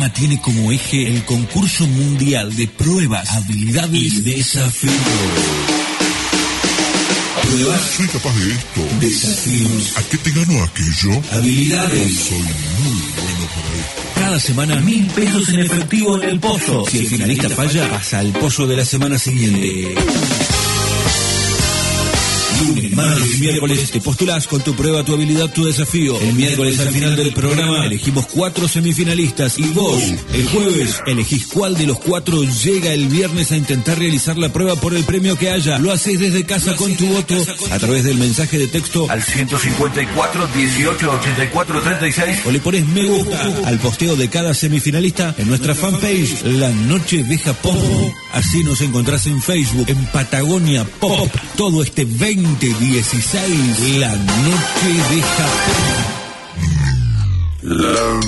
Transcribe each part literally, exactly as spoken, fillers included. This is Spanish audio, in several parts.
programa tiene como eje el concurso mundial de pruebas, habilidades y desafíos. Pruebas. Soy capaz de esto. Desafíos. ¿A qué te ganó aquello? Habilidades. Soy muy bueno para esto. Cada semana mil pesos en efectivo en el pozo. Si el finalista falla, pasa al pozo de la semana siguiente. Lunes, martes y miércoles te postulás con tu prueba, tu habilidad, tu desafío. El miércoles al final del programa elegimos cuatro semifinalistas y vos, el jueves, elegís cuál de los cuatro llega el viernes a intentar realizar la prueba por el premio que haya. Lo haces desde casa con tu voto a través del mensaje de texto al ciento cincuenta y cuatro, dieciocho, ochenta y cuatro, treinta y seis o le pones me gusta al posteo de cada semifinalista en nuestra fanpage La Noche de Japón. Así nos encontrás en Facebook, en Patagonia Pop, todo este veinte dieciséis, La Noche de Japón. La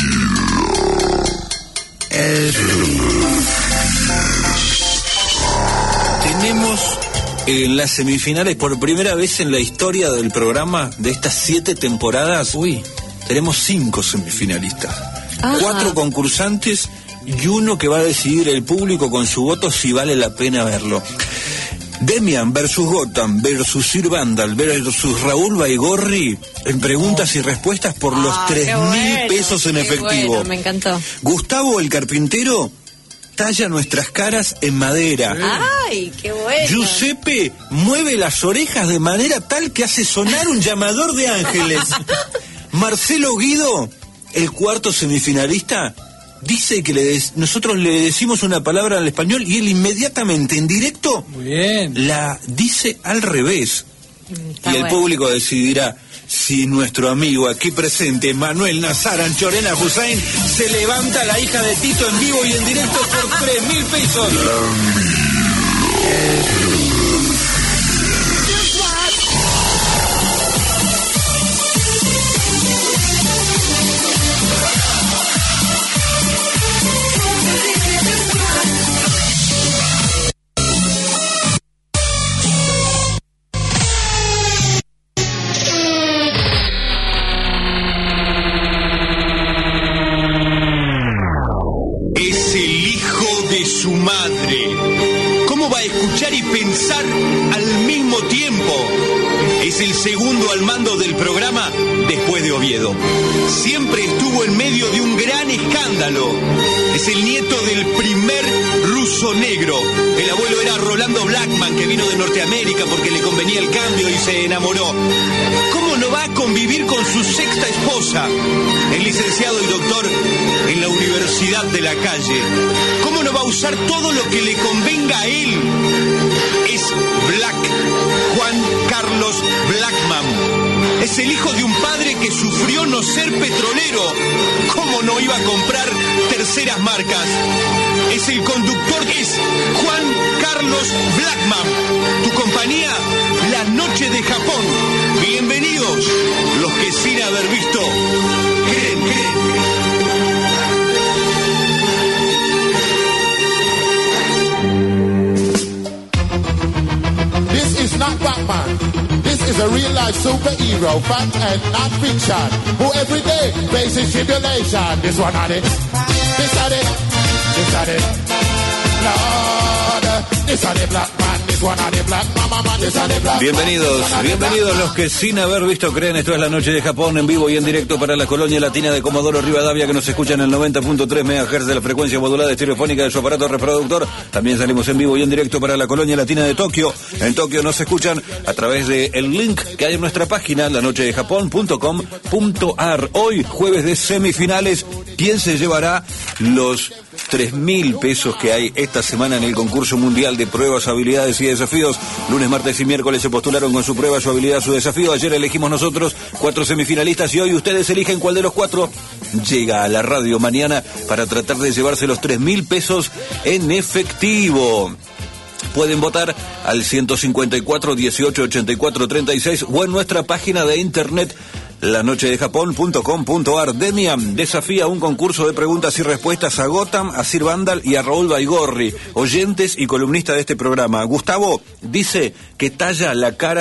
Tenemos en las semifinales, por primera vez en la historia del programa, de estas siete temporadas, uy, tenemos cinco semifinalistas. Ajá. Cuatro concursantes y uno que va a decidir el público con su voto si vale la pena verlo. Demian versus Gotham versus Sir Vandal versus Raúl Baigorri en preguntas y respuestas por los ah, tres bueno, mil pesos en efectivo. Bueno, me encantó. Gustavo el carpintero talla nuestras caras en madera. ¡Ay, qué bueno! Giuseppe mueve las orejas de manera tal que hace sonar un llamador de ángeles. Marcelo Guido, el cuarto semifinalista, dice que le des, nosotros le decimos una palabra al español y él inmediatamente, en directo, muy bien, la dice al revés. Está y el bueno. público decidirá si nuestro amigo aquí presente, Manuel Nazar Anchorena Hussein, se levanta la hija de Tito en vivo y en directo por tres mil pesos. Su madre. ¿Cómo va a escuchar y pensar al mismo tiempo? Es el segundo al mando del programa después de Oviedo. Siempre estuvo en medio de un gran escándalo. Es el nieto del primer ruso negro. El abuelo era Rolando Blackman, que vino de Norteamérica porque le convenía el cambio y se enamoró. ¿Cómo no va a convivir con su sexta esposa? El licenciado y doctor en la Universidad de la Calle. ¿Cómo no va a usar todo lo que le convenga a él? Es Black, Juan Carlos Blackman. Es el hijo de un padre que sufrió no ser petrolero. ¿Cómo no iba a comprar terceras marcas? Es el conductor, es Juan Carlos Blackman. Tu compañía, La Noche de Japón. Bienvenidos, los que sin haber visto creen, creen. This is not Batman. This is a real-life superhero, fact and not fiction, who every day faces tribulation. This one on it, this on it, this on it. Lord, this on it, black man, this one on it, black mama man, this on it, black. Bienvenidos, bienvenidos los que sin haber visto creen. Esto es La Noche de Japón, en vivo y en directo para la colonia latina de Comodoro Rivadavia, que nos escuchan en el noventa punto tres megahertz de la frecuencia modulada estereofónica de su aparato reproductor. También salimos en vivo y en directo para la colonia latina de Tokio. En Tokio nos escuchan a través del link que hay en nuestra página, la noche de japón punto com punto a r. Hoy, jueves de semifinales, ¿quién se llevará los tres mil pesos que hay esta semana en el concurso mundial de pruebas, habilidades y desafíos? Lunes, martes y miércoles se postularon con su prueba, su habilidad, su desafío. Ayer elegimos nosotros cuatro semifinalistas y hoy ustedes eligen cuál de los cuatro llega a la radio mañana para tratar de llevarse los tres mil pesos en efectivo. Pueden votar al ciento cincuenta y cuatro, dieciocho, ochenta y cuatro, treinta y seis o en nuestra página de internet la noche de japón punto com punto a r. Demian desafía un concurso de preguntas y respuestas a Gotham, a Sir Vandal y a Raúl Baigorri, oyentes y columnistas de este programa. Gustavo dice que talla la cara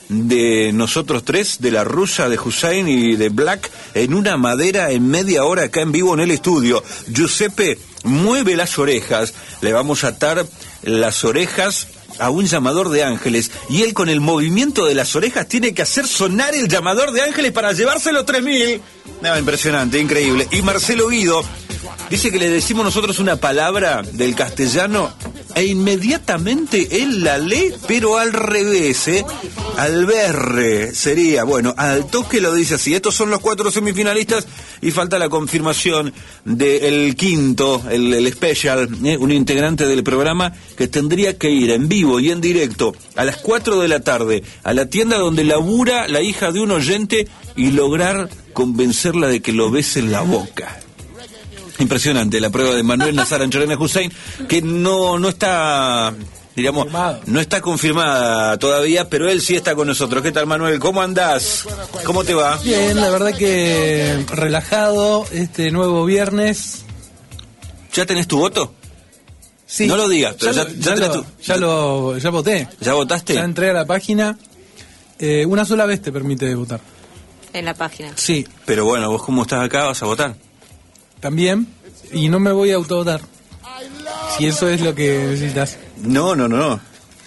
de nosotros tres, de la rusa, de Hussein y de Black, en una madera en media hora acá en vivo en el estudio. Giuseppe mueve las orejas, le vamos a atar las orejas a un llamador de ángeles, y él con el movimiento de las orejas tiene que hacer sonar el llamador de ángeles para llevarse los tres mil. No, impresionante, increíble. Y Marcelo Guido dice que le decimos nosotros una palabra del castellano e inmediatamente él la lee, pero al revés, ¿eh? Al berre sería, bueno, al toque lo dice así. Estos son los cuatro semifinalistas y falta la confirmación del quinto, el, el special, ¿eh? Un integrante del programa que tendría que ir en vivo y en directo a las cuatro de la tarde a la tienda donde labura la hija de un oyente y lograr convencerla de que lo bese en la boca. Impresionante la prueba de Manuel Nazar Anchorena Hussein, que no, no está, diríamos, confirmado. No está confirmada todavía, pero él sí está con nosotros. ¿Qué tal, Manuel? ¿Cómo andás? ¿Cómo te va? Bien, la verdad que relajado este nuevo viernes. ¿Ya tenés tu voto? Sí. No lo digas, pero ya, ya, lo, ya, ya, tenés lo, tu... ya lo ya voté. ¿Ya votaste? Ya entré a la página. Eh, una sola vez te permite votar. En la página. Sí. Pero bueno, vos como estás acá vas a votar. También, y no me voy a autovotar. Si eso es lo que necesitas. No, no, no.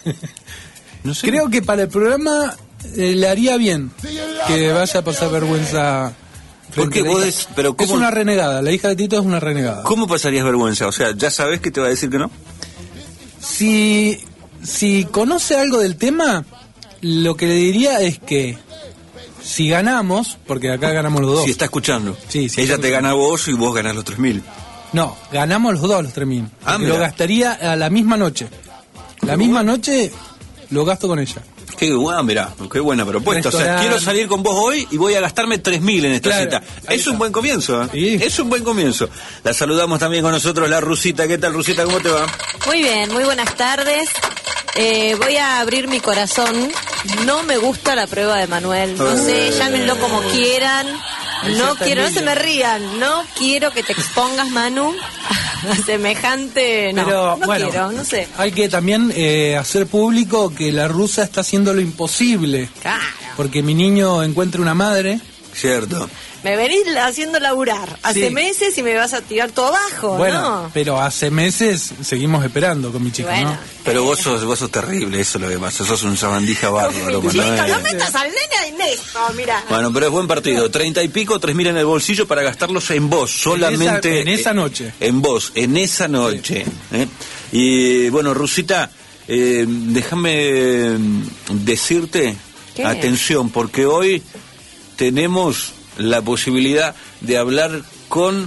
No sé. Creo que para el programa eh, le haría bien que vaya a pasar vergüenza. ¿Por qué vos des, pero cómo, es una renegada, la hija de Tito es una renegada. ¿Cómo pasarías vergüenza? O sea, ¿ya sabés que te va a decir que no? Si, si conoce algo del tema, lo que le diría es que si ganamos, porque acá ganamos los dos. Si está escuchando. Sí, sí, ella está te gana a vos y vos ganás los tres mil. No, ganamos los dos los tres mil. Ah, lo gastaría a la misma noche. La misma noche lo gasto con ella. Qué buena, mirá, qué buena propuesta. O sea, quiero salir con vos hoy y voy a gastarme tres mil en esta claro, cita. Es está. un buen comienzo, ¿eh? Sí. Es un buen comienzo. La saludamos también con nosotros, la Rusita. ¿Qué tal, Rusita? ¿Cómo te va? Muy bien, muy buenas tardes. Eh, voy a abrir mi corazón. No me gusta la prueba de Manuel. No sé, llámenlo como quieran. No quiero, no se me rían. No quiero que te expongas, Manu, a semejante. No, Pero, no bueno, quiero, no sé. Hay que también eh, hacer público que la rusa está haciendo lo imposible. Claro. Porque mi niño encuentre una madre. Cierto. Me venís haciendo laburar hace Sí. meses y me vas a tirar todo abajo, Bueno, ¿no? pero hace meses seguimos esperando con mi chico, Bueno. ¿no? Pero vos sos, vos sos terrible, eso es lo que pasa. Sos un sabandija bárbaro. Chico, Manuel. no metas al nene en esto, mira. Bueno, pero es buen partido. Treinta y pico, tres mil en el bolsillo para gastarlos en vos, solamente. En esa, en esa noche. En vos, en esa noche. ¿eh? Y bueno, Rusita, eh, déjame decirte, ¿Qué? atención, porque hoy tenemos la posibilidad de hablar con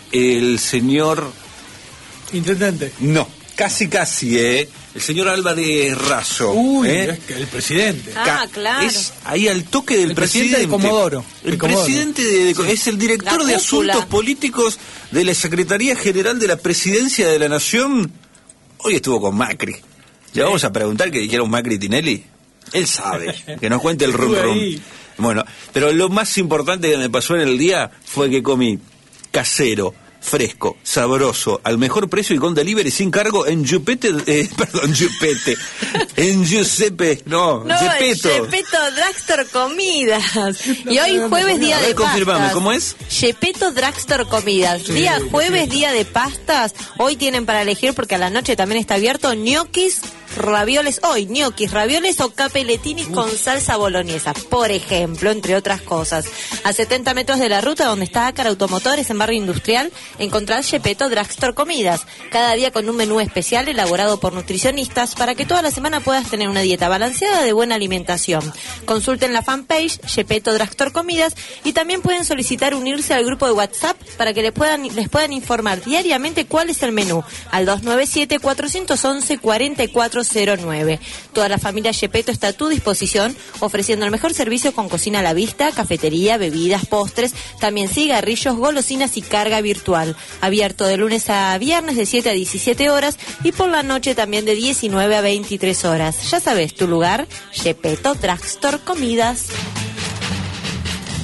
el señor... Intendente. No, casi casi, ¿eh? El señor Álvarez Razo. Uy, ¿eh? es que el presidente. Ah, Ca- claro. Es ahí al toque del El presidente de Comodoro. El De Comodoro. presidente de, de- es el director La de cúpula. Asuntos Políticos de la Secretaría General de la Presidencia de la Nación. Hoy estuvo con Macri. Le vamos a preguntar que dijera un Macri Tinelli. Él sabe, que nos cuente el rum Estuve rum. ahí. Bueno, pero lo más importante que me pasó en el día fue que comí casero, fresco, sabroso, al mejor precio y con delivery sin cargo en Giuseppe, eh, perdón, Giuseppe, en Giuseppe, no, No, Gepetto. Gepetto Drugstore Comidas. Y hoy jueves día A ver, de pastas. confirmame, ¿cómo es? Gepetto Drugstore Comidas. Día jueves, día de pastas. Hoy tienen para elegir porque a la noche también está abierto ñoquis, ravioles. Hoy ñoquis, ravioles o capelletinis con salsa boloñesa, por ejemplo, entre otras cosas. A setenta metros de la ruta donde está Ácar Automotores en Barrio Industrial, encontrás Gepetto Drugstore Comidas. Cada día con un menú especial elaborado por nutricionistas para que toda la semana puedas tener una dieta balanceada de buena alimentación. Consulten la fanpage Gepetto Drugstore Comidas y también pueden solicitar unirse al grupo de WhatsApp para que les puedan, les puedan informar diariamente cuál es el menú al dos nueve siete, cuatro once, cuatro cuatro cero nueve. Toda la familia Gepetto está a tu disposición ofreciendo el mejor servicio con cocina a la vista, cafetería, bebidas, postres, también cigarrillos, golosinas y carga virtual. Abierto de lunes a viernes de siete a diecisiete horas y por la noche también de diecinueve a veintitrés horas. Ya sabes, tu lugar, Gepetto Drugstore Comidas.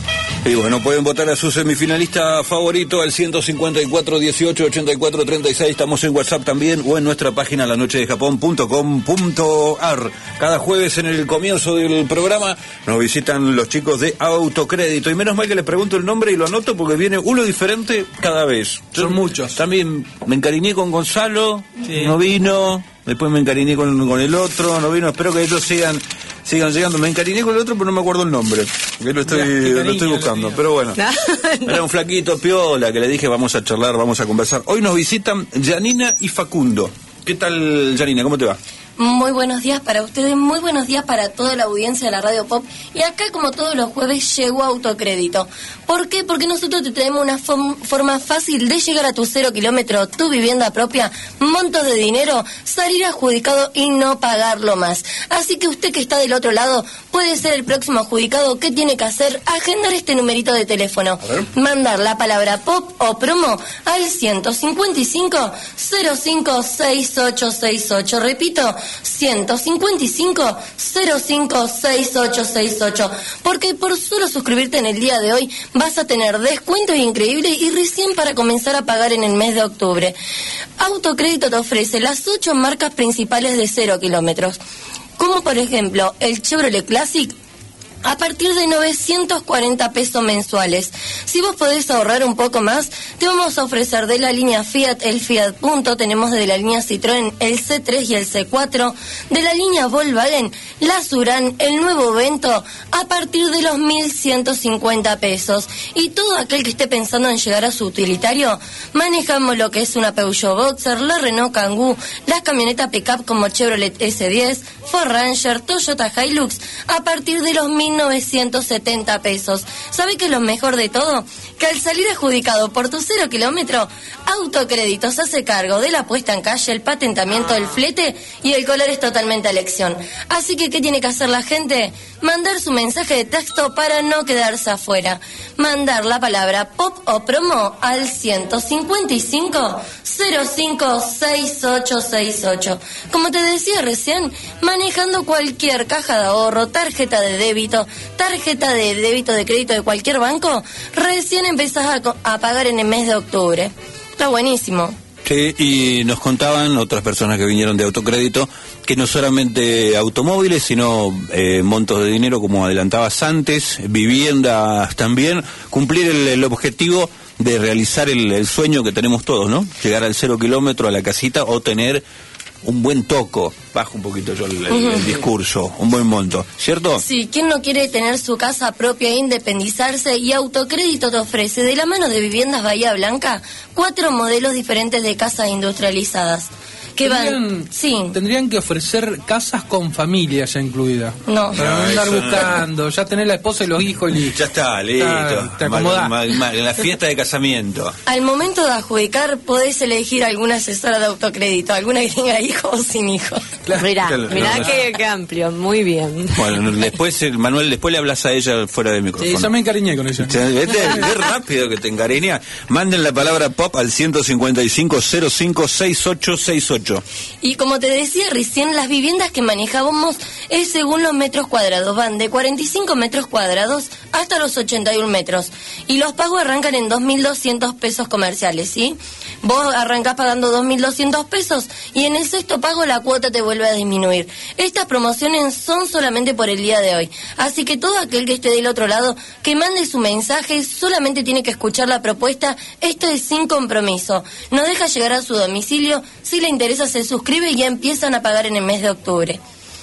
Y bueno, pueden votar a su semifinalista favorito al ciento cincuenta y cuatro, dieciocho, ochenta y cuatro, treinta y seis. Estamos en WhatsApp también o en nuestra página la noche de japón punto com punto a r. Cada jueves en el comienzo del programa nos visitan los chicos de Autocrédito. Y menos mal que les pregunto el nombre y lo anoto porque viene uno diferente cada vez. Son Yo muchos. También me encariñé con Gonzalo, Sí. no vino. Después me encariñé con, con el otro, no vino. Espero que ellos sigan sigan llegando. Me encariñé con el otro, pero no me acuerdo el nombre. Que lo estoy, Ya, qué cariño lo estoy lo buscando. tenía. Pero bueno, No. era un flaquito piola que le dije vamos a charlar, vamos a conversar. Hoy nos visitan Janina y Facundo. ¿Qué tal, Janina? ¿Cómo te va? Muy buenos días para ustedes, muy buenos días para toda la audiencia de la Radio Pop. Y acá, como todos los jueves, llegó Autocrédito. ¿Por qué? Porque nosotros te traemos una fom- forma fácil de llegar a tu cero kilómetro, tu vivienda propia, montos de dinero, salir adjudicado y no pagarlo más. Así que usted que está del otro lado puede ser el próximo adjudicado. ¿Qué tiene que hacer? Agendar este numerito de teléfono. Mandar la palabra pop o promo al ciento cincuenta y cinco, cero cinco, sesenta y ocho sesenta y ocho. Repito, ciento cincuenta y cinco, cero cinco, sesenta y ocho sesenta y ocho. Porque por solo suscribirte en el día de hoy vas a tener descuentos increíbles y recién para comenzar a pagar en el mes de octubre. Autocrédito te ofrece las ocho marcas principales de cero kilómetros, como por ejemplo el Chevrolet Classic, a partir de novecientos cuarenta pesos mensuales. Si vos podés ahorrar un poco más, te vamos a ofrecer de la línea Fiat el Fiat Punto, tenemos de la línea Citroën el C tres y el C cuatro, de la línea Volkswagen la Surán, el nuevo Vento, a partir de los mil ciento cincuenta pesos. Y todo aquel que esté pensando en llegar a su utilitario, manejamos lo que es una Peugeot Boxer, la Renault Kangoo, las camionetas pick-up como Chevrolet S diez, Ford Ranger, Toyota Hilux, a partir de los mil novecientos setenta pesos. ¿Sabe qué es lo mejor de todo? Que al salir adjudicado por tu cero kilómetro, Autocrédito se hace cargo de la puesta en calle, el patentamiento del flete y el color es totalmente a elección. Así que, ¿qué tiene que hacer la gente? Mandar su mensaje de texto para no quedarse afuera. Mandar la palabra pop o promo al ciento cincuenta y cinco, cero cinco, sesenta y ocho sesenta y ocho. Como te decía recién, manejando cualquier caja de ahorro, tarjeta de débito, tarjeta de débito de crédito de cualquier banco, recién empezás a, co- a pagar en el mes de octubre. Está buenísimo. Sí, y nos contaban otras personas que vinieron de Autocrédito que no solamente automóviles, sino eh, montos de dinero, como adelantabas antes, viviendas también, cumplir el, el objetivo de realizar el, el sueño que tenemos todos, ¿no? Llegar al cero kilómetro, a la casita, o tener un buen toco, bajo un poquito yo el, el, el discurso, un buen monto, ¿cierto? Sí, ¿quién no quiere tener su casa propia e independizarse? Y Autocrédito te ofrece, de la mano de Viviendas Bahía Blanca, cuatro modelos diferentes de casas industrializadas. Que van, Tendrían, sí, tendrían que ofrecer casas con familia ya incluida. no. Para no No, andar eso no. buscando, ya tener la esposa y los hijos y listo. Ya está, listo. Está, te Ma- acomodás. ma- ma- la fiesta de casamiento. Al momento de adjudicar, podés elegir alguna asesora de autocrédito, alguna que tenga hijos o sin hijos. Mirá, Claro, mirá claro. qué, qué amplio, muy bien. Bueno, después, eh, Manuel, después le hablas a ella fuera de Sí, micrófono. yo me encariñé con ella. O sea, Vete, qué rápido que te encariñas. Manden la palabra pop al ciento cincuenta y cinco, cero cinco, sesenta y ocho sesenta y ocho. Y como te decía recién, las viviendas que manejábamos es según los metros cuadrados. Van de cuarenta y cinco metros cuadrados hasta los ochenta y uno metros. Y los pagos arrancan en dos mil doscientos pesos comerciales, ¿sí? Vos arrancás pagando dos mil doscientos pesos y en el sexto pago la cuota te vuelve a disminuir. Estas promociones son solamente por el día de hoy. Así que todo aquel que esté del otro lado, que mande su mensaje, solamente tiene que escuchar la propuesta. Esto es sin compromiso. Nos deja llegar a su domicilio. Si le interesa, se suscribe y ya empiezan a pagar en el mes de octubre.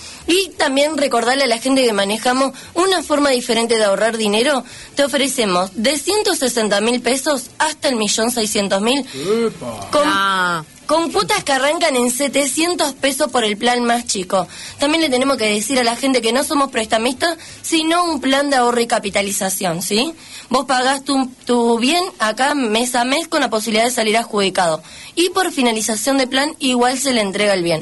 Y también recordarle a la gente que manejamos una forma diferente de ahorrar dinero. Te ofrecemos de ciento sesenta mil pesos hasta el millón seiscientos mil. Con, Ah. con cuotas que arrancan en setecientos pesos por el plan más chico. También le tenemos que decir a la gente que no somos prestamistas, sino un plan de ahorro y capitalización, ¿sí? Vos pagás tu, tu bien acá mes a mes con la posibilidad de salir adjudicado. Y por finalización de plan, igual se le entrega el bien.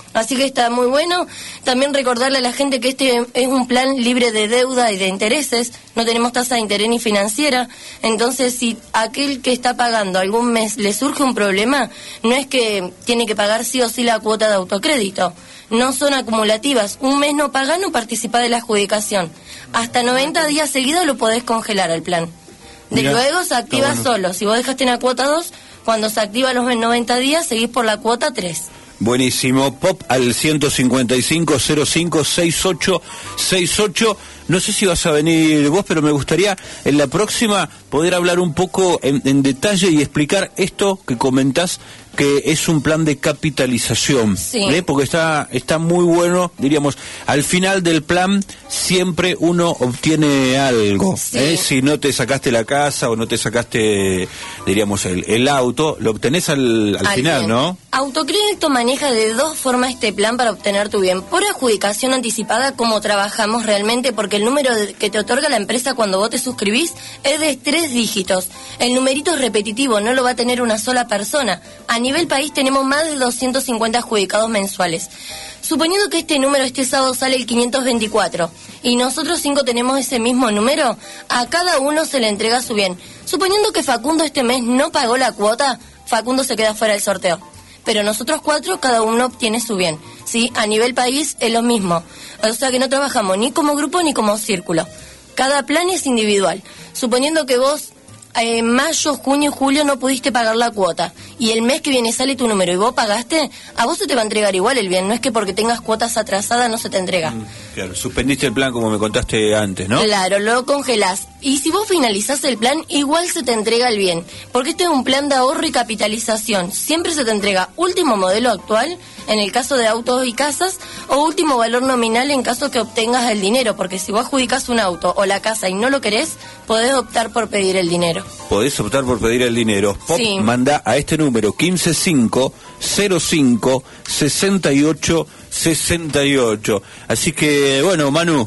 Así que está muy bueno. También recordarle a la gente que este es un plan libre de deuda y de intereses. No tenemos tasa de interés ni financiera. Entonces, si aquel que está pagando algún mes le surge un problema, no es que tiene que pagar sí o sí la cuota de autocrédito. No son acumulativas. Un mes no paga, no participa de la adjudicación. Hasta noventa días seguidos lo podés congelar al plan. De Mirá, luego se activa bueno. solo. Si vos dejaste en la cuota dos, cuando se activa los noventa días, seguís por la cuota tres. Buenísimo. Pop al ciento cincuenta y cinco cero cinco sesenta y ocho sesenta y ocho. No sé si vas a venir vos, pero me gustaría en la próxima poder hablar un poco en, en detalle y explicar esto que comentás, que es un plan de capitalización, sí. ¿eh? Porque está está muy bueno, diríamos, al final del plan siempre uno obtiene algo, sí. ¿eh? Si no te sacaste la casa o no te sacaste, diríamos, el, el auto, lo obtenés al, al, al final, bien. ¿No? Autocrédito maneja de dos formas este plan para obtener tu bien. Por adjudicación anticipada, como trabajamos realmente, porque el número de, que te otorga la empresa cuando vos te suscribís es de tres dígitos. El numerito es repetitivo, no lo va a tener una sola persona. A nivel país tenemos más de doscientos cincuenta adjudicados mensuales. Suponiendo que este número este sábado sale el quinientos veinticuatro y nosotros cinco tenemos ese mismo número, a cada uno se le entrega su bien. Suponiendo que Facundo este mes no pagó la cuota, Facundo se queda fuera del sorteo. Pero nosotros cuatro, cada uno obtiene su bien. ¿Sí? A nivel país es lo mismo. O sea que no trabajamos ni como grupo ni como círculo. Cada plan es individual. Suponiendo que vos en mayo, junio, julio no pudiste pagar la cuota y el mes que viene sale tu número y vos pagaste, a vos se te va a entregar igual el bien. No es que porque tengas cuotas atrasadas no se te entrega. Mm, claro, suspendiste el plan como me contaste antes, ¿no? Claro, lo congelás. Y si vos finalizás el plan, igual se te entrega el bien. Porque este es un plan de ahorro y capitalización. Siempre se te entrega último modelo actual, en el caso de autos y casas, o último valor nominal en caso que obtengas el dinero. Porque si vos adjudicás un auto o la casa y no lo querés, podés optar por pedir el dinero. Podés optar por pedir el dinero. Pop, sí. Manda a este número quince cinco cero cinco sesenta y ocho sesenta y ocho. Así que, bueno, Manu,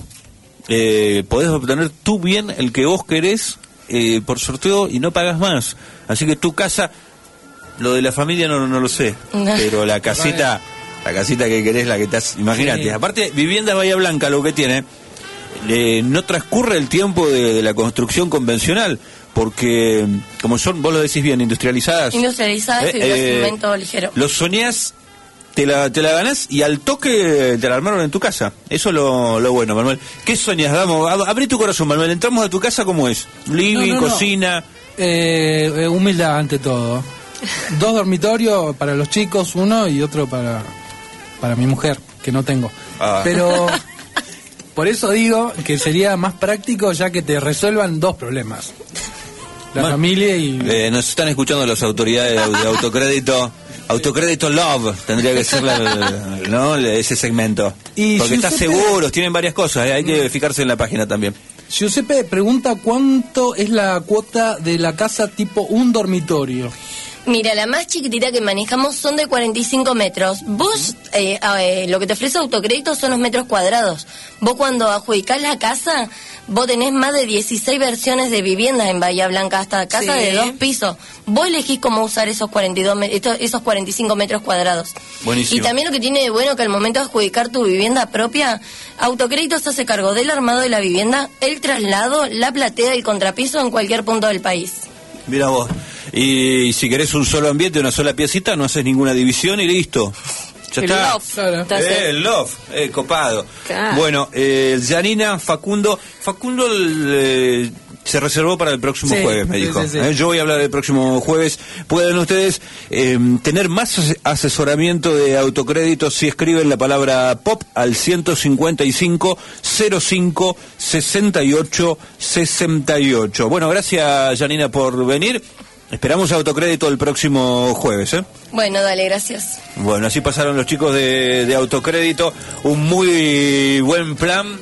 eh, podés obtener tu bien, el que vos querés, eh, por sorteo y no pagas más. Así que tu casa, lo de la familia no, no lo sé, no. Pero la casita, la casita que querés, la que estás, imagínate. Sí. Aparte, Vivienda Bahía Blanca lo que tiene, eh, no transcurre el tiempo de, de la construcción convencional. Porque, como son, vos lo decís bien, industrializadas. Industrializadas, eh, y eh, cemento ligero. Lo soñás, te la, te la ganás y al toque te la armaron en tu casa. Eso es lo, lo bueno, Manuel. ¿Qué soñás? Vamos, ab- abrí tu corazón, Manuel. Entramos a tu casa, ¿cómo es? Living, no, no, cocina. No. Eh, humildad ante todo. Dos dormitorios para los chicos, uno y otro para, para mi mujer, que no tengo. Ah. Pero... Por eso digo que sería más práctico ya que te resuelvan dos problemas. La Man, familia y... Eh, nos están escuchando las autoridades de, de autocrédito. Autocrédito Love tendría que ser la, ¿no? ese segmento. Y porque Giuseppe, está seguros, tienen varias cosas, ¿eh? Hay que fijarse en la página también. Giuseppe pregunta cuánto es la cuota de la casa tipo un dormitorio. Mira, la más chiquitita que manejamos son de cuarenta y cinco metros. Vos, eh, eh, lo que te ofrece autocrédito son los metros cuadrados. Vos cuando adjudicás la casa, vos tenés más de dieciséis versiones de viviendas en Bahía Blanca, hasta casa sí. de dos pisos. Vos elegís cómo usar esos cuarenta y dos, esos cuarenta y cinco metros cuadrados. Buenísimo. Y también lo que tiene de bueno que al momento de adjudicar tu vivienda propia, Autocrédito se hace cargo del armado de la vivienda, el traslado, la platea y el contrapiso en cualquier punto del país. Mira vos. Y si querés un solo ambiente, una sola piecita, no haces ninguna división y listo. Ya el está. Love. Claro. Eh, el love, eh, copado. Claro. Bueno, eh, Janina, Facundo. Facundo eh, se reservó para el próximo sí, jueves, me dijo. Sí, sí, sí. Eh, yo voy a hablar el próximo jueves. Pueden ustedes eh, tener más asesoramiento de autocrédito si escriben la palabra POP al ciento cincuenta y cinco cero cinco sesenta y ocho sesenta y ocho. Bueno, gracias, Janina, por venir. Esperamos autocrédito el próximo jueves, ¿eh? Bueno, dale, gracias. Bueno, así pasaron los chicos de, de autocrédito. Un muy buen plan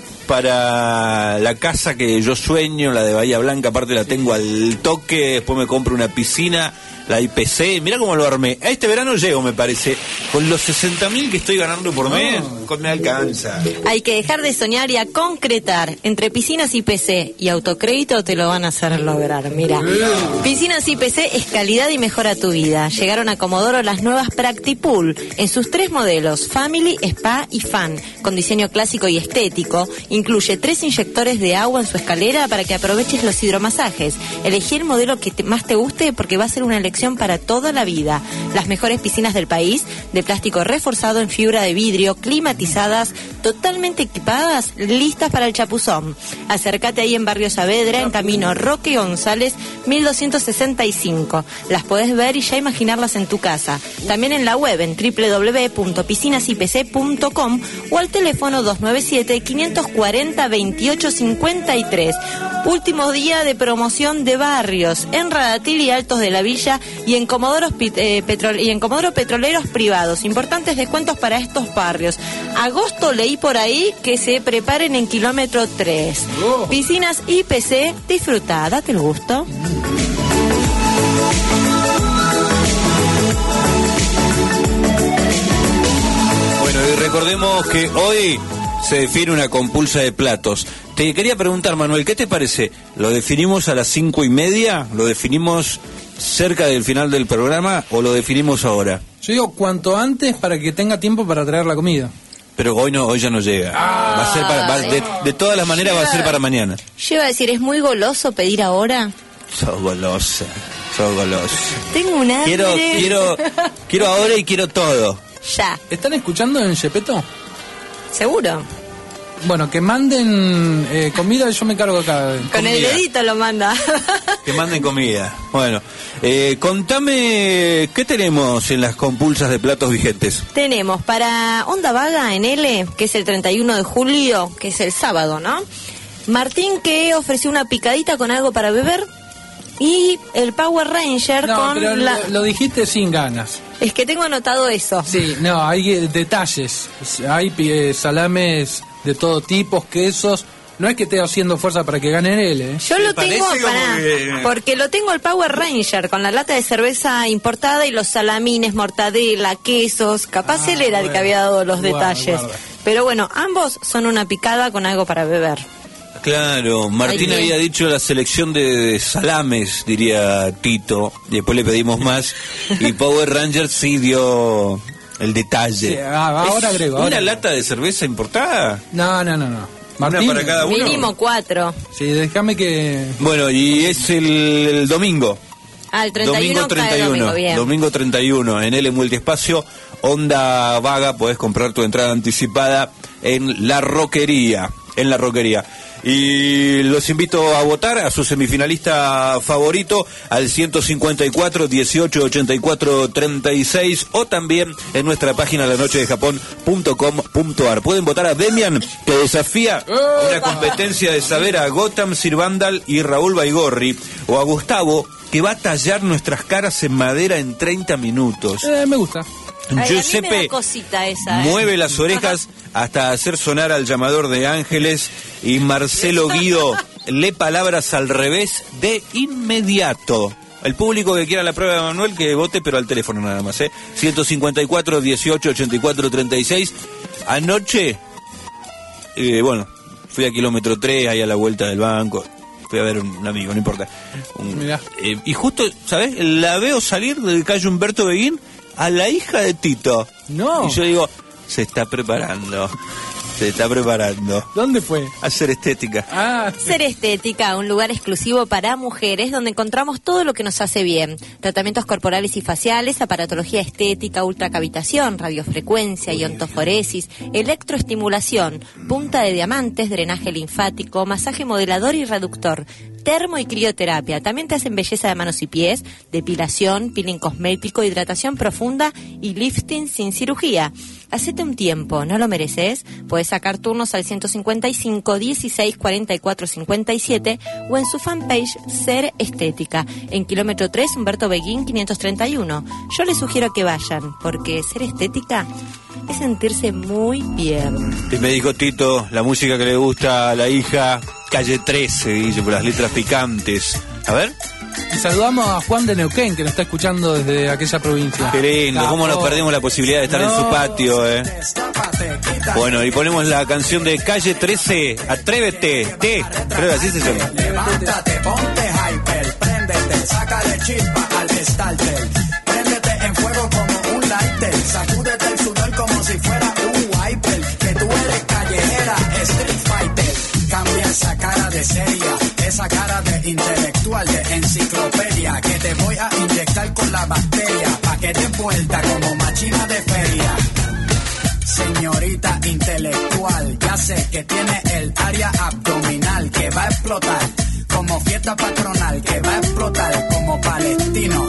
para la casa que yo sueño, la de Bahía Blanca. Aparte la tengo al toque, después me compro una piscina. la I P C, mirá cómo lo armé. A este verano llego, me parece. Con los sesenta mil que estoy ganando por mes, con me alcanza. Hay que dejar de soñar y a concretar. Entre piscinas I P C y autocrédito te lo van a hacer lograr. Mira, Piscinas I P C es calidad y mejora tu vida. Llegaron a Comodoro las nuevas Practipool en sus tres modelos, Family, Spa y Fan, con diseño clásico y estético. Incluye tres inyectores de agua en su escalera para que aproveches los hidromasajes. Elegí el modelo que te, más te guste porque va a ser una elección para toda la vida. Las mejores piscinas del país, de plástico reforzado en fibra de vidrio, climatizadas, totalmente equipadas, listas para el chapuzón. Acércate ahí en Barrio Saavedra, en Camino Roque González, mil doscientos sesenta y cinco. Las podés ver y ya imaginarlas en tu casa. También en la web en doble u doble u doble u punto piscinas i p c punto com o al teléfono dos nueve siete, cinco cuatro cero, veintiocho cincuenta y tres. Último día de promoción de barrios en Radatil y Altos de la Villa y en Comodoros eh, Petrol y en Comodoro Petroleros Privados. Importantes descuentos para estos barrios. Agosto leí por ahí que se preparen en kilómetro tres. Oh. Piscinas I P C, disfruta, date el gusto. Bueno, y recordemos que hoy se define una compulsa de platos. Te quería preguntar, Manuel, ¿qué te parece? ¿Lo definimos a las cinco y media? ¿Lo definimos cerca del final del programa o lo definimos ahora? Yo digo cuanto antes para que tenga tiempo para traer la comida. Pero hoy no, hoy ya no llega. Ah, va a ser para, va, de, de todas las maneras va a ser para mañana. Yo iba a decir, ¿es muy goloso pedir ahora? Sos golosa, sos golosa. Tengo un hambre. Quiero, quiero, quiero ahora y quiero todo. Ya. ¿Están escuchando en Gepetto? Seguro. Bueno, que manden eh, comida, yo me cargo acá. Con comida. El dedito lo manda. Que manden comida. Bueno, eh, contame, ¿qué tenemos en las compulsas de platos vigentes? Tenemos para Onda Vaga en L, que es el treinta y uno de julio, que es el sábado, ¿no? Martín, que ofreció una picadita con algo para beber. Y el Power Ranger no, con pero la... lo, lo dijiste sin ganas. Es que tengo anotado eso. Sí, no, hay detalles. Hay eh, salames de todo tipo, quesos. No es que esté haciendo fuerza para que gane él, ¿eh? Yo lo tengo para... Que... Porque lo tengo el Power Ranger con la lata de cerveza importada y los salamines, mortadela, quesos. Capaz ah, él era bueno, el que había dado los guarda, detalles. Guarda. Pero bueno, ambos son una picada con algo para beber. Claro, Martín había dicho la selección de salames, diría Tito, y después le pedimos más, y Power Rangers sí dio el detalle. Sí, ahora agrego. ¿Una ahora lata de cerveza importada? No, no, no, no. Martín, ¿una para cada uno? Mínimo cuatro. Sí, déjame que... Bueno, y es el, el domingo. Ah, el treinta y uno. Domingo treinta y uno, domingo, bien. domingo treinta y uno, en L Multiespacio, Onda Vaga, podés comprar tu entrada anticipada en La Roquería, en La Roquería. Y los invito a votar a su semifinalista favorito al ciento cincuenta y cuatro, dieciocho, ochenta y cuatro, treinta y seis o también en nuestra página la noche de japón punto com punto a r. Pueden votar a Demian, que desafía una competencia de saber a Gotham Sirvandal y Raúl Baigorri, o a Gustavo, que va a tallar nuestras caras en madera en treinta minutos. Eh, me gusta. Ay, Giuseppe a mí me da cosita esa, ¿eh? Mueve las orejas hasta hacer sonar al llamador de ángeles, y Marcelo Guido lee palabras al revés de inmediato. El público que quiera la prueba de Manuel, que vote, pero al teléfono nada más, ¿eh? ciento cincuenta y cuatro, dieciocho, ochenta y cuatro, treinta y seis. Anoche, eh, bueno, fui a kilómetro tres, ahí a la vuelta del banco. Fui a ver un, un amigo, no importa. Un, eh, y justo, ¿sabes? La veo salir del calle Humberto Beguín a la hija de Tito. No. Y yo digo, se está preparando. Se está preparando. ¿Dónde fue? A Ser Estética. Ah. Ser Estética, un lugar exclusivo para mujeres donde encontramos todo lo que nos hace bien. Tratamientos corporales y faciales, aparatología estética, ultracavitación, radiofrecuencia, iontoforesis, electroestimulación, punta de diamantes, drenaje linfático, masaje modelador y reductor, termo y crioterapia. También te hacen belleza de manos y pies, depilación, peeling cosmético, hidratación profunda y lifting sin cirugía. Hacete un tiempo, ¿no lo mereces? Puedes sacar turnos al ciento cincuenta y cinco, dieciséis, cuarenta y cuatro, cincuenta y siete o en su fanpage Ser Estética, en kilómetro tres, Humberto Beguín, quinientos treinta y uno. Yo les sugiero que vayan, porque Ser Estética es sentirse muy bien. Y me dijo Tito, la música que le gusta a la hija, Calle trece, dice, por las letras picantes. A ver... Y saludamos a Juan de Neuquén, que nos está escuchando desde aquella provincia. Qué lindo, cómo nos perdimos la posibilidad de estar no. en su patio, eh. Bueno, y ponemos la canción de Calle trece, Atrévete, T, creo que así se llama. Levántate, ponte hyper, préndete, sácale chispa al starter. Préndete en fuego como un lighter, sacúdete el sudor como si fuera un wiper. Que tú eres callejera, street fighter. Cambia esa cara de seria, esa cara de intelectual, de enciclopedia, que te voy a inyectar con la bacteria, pa' que te vuelta como machina de feria. Señorita intelectual, ya sé que tiene el área abdominal que va a explotar como fiesta patronal, que va a explotar como palestino.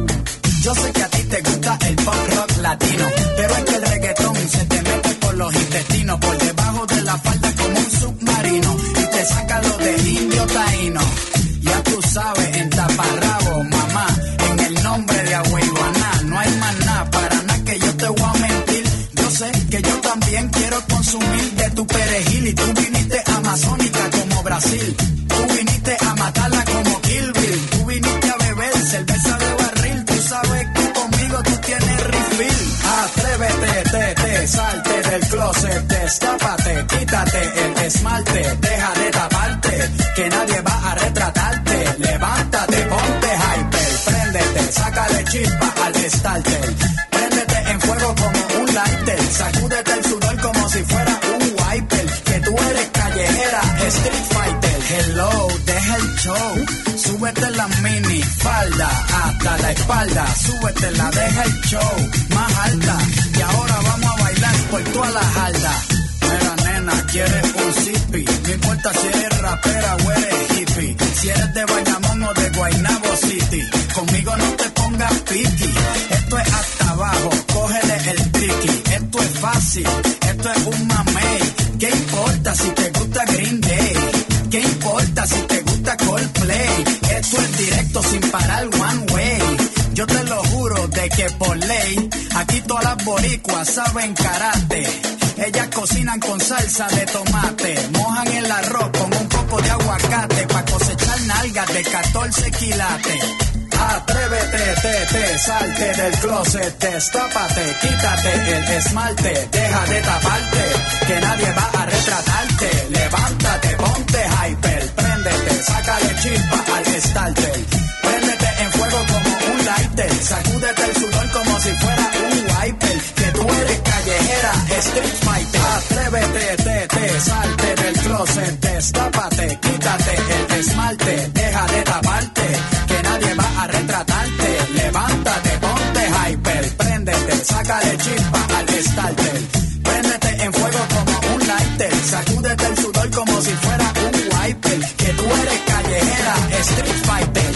Yo sé que a ti te gusta el pop rock latino, pero es que el reggaetón se te mete por los intestinos, por debajo de la falda como un submarino, y te saca lo de indio taíno. Ya tú sabes, en taparrabo, mamá, en el nombre de Agüeyuaná, no hay más nada, para nada que yo te voy a mentir. Yo sé que yo también quiero consumir de tu perejil, y tú viniste amazónica como Brasil, tú viniste a matarla como Kill Bill, tú viniste a beber cerveza de barril, tú sabes que conmigo tú tienes refill. Atrévete, te, te, salte del closet, destápate, quítate el esmalte, deja de taparte, que nadie va a retratarte. Levántate, ponte hyper, préndete, sácale chispa al starter. Préndete en fuego como un lighter, sacúdete el sudor como si fuera un wiper. Que tú eres callejera, street fighter. Hello, deja el show, súbete la mini falda hasta la espalda, súbetela, deja el show más alta, y ahora vamos a bailar por toda la jarda. Mira nena, quieres un zippy, no importa si eres rapera o eres hippie, si eres de Bayamón o de Guaynabo City, conmigo no te pongas piqui, esto es hasta abajo, cógele el tricky, esto es fácil, esto es un mamey, ¿qué importa si te gusta Green Day? ¿Qué importa si te gusta Coldplay? Esto es directo sin parar one way. Yo te lo juro de que por ley, aquí todas las boricuas saben karate. Ellas cocinan con salsa de tomate, mojan el arroz con un poco de aguacate, pa' cosechar nalgas de catorce quilates. Atrévete, te, te, salte del closet, destápate, quítate el esmalte, deja de taparte, que nadie va a retratarte. Levántate, ponte hyper, préndete, sácale chispa al starter. Préndete en fuego como un lighter, sacúdete el sudor como si fuera un wiper. Que tú eres callejera, street fighter. Atrévete, te, te, salte del closet, destápate, quítate el esmalte, deja de taparte, que nadie va a retratarte. Levántate, ponte hyper, préndete, sácale chispa al starter. Préndete en fuego como un lighter, sacúdete el sudor como si fuera un wiper. Que tú eres callejera, street fighter.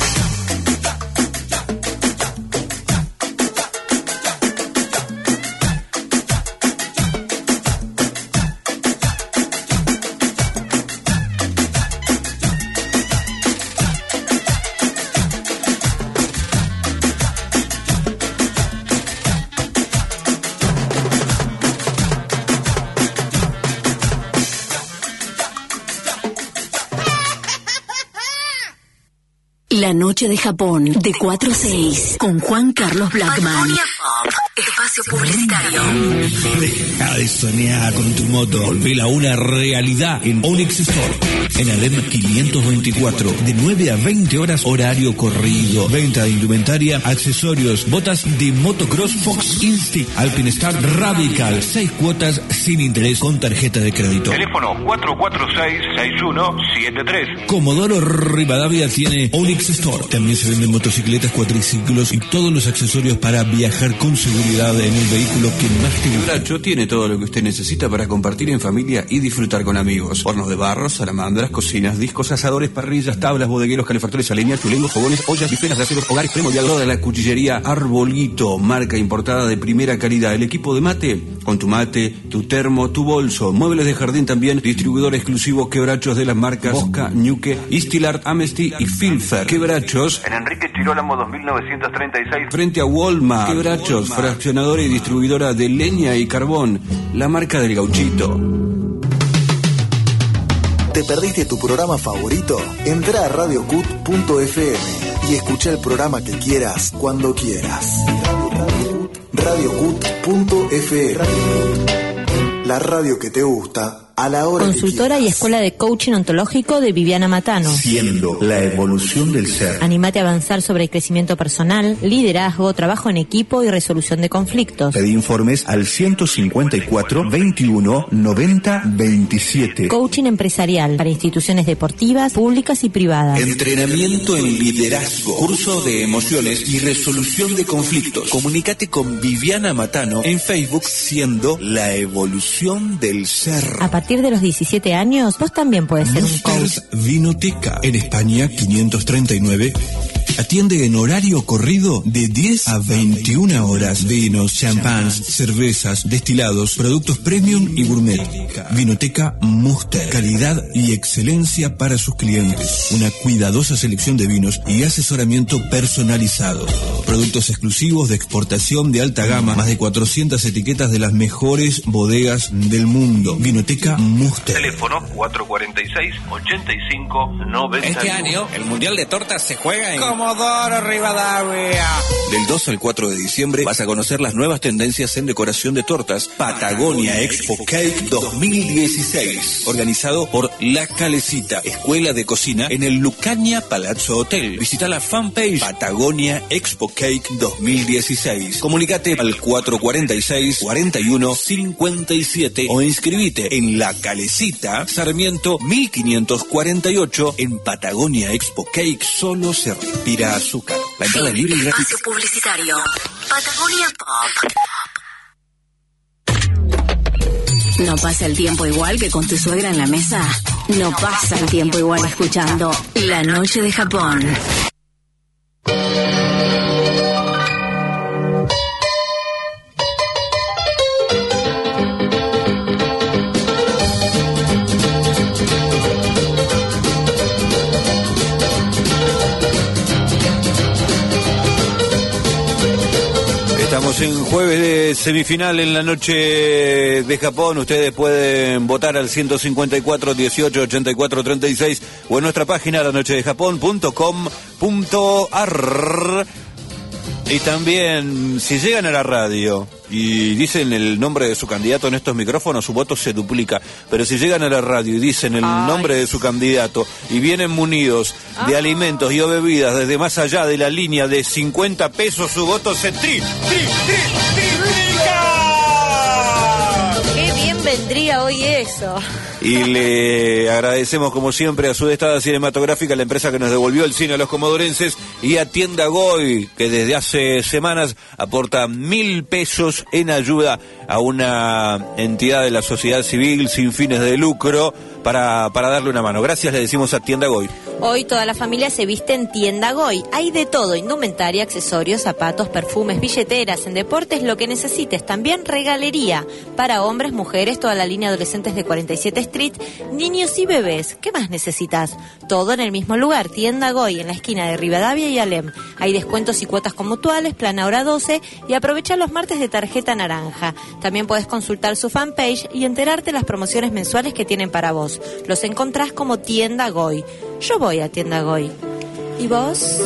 La noche de Japón, de cuatro a seis, con Juan Carlos Blackman. Espacio publicitario. Deja de soñar con tu moto. Volvela una realidad en Onix Store. En Alem quinientos veinticuatro. De nueve a veinte horas, horario corrido. Venta de indumentaria, accesorios, botas de motocross Fox Instinct, Alpine Star Radical. Seis cuotas sin interés con tarjeta de crédito. Teléfono cuatro cuatro seis, seis uno siete tres. Comodoro Rivadavia tiene Onix Store. También se venden motocicletas, cuatriciclos y todos los accesorios para viajar con seguridad en el vehículo que más te gusta. Quebracho tiene todo lo que usted necesita para compartir en familia y disfrutar con amigos. Hornos de barro, salamandras, cocinas, discos, asadores, parrillas, tablas, bodegueros, calefactores a leña, chulengos, fogones, ollas, bifenas, braseros, hogares, premodiador de la cuchillería Arbolito, marca importada de primera calidad. El equipo de mate, con tu mate, tu termo, tu bolso. Muebles de jardín también, distribuidor exclusivo Quebrachos de las marcas Bosca, Ñuque, Istilart, Amnesty y Filfer. Quebrachos en Enrique Chirolamo dos mil novecientos treinta y seis. Frente a Walmart. Quebrachos, fraccionadora y distribuidora de leña y carbón, la marca del Gauchito. ¿Te perdiste tu programa favorito? Entrá a radio cut punto f m y escucha el programa que quieras, cuando quieras. radio cut punto f m. La radio que te gusta a la hora. Consultora y escuela de coaching ontológico de Viviana Matano. Siendo la evolución del ser. Anímate a avanzar sobre el crecimiento personal, liderazgo, trabajo en equipo y resolución de conflictos. Pedí informes al ciento cincuenta y cuatro, veintiuno, noventa, veintisiete. Coaching empresarial para instituciones deportivas, públicas y privadas. Entrenamiento en liderazgo, curso de emociones y resolución de conflictos. Comunícate con Viviana Matano en Facebook, siendo la evolución del ser. A partir de los diecisiete años, vos también puedes ser un coach. Vinoteca, en España quinientos treinta y nueve. Atiende en horario corrido de diez a veintiuna horas. Vinos, champans, cervezas, destilados, productos premium y gourmet. Vinoteca Muster. Calidad y excelencia para sus clientes. Una cuidadosa selección de vinos y asesoramiento personalizado. Productos exclusivos de exportación de alta gama. Más de cuatrocientas etiquetas de las mejores bodegas del mundo. Vinoteca Muster. Teléfono cuatro cuatro seis, ochenta y cinco, noventa. Este año, el Mundial de Tortas se juega en Comodoro Rivadavia. Del dos al cuatro de diciembre vas a conocer las nuevas tendencias en decoración de tortas. Patagonia Expo Cake dos mil dieciséis. Organizado por La Calecita, Escuela de Cocina en el Lucaña Palazzo Hotel. Visita la fanpage Patagonia Expo Cake dos mil dieciséis. Comunícate al cuatro cuatro seis, cuarenta y uno, cincuenta y siete o inscribite en La Calecita, Sarmiento mil quinientos cuarenta y ocho. En Patagonia Expo Cake solo se respira azúcar. La entrada es libre y gratis. Espacio publicitario. Patagonia Pop. ¿No pasa el tiempo igual que con tu suegra en la mesa? No pasa el tiempo igual escuchando La Noche de Japón. Estamos en jueves de semifinal en la noche de Japón. Ustedes pueden votar al ciento cincuenta y cuatro, dieciocho, ochenta y cuatro, treinta y seis o en nuestra página la noche de japón punto com punto a r. Y también, si llegan a la radio y dicen el nombre de su candidato en estos micrófonos, su voto se duplica. Pero si llegan a la radio y dicen el Ay. nombre de su candidato y vienen munidos de ah. alimentos y o bebidas desde más allá de la línea de cincuenta pesos, su voto se tri, tri, tri, triplica. ¡Qué bien vendría hoy eso! Y le agradecemos como siempre a Sudestada Cinematográfica, la empresa que nos devolvió el cine a los comodorenses, y a Tienda Goy, que desde hace semanas aporta mil pesos en ayuda a una entidad de la sociedad civil sin fines de lucro para, para darle una mano. Gracias, le decimos a Tienda Goy. Hoy toda la familia se viste en Tienda Goy. Hay de todo: indumentaria, accesorios, zapatos, perfumes, billeteras, en deportes, lo que necesites. También regalería para hombres, mujeres, toda la línea adolescentes de cuarenta y siete Street, niños y bebés. ¿Qué más necesitas? Todo en el mismo lugar, Tienda Goy, en la esquina de Rivadavia y Alem. Hay descuentos y cuotas con mutuales, plan ahora doce, y aprovecha los martes de tarjeta naranja. También puedes consultar su fanpage y enterarte las promociones mensuales que tienen para vos. Los encontrás como Tienda Goy. Yo voy a Tienda Goy. ¿Y vos?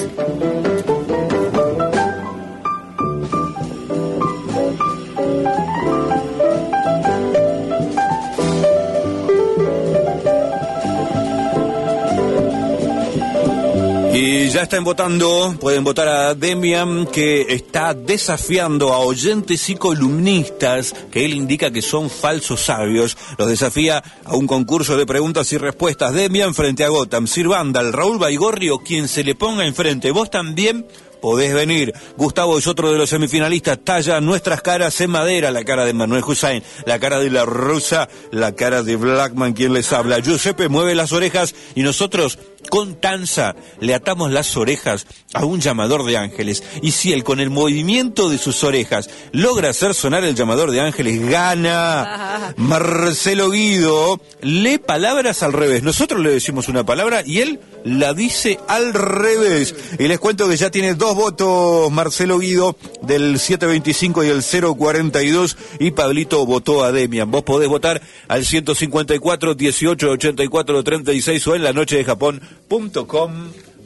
Y ya están votando, pueden votar a Demian, que está desafiando a oyentes y columnistas que él indica que son falsos sabios. Los desafía a un concurso de preguntas y respuestas. Demian frente a Gotham, Sir Vandal, Raúl Baigorri o quien se le ponga enfrente. Vos también podés venir. Gustavo es otro de los semifinalistas. Talla nuestras caras en madera: la cara de Manuel Hussain, la cara de la Rusa, la cara de Blackman, quien les habla. Giuseppe mueve las orejas y nosotros con Tanza le atamos las orejas a un llamador de ángeles. Y si él, con el movimiento de sus orejas, logra hacer sonar el llamador de ángeles, gana. Marcelo Guido lee palabras al revés. Nosotros le decimos una palabra y él la dice al revés. Y les cuento que ya tiene dos votos Marcelo Guido, del siete veinticinco y el cero cuarenta y dos, y Pablito votó a Demian. Vos podés votar al ciento cincuenta y cuatro, dieciocho, ochenta y cuatro, treinta y seis o en la noche de Japón punto com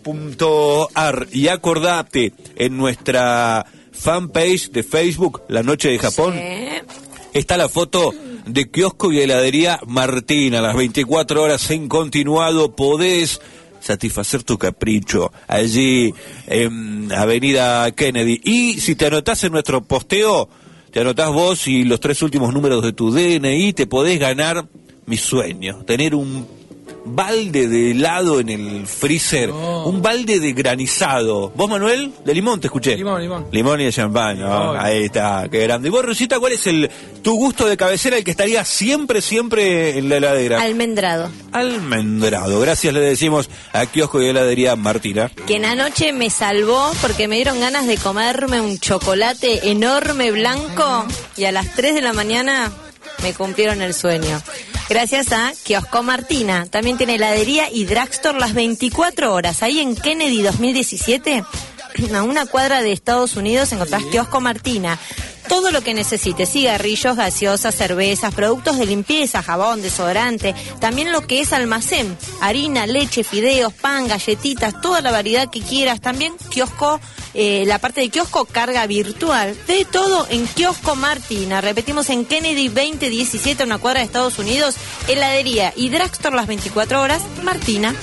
punto ar. Y acordate, en nuestra fanpage de Facebook, La Noche de Japón, sí, está la foto de kiosco y heladería Martina, las veinticuatro horas en continuado. Podés satisfacer tu capricho allí en Avenida Kennedy. Y si te anotás en nuestro posteo, te anotás vos y los tres últimos números de tu D N I, te podés ganar mi sueño, tener un balde de helado en el freezer, no. un balde de granizado. ¿Vos, Manuel? De limón te escuché. Limón, limón. Limón y de champán, ¿no? Ahí está, qué grande. ¿Y vos, Rosita, cuál es el tu gusto de cabecera, el que estaría siempre, siempre en la heladera? Almendrado. Almendrado. Gracias le decimos a Kiosco y Heladería Martina. Que anoche me salvó porque me dieron ganas de comerme un chocolate enorme blanco y a las tres de la mañana me cumplieron el sueño. Gracias a Kiosco Martina. También tiene heladería y drugstore las veinticuatro horas. Ahí en Kennedy dos mil diecisiete, a una cuadra de Estados Unidos, encontrás Kiosco Martina. Todo lo que necesites, cigarrillos, gaseosas, cervezas, productos de limpieza, jabón, desodorante, también lo que es almacén, harina, leche, fideos, pan, galletitas, toda la variedad que quieras. También kiosco, eh, la parte de kiosco, carga virtual, de todo en Kiosco Martina. Repetimos, en Kennedy veinte diecisiete, una cuadra de Estados Unidos, heladería y drugstore las veinticuatro horas, Martina.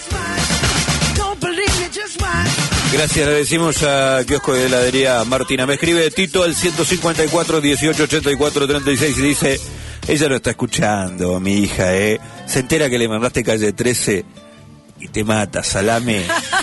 Gracias, le decimos a Kiosco de Heladería Martina. Me escribe Tito al ciento cincuenta y cuatro, dieciocho ochenta y cuatro, treinta y seis y dice: ella lo está escuchando, mi hija, ¿eh? Se entera que le mandaste Calle trece y te mata, salame.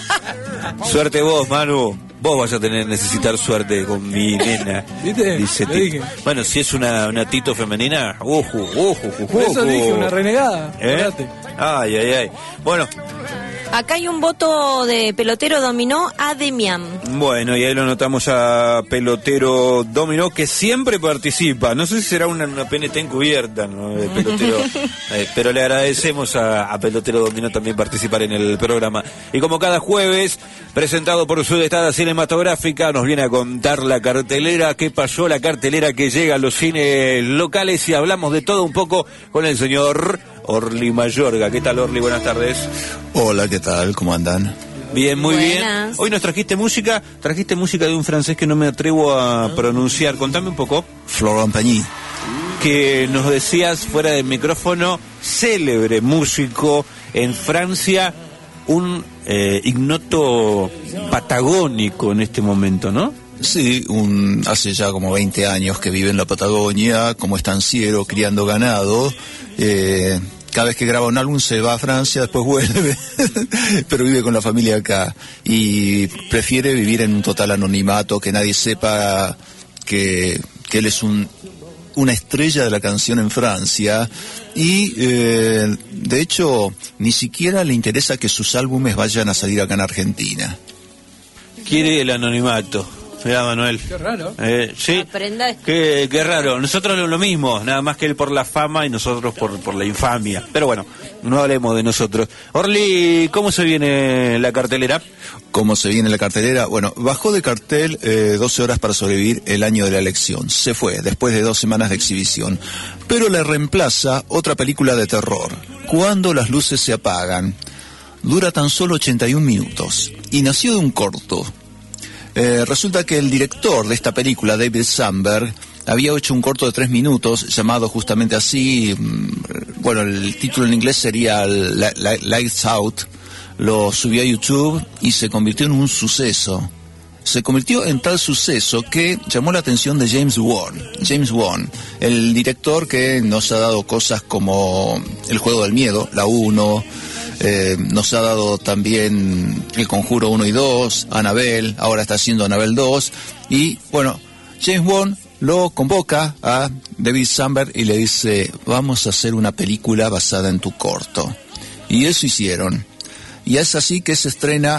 Suerte vos, Manu. Vos vas a tener necesitar suerte con mi nena. ¿Viste? Dice Tito. Bueno, si es una, una Tito femenina, ojo, ojo, ojo. Por eso dije, una renegada. ¿Eh? Ay, ay, ay. Bueno. Acá hay un voto de pelotero dominó a Demian. Bueno, y ahí lo notamos a pelotero dominó, que siempre participa. No sé si será una, una P N T encubierta, ¿no? De pelotero, eh, pero le agradecemos a, a pelotero dominó también participar en el programa. Y como cada jueves, presentado por Sudestada Cinematográfica, nos viene a contar la cartelera, qué pasó, la cartelera que llega a los cines locales, y hablamos de todo un poco con el señor Orly Mayorga. ¿Qué tal, Orly? Buenas tardes. Hola, ¿qué tal? ¿Cómo andan? Bien, muy Buenas. bien. Hoy nos trajiste música, trajiste música de un francés que no me atrevo a pronunciar. Contame un poco. Florent Pagny. Que nos decías fuera del micrófono, célebre músico en Francia, un eh, ignoto patagónico en este momento, ¿no? Sí, un, hace ya como veinte años que vive en la Patagonia, como estanciero, criando ganado. Eh, cada vez que graba un álbum se va a Francia, después vuelve, pero vive con la familia acá. Y prefiere vivir en un total anonimato, que nadie sepa que, que él es un, una estrella de la canción en Francia. Y, eh, de hecho, ni siquiera le interesa que sus álbumes vayan a salir acá en Argentina. Quiere el anonimato. Mirá, Manuel. Qué raro. Eh, sí. Aprenda esto. Qué, qué raro. Nosotros lo, lo mismo, nada más que él por la fama y nosotros por, por la infamia. Pero bueno, no hablemos de nosotros. Orly, ¿cómo se viene la cartelera? ¿Cómo se viene la cartelera? Bueno, bajó de cartel eh, doce horas para sobrevivir el año de la elección. Se fue, después de dos semanas de exhibición. Pero le reemplaza otra película de terror, Cuando las luces se apagan. Dura tan solo ochenta y un minutos. Y nació de un corto. Eh, resulta que el director de esta película, David Sandberg, había hecho un corto de tres minutos llamado justamente así, bueno, el título en inglés sería Lights Out. Lo subió a YouTube y se convirtió en un suceso. Se convirtió en tal suceso que llamó la atención de James Wan. James Wan, el director que nos ha dado cosas como El Juego del Miedo, la uno... Eh, nos ha dado también El Conjuro uno y dos, Annabelle, ahora está haciendo Annabelle dos, y bueno, James Wan lo convoca a David Sandberg y le dice: vamos a hacer una película basada en tu corto. Y eso hicieron, y es así que se estrena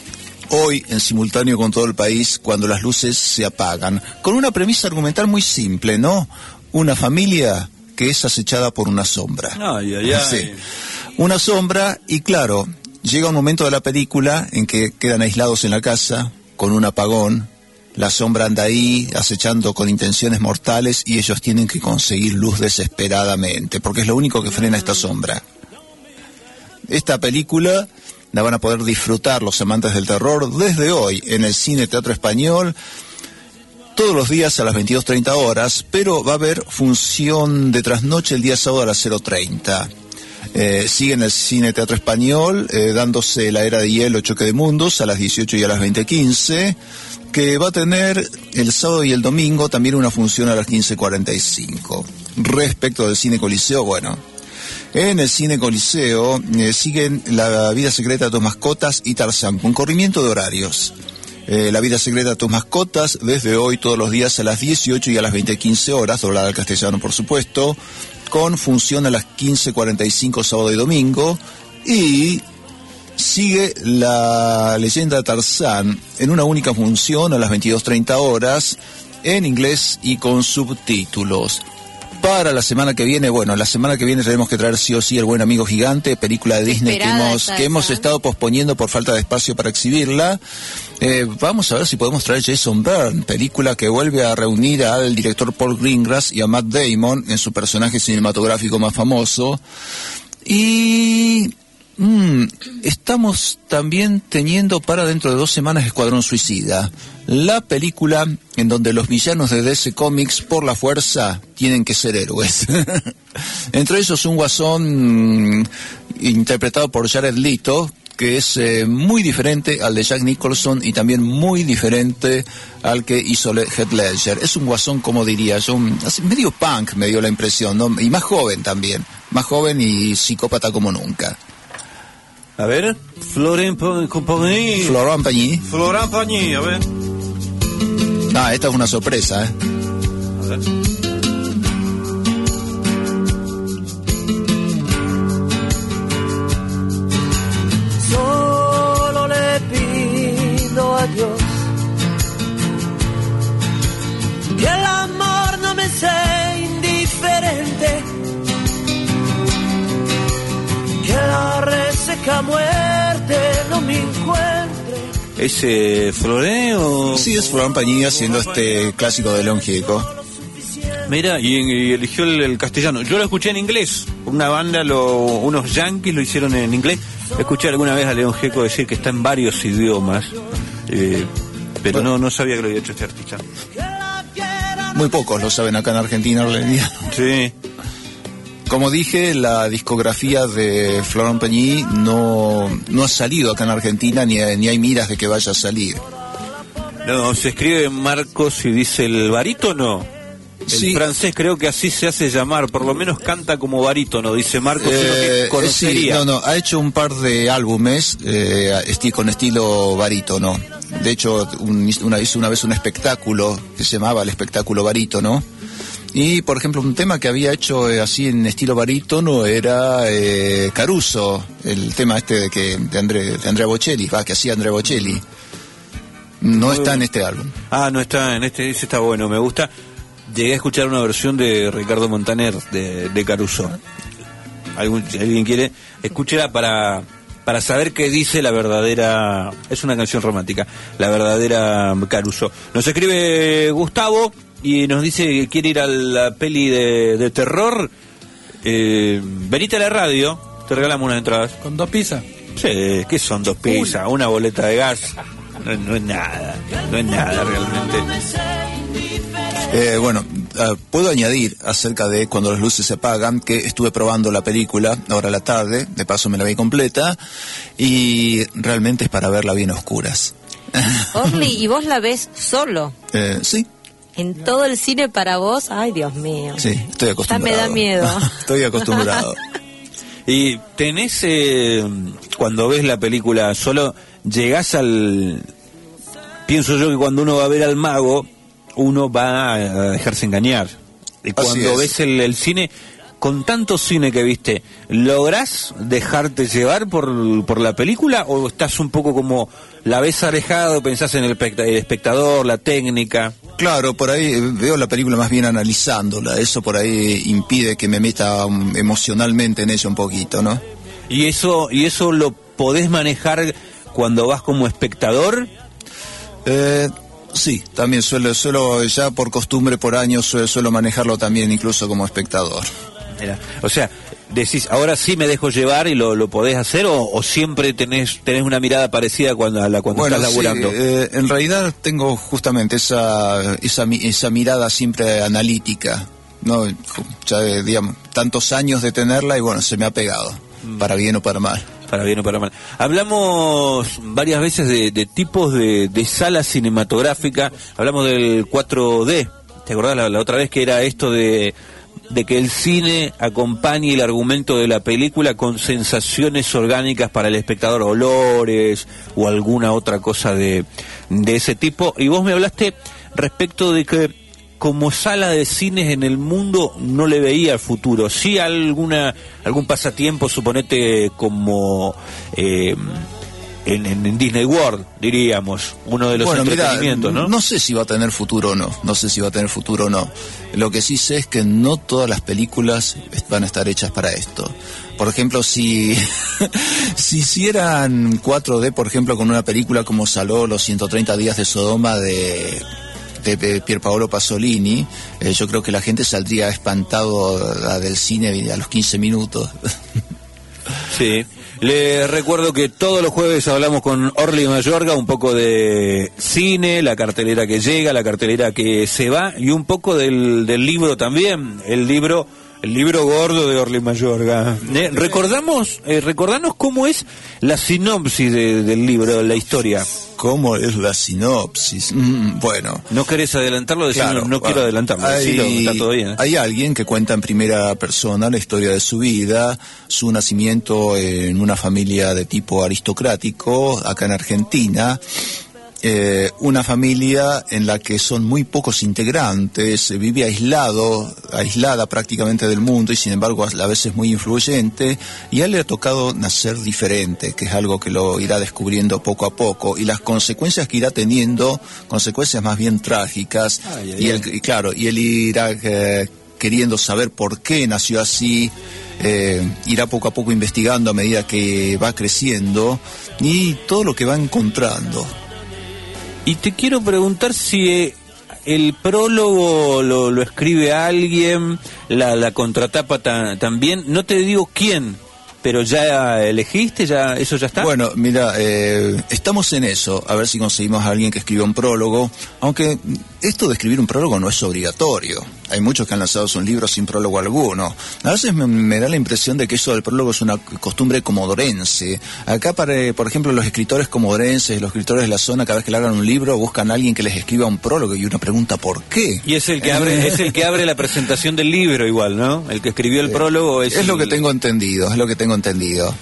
hoy en simultáneo con todo el país, Cuando las luces se apagan, con una premisa argumental muy simple, ¿no? Una familia que es acechada por una sombra. Ay, ay, ay. Sí. Una sombra, y claro, llega un momento de la película en que quedan aislados en la casa, con un apagón, la sombra anda ahí, acechando con intenciones mortales, y ellos tienen que conseguir luz desesperadamente, porque es lo único que frena esta sombra. esta película la van a poder disfrutar los amantes del terror desde hoy en el Cine Teatro Español, todos los días a las veintidós treinta horas, pero va a haber función de trasnoche el día sábado a las cero treinta. Eh, sigue en el Cine Teatro Español eh, dándose La Era de Hielo, Choque de Mundos a las dieciocho y a las veinte quince, que va a tener el sábado y el domingo también una función a las quince cuarenta y cinco. Respecto del Cine Coliseo, bueno, en el Cine Coliseo eh, siguen La Vida Secreta de tus Mascotas y Tarzán, con corrimiento de horarios. Eh, La Vida Secreta de tus Mascotas, desde hoy todos los días a las dieciocho y a las veinte quince horas, doblada al castellano por supuesto, con función a las quince cuarenta y cinco sábado y domingo. Y sigue La Leyenda de Tarzán en una única función a las veintidós treinta horas, en inglés y con subtítulos. Para la semana que viene, bueno, la semana que viene tenemos que traer sí o sí El Buen Amigo Gigante, película de Disney que hemos, que hemos estado posponiendo por falta de espacio para exhibirla. Eh, vamos a ver si podemos traer Jason Bourne, película que vuelve a reunir al director Paul Greengrass y a Matt Damon en su personaje cinematográfico más famoso. Y mm, estamos también teniendo para dentro de dos semanas Escuadrón Suicida, la película en donde los villanos de D C Comics por la fuerza tienen que ser héroes. Entre ellos un guasón mm, interpretado por Jared Leto, que es eh, muy diferente al de Jack Nicholson y también muy diferente al que hizo Le- Heath Ledger. Es un guasón, como diría yo, un, así, medio punk me dio la impresión, ¿no? Y más joven también, más joven y psicópata como nunca. A ver, Florent Pagny. Florent Pagny. Florent Pagny, a ver. Ah, esta es una sorpresa, ¿eh? A ver. Solo le pido a Dios que el amor no me sea indiferente, que la reseca muerte no me encuentre. ¿Es eh, Florent o...? Sí, es Florent Pagny haciendo este clásico de León Gieco. Mira, y, y eligió el, el castellano. Yo lo escuché en inglés. Una banda, lo, unos yankees lo hicieron en inglés. Escuché alguna vez a León Gieco decir que está en varios idiomas, eh, pero no no sabía que lo había hecho este artista. Muy pocos lo saben acá en Argentina, Orlenia. Sí. Como dije, la discografía de Florent Pagny no, no ha salido acá en Argentina, ni, ni hay miras de que vaya a salir. No, se escribe Marcos y dice el barítono. El Sí. francés creo que así se hace llamar, por lo menos canta como barítono, dice Marcos, Eh, sino que conocería. sí, no, no, ha hecho un par de álbumes eh, esti- con estilo barítono. De hecho, un, una, hizo una vez un espectáculo que se llamaba el espectáculo barítono. Y, por ejemplo, un tema que había hecho eh, así en estilo barítono era eh, Caruso, el tema este de que de André, de Andrea Bocelli, va, que hacía Andrea Bocelli. No Muy está bueno. en este álbum. Ah, no está en este, ese está bueno, me gusta. Llegué a escuchar una versión de Ricardo Montaner de, de Caruso. ¿Algún, si alguien quiere, escúchela para, para saber qué dice la verdadera... Es una canción romántica, la verdadera Caruso. Nos escribe Gustavo y nos dice que quiere ir a la peli de, de terror. Eh, venite a la radio, te regalamos unas entradas. ¿Con dos pizzas? Sí, ¿qué son dos pizzas? Una boleta de gas. No, no es nada, no es nada realmente. Eh, bueno, uh, puedo añadir acerca de Cuando las luces se apagan, que estuve probando la película ahora a la tarde, de paso me la vi completa, y realmente es para verla bien a oscuras. Orly, ¿y vos la ves solo? Eh, sí, En todo el cine para vos, ay Dios mío. sí, estoy Ya acostumbrado. me da miedo. Estoy acostumbrado. Y tenés, eh, cuando ves la película solo, llegás al... Pienso yo que cuando uno va a ver al mago, uno va a dejarse engañar. Y Así cuando es. ves el, el cine, con tanto cine que viste, ¿lográs dejarte llevar por, por la película o estás un poco como la ves alejado, pensás en el, especta- el espectador, la técnica? Claro, por ahí veo la película más bien analizándola, eso por ahí impide que me meta um, emocionalmente en ella un poquito, ¿no? ¿Y eso, y eso lo podés manejar cuando vas como espectador? Eh, sí, también suelo, suelo, ya por costumbre, por años, suelo, suelo manejarlo también incluso como espectador. Mira, o sea, decís, ahora sí me dejo llevar y lo, lo podés hacer, o, o siempre tenés tenés una mirada parecida cuando, a la cuando bueno, estás laburando? Sí, eh, en realidad tengo justamente esa, esa, esa mirada siempre analítica, ¿no? Ya, digamos, tantos años de tenerla y bueno, se me ha pegado, mm. para bien o para mal. Para bien o para mal. Hablamos varias veces de, de tipos de, de sala cinematográfica, hablamos del cuatro D, ¿te acordás la, la otra vez que era esto de... de que el cine acompañe el argumento de la película con sensaciones orgánicas para el espectador, olores o alguna otra cosa de, de ese tipo? Y vos me hablaste respecto de que como sala de cines en el mundo no le veía el futuro. Sí alguna algún pasatiempo, suponete como... Eh, En, en, en Disney World, diríamos, uno de los bueno, entretenimientos, mira, ¿no? No sé si va a tener futuro o no, no sé si va a tener futuro o no. Lo que sí sé es que no todas las películas van a estar hechas para esto. Por ejemplo, si si hicieran cuatro D, por ejemplo, con una película como Saló, los ciento treinta días de Sodoma de... de Pierpaolo Pasolini, eh, yo creo que la gente saldría espantado del cine a los quince minutos. Sí. Les recuerdo que todos los jueves hablamos con Orly Mayorga un poco de cine, la cartelera que llega, la cartelera que se va y un poco del, del libro también, el libro el libro gordo de Orly Mayorga. ¿Eh? Recordamos, eh, recordanos cómo es la sinopsis de, del libro, la historia. ¿Cómo es la sinopsis? Mm, bueno. ¿No querés adelantarlo? Decir, claro, no, no quiero adelantarlo, hay, decilo, está todo bien. ¿eh? Hay alguien que cuenta en primera persona la historia de su vida, su nacimiento en una familia de tipo aristocrático, acá en Argentina, eh, una familia en la que son muy pocos integrantes, vive aislado, aislada prácticamente del mundo y sin embargo a veces muy influyente, y a él le ha tocado nacer diferente, que es algo que lo irá descubriendo poco a poco, y las consecuencias que irá teniendo, consecuencias más bien trágicas, ay, ay, y, él, y claro, y él irá eh, queriendo saber por qué nació así, eh, irá poco a poco investigando a medida que va creciendo, y todo lo que va encontrando. Y te quiero preguntar si eh, el prólogo lo, lo escribe alguien, la, la contratapa ta, también, no te digo quién, pero ya elegiste, ya eso ya está. Bueno, mira, eh, estamos en eso, a ver si conseguimos a alguien que escriba un prólogo, aunque esto de escribir un prólogo no es obligatorio. Hay muchos que han lanzado sus libros sin prólogo alguno. A veces me, me da la impresión de que eso del prólogo es una costumbre comodorense. Acá, para, por ejemplo, los escritores comodorenses, los escritores de la zona, cada vez que le hagan un libro, buscan a alguien que les escriba un prólogo y uno pregunta ¿por qué? Y es el que abre, es el que abre la presentación del libro igual, ¿no? El que escribió el prólogo es... Es el... lo que tengo entendido, es lo que tengo entendido.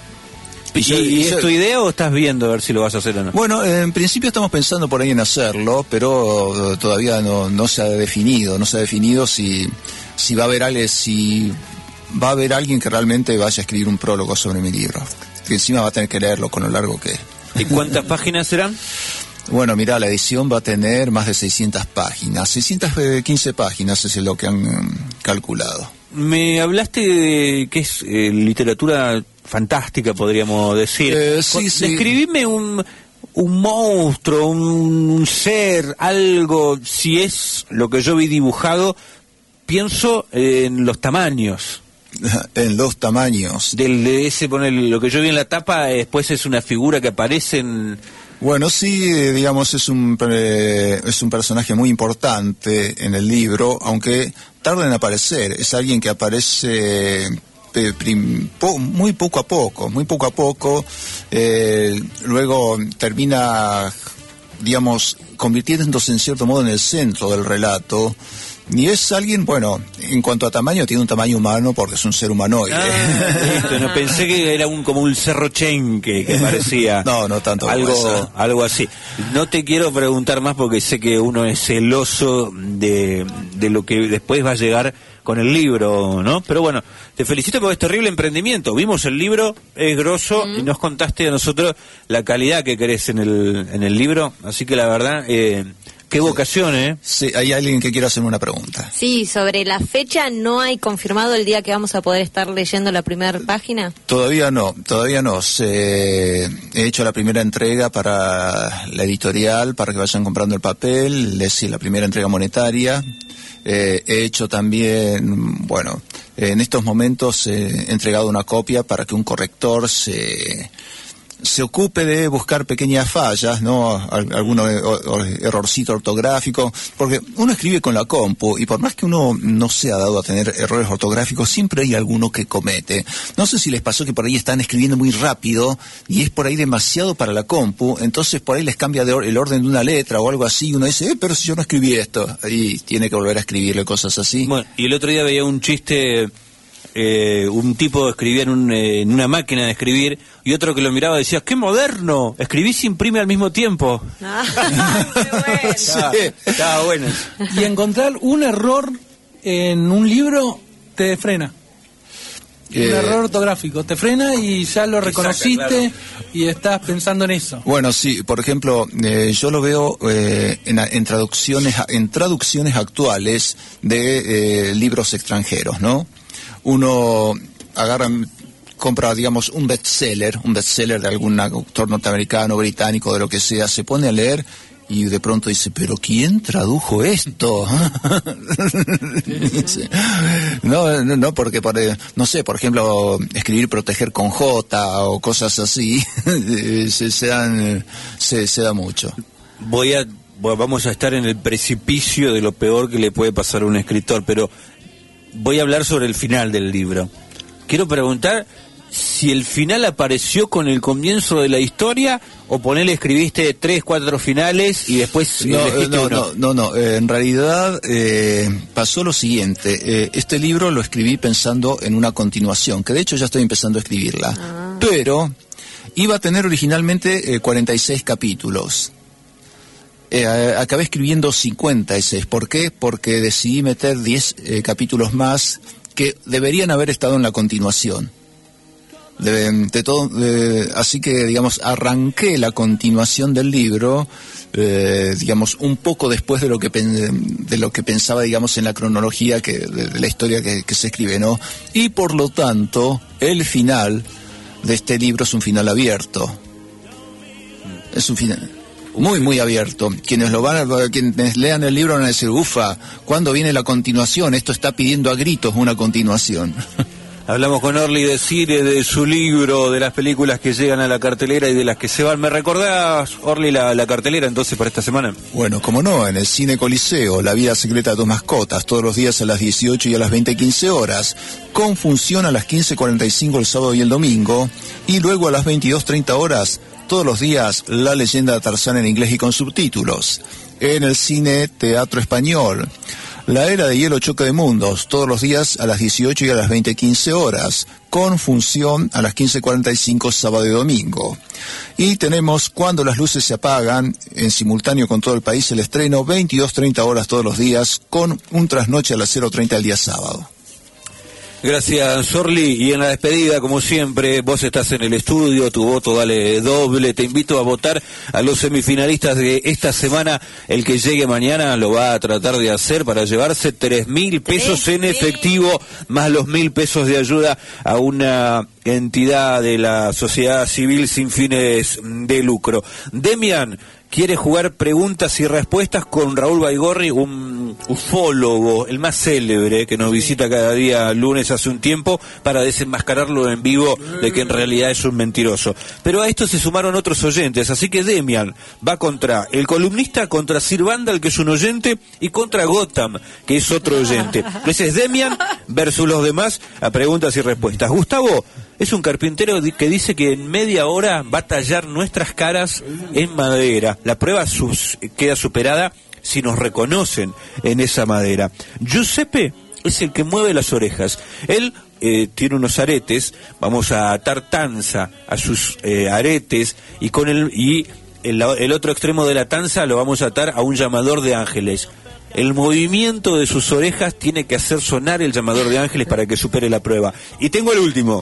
¿Y, yo, ¿y es yo, tu idea o estás viendo a ver si lo vas a hacer o no? Bueno, en principio estamos pensando por ahí en hacerlo, pero todavía no, no se ha definido, no se ha definido si, si va a haber alguien, si va a haber alguien que realmente vaya a escribir un prólogo sobre mi libro, que encima va a tener que leerlo con lo largo que es. ¿Y cuántas páginas serán? Bueno, mira, la edición va a tener más de seiscientas páginas, seiscientas quince páginas es lo que han um, calculado. Me hablaste de que es eh, literatura fantástica, podríamos decir. Eh, sí, sí. Describime un, un monstruo, un, un ser, algo, si es lo que yo vi dibujado, pienso en los tamaños. En los tamaños. Del, de ese, poner, lo que yo vi en la tapa, después es una figura que aparece en... Bueno, sí, digamos, es un eh, es un personaje muy importante en el libro, aunque tarda en aparecer. Es alguien que aparece eh, prim, po, muy poco a poco, muy poco a poco. Eh, luego termina, digamos, convirtiéndose en cierto modo en el centro del relato. Y es alguien, bueno, en cuanto a tamaño, tiene un tamaño humano porque es un ser humanoide. Ah, listo, no, pensé que era un como un cerro chenque que parecía. No, no tanto algo, como eso. Algo así. No te quiero preguntar más porque sé que uno es celoso de, de lo que después va a llegar con el libro, ¿no? Pero bueno, te felicito por este terrible emprendimiento. Vimos el libro, es grosso, mm. y nos contaste a nosotros la calidad que querés en el, en el libro. Así que la verdad... Eh, qué vocación, ¿eh? Sí, hay alguien que quiere hacerme una pregunta. Sí, sobre la fecha, ¿no hay confirmado el día que vamos a poder estar leyendo la primera página? Todavía no, todavía no. Se, he hecho la primera entrega para la editorial, para que vayan comprando el papel, es decir, la primera entrega monetaria. Eh, he hecho también, bueno, en estos momentos he entregado una copia para que un corrector se... se ocupe de buscar pequeñas fallas, ¿no? Algún errorcito ortográfico, porque uno escribe con la compu y por más que uno no sea dado a tener errores ortográficos, siempre hay alguno que comete. No sé si les pasó que por ahí están escribiendo muy rápido y es por ahí demasiado para la compu, entonces por ahí les cambia de or- el orden de una letra o algo así, y uno dice, eh, pero si yo no escribí esto, y tiene que volver a escribirle cosas así. Bueno, y el otro día veía un chiste... Eh, un tipo escribía en, un, eh, en una máquina de escribir y otro que lo miraba decía, ¡qué moderno! Escribí y se imprime al mismo tiempo. Ah, qué bueno. Estaba, estaba bueno. Y encontrar un error en un libro te frena. Eh, un error ortográfico te frena y ya lo reconociste, claro. Y estás pensando en eso. Bueno, sí, por ejemplo, eh, yo lo veo eh, en, en traducciones en traducciones actuales de eh, libros extranjeros, ¿no? Uno agarra, compra, digamos, un bestseller, un bestseller de algún autor norteamericano, británico, de lo que sea, se pone a leer y de pronto dice, ¿pero quién tradujo esto? no, no, no, porque, por, no sé, por ejemplo, escribir proteger con J o cosas así, se, se, dan, se, se da mucho. Voy a, vamos a estar en el precipicio de lo peor que le puede pasar a un escritor, pero voy a hablar sobre el final del libro. Quiero preguntar si el final apareció con el comienzo de la historia o ponele escribiste tres, cuatro finales y después no, elegiste no, uno. no, no, no, eh, en realidad eh, pasó lo siguiente. Eh, este libro lo escribí pensando en una continuación, que de hecho ya estoy empezando a escribirla, ah. pero iba a tener originalmente eh, cuarenta y seis capítulos. Eh, acabé escribiendo cincuenta y seis. ¿Por qué? Porque decidí meter diez eh, capítulos más que deberían haber estado en la continuación. De, de todo, de, así que, digamos, arranqué la continuación del libro, eh, digamos, un poco después de lo que de lo que pensaba, digamos, en la cronología que de, de la historia que, que se escribe, ¿no? Y por lo tanto, el final de este libro es un final abierto. Es un final muy, muy abierto. Quienes lo van a, quienes lean el libro van a decir, ufa, ¿cuándo viene la continuación? Esto está pidiendo a gritos una continuación. Hablamos con Orly de cine, de su libro, de las películas que llegan a la cartelera y de las que se van. ¿Me recordás, Orly, la, la cartelera entonces para esta semana? Bueno, como no, en el Cine Coliseo, La vida secreta de tus mascotas, todos los días a las dieciocho y a las veinte quince horas, con función a las quince cuarenta y cinco el sábado y el domingo, y luego a las veintidós treinta horas, todos los días, La leyenda de Tarzán en inglés y con subtítulos. En el Cine Teatro Español, La era de hielo choque de mundos, todos los días a las dieciocho y a las veinte quince horas, con función a las quince cuarenta y cinco sábado y domingo. Y tenemos Cuando las luces se apagan, en simultáneo con todo el país, el estreno, veintidós treinta horas todos los días, con un trasnoche a las cero treinta el día sábado. Gracias, Orly. Y en la despedida, como siempre, vos estás en el estudio, tu voto vale doble. Te invito a votar a los semifinalistas de esta semana. El que llegue mañana lo va a tratar de hacer para llevarse tres mil pesos en efectivo, más los mil pesos de ayuda a una entidad de la sociedad civil sin fines de lucro. Demian quiere jugar preguntas y respuestas con Raúl Baigorri, un ufólogo, el más célebre, que nos visita cada día lunes hace un tiempo, para desenmascararlo en vivo de que en realidad es un mentiroso. Pero a esto se sumaron otros oyentes, así que Demian va contra el columnista, contra Sir Vandal, que es un oyente, y contra Gotham, que es otro oyente. Ese es Demian versus los demás a preguntas y respuestas. Gustavo es un carpintero que dice que en media hora va a tallar nuestras caras en madera. La prueba sus, queda superada si nos reconocen en esa madera. Giuseppe es el que mueve las orejas. Él eh, tiene unos aretes, vamos a atar tanza a sus eh, aretes y con el y el, el otro extremo de la tanza lo vamos a atar a un llamador de ángeles. El movimiento de sus orejas tiene que hacer sonar el llamador de ángeles para que supere la prueba. Y tengo el último.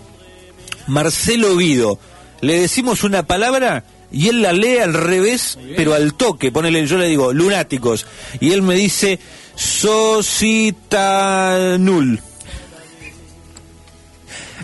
Marcelo Guido, le decimos una palabra y él la lee al revés, pero al toque. Ponele, yo le digo lunáticos y él me dice Socitanul.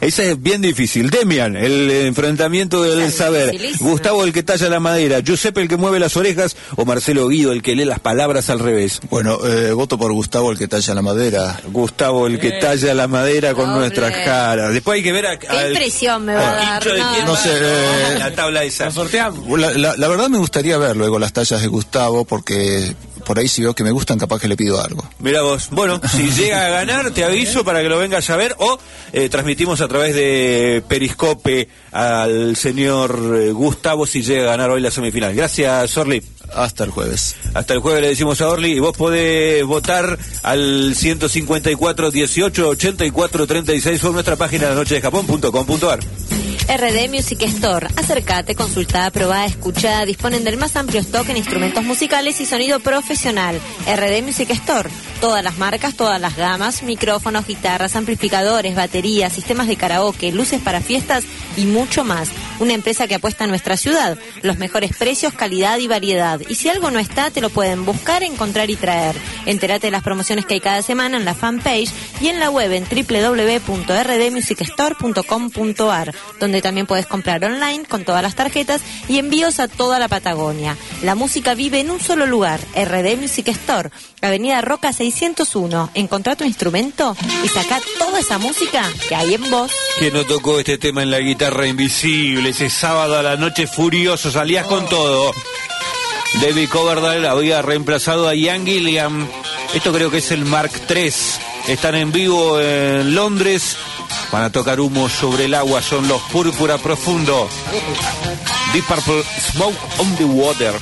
Esa es bien difícil. Demian, el enfrentamiento del Es saber. dificilísimo. Gustavo, el que talla la madera. Giuseppe, el que mueve las orejas. O Marcelo Guido, el que lee las palabras al revés. Bueno, eh, voto por Gustavo, el que talla la madera. Gustavo, el que talla la madera con Doble. nuestras caras. Después hay que ver a, Qué al- impresión me va a dar. Quincho de No. quién No sé, eh, la tabla esa. La, la- la verdad me gustaría ver luego las tallas de Gustavo, porque por ahí si veo que me gustan, capaz que le pido algo. Mira vos, bueno, si llega a ganar te aviso para que lo vengas a ver o eh, transmitimos a través de Periscope al señor eh, Gustavo si llega a ganar hoy la semifinal. Gracias, Orly. Hasta el jueves. Hasta el jueves le decimos a Orly y vos podés votar al ciento cincuenta y cuatro, dieciocho, ochenta y cuatro, treinta y seis por nuestra página la noche de japón punto com punto ar. R D Music Store. Acércate, consulta, probá, escucha. Disponen del más amplio stock en instrumentos musicales y sonido profesional. R D Music Store. Todas las marcas, todas las gamas, micrófonos, guitarras, amplificadores, baterías, sistemas de karaoke, luces para fiestas y mucho más. Una empresa que apuesta a nuestra ciudad. Los mejores precios, calidad y variedad. Y si algo no está, te lo pueden buscar, encontrar y traer. Entérate de las promociones que hay cada semana en la fanpage y en la web en doble u doble u doble u punto r d music store punto com punto ar, donde también puedes comprar online con todas las tarjetas y envíos a toda la Patagonia. La música vive en un solo lugar, R D Music Store, Avenida Roca seiscientos uno. Encontrá tu instrumento y sacá toda esa música que hay en vos. ¿Quién no tocó este tema en la guitarra invisible? Ese sábado a la noche furioso, salías con todo. David Coverdale había reemplazado a Ian Gilliam. Esto creo que es el Mark tres. Están en vivo en Londres. Van a tocar Humo sobre el agua. Son los Púrpura Profundo. Deep Purple, Smoke on the Water.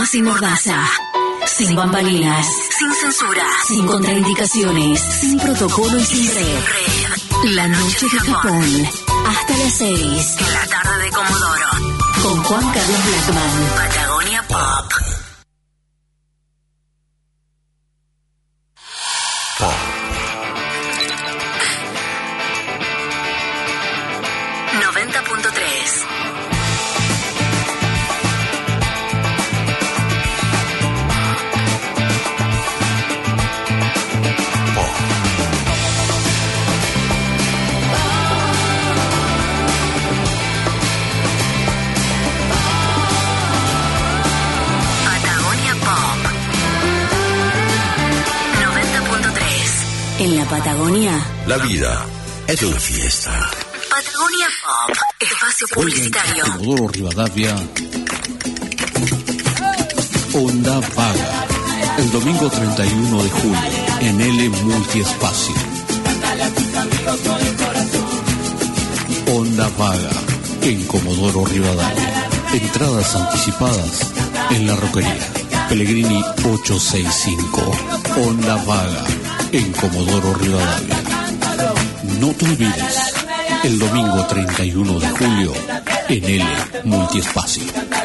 sin mordaza. Sin bambalinas, sin censura, sin contraindicaciones, sin protocolo y sin red. La noche de Japón, hasta las seis. En la tarde de Comodoro. Con Juan Carlos Blackman. Patagonia Pop. Pop. noventa punto tres. En la Patagonia, La vida es una fiesta. Patagonia Pop, espacio publicitario. Comodoro Rivadavia, Onda Vaga, el domingo treinta y uno de julio, en L Multiespacio. Onda Vaga, en Comodoro Rivadavia. Entradas anticipadas en la Roquería. Pellegrini ochocientos sesenta y cinco. Onda Vaga, en Comodoro Rivadavia. No te olvides, el domingo treinta y uno de julio, en L Multiespacio.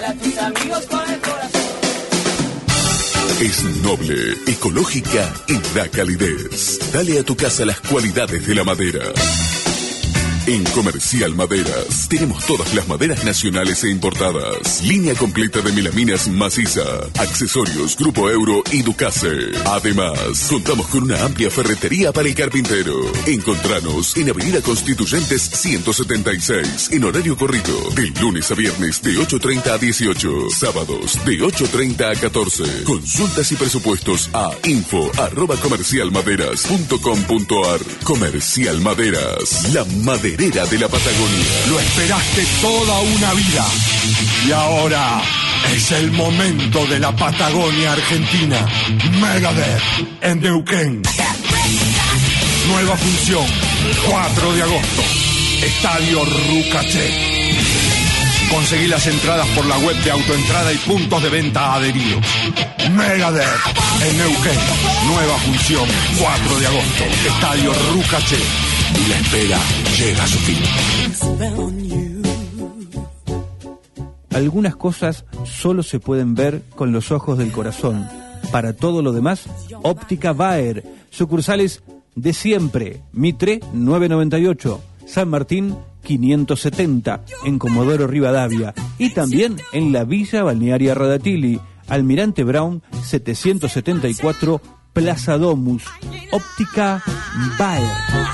Es noble, ecológica y da calidez. Dale a tu casa las cualidades de la madera. En Comercial Maderas tenemos todas las maderas nacionales e importadas. Línea completa de melaminas maciza, accesorios Grupo Euro y Ducase. Además, contamos con una amplia ferretería para el carpintero. Encontranos en Avenida Constituyentes ciento setenta y seis, en horario corrido, de lunes a viernes de ocho treinta a dieciocho, sábados de ocho treinta a catorce. Consultas y presupuestos a info arroba comercialmaderas punto com punto ar. Comercial Maderas, la madera de la Patagonia. Lo esperaste toda una vida y ahora es el momento de la Patagonia Argentina. Megadeth en Neuquén. Nueva función, cuatro de agosto, Estadio Rucaché. Conseguí las entradas por la web de Autoentrada y puntos de venta adheridos. Megadeth en Neuquén. Nueva función, cuatro de agosto, Estadio Rucaché. Y la espera llega a su fin. Algunas cosas solo se pueden ver con los ojos del corazón. Para todo lo demás, Óptica Baer. Sucursales de siempre. Mitre novecientos noventa y ocho. San Martín quinientos setenta. En Comodoro Rivadavia. Y también en la Villa Balnearia Radatili. Almirante Brown setecientos setenta y cuatro. Plaza Domus. Óptica Baer.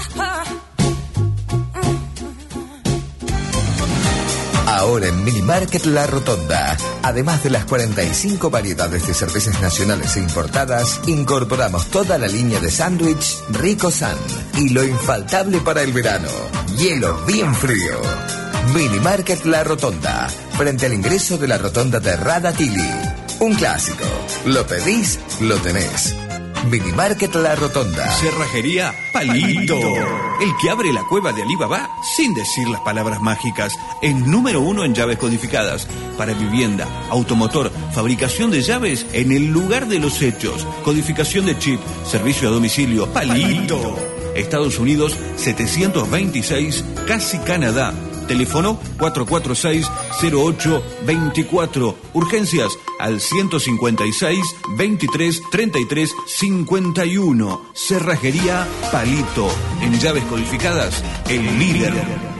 Ahora en Mini Market La Rotonda, además de las cuarenta y cinco variedades de cervezas nacionales e importadas, incorporamos toda la línea de sándwich Rico San y lo infaltable para el verano, hielo bien frío. Mini Market La Rotonda, frente al ingreso de la rotonda de Radatili. Un clásico, lo pedís, lo tenés. Mini Market La Rotonda. Cerrajería Palito. El que abre la cueva de Alibaba sin decir las palabras mágicas. Es número uno en llaves codificadas. Para vivienda, automotor, fabricación de llaves en el lugar de los hechos. Codificación de chip, servicio a domicilio. Palito. Estados Unidos setecientos veintiséis, Casi Canadá. Teléfono cuatro cuatro seis, cero ocho dos cuatro. Urgencias al ciento cincuenta y seis, veintitrés, treinta y tres, cincuenta y uno. Cerrajería Palito. En llaves codificadas, el líder.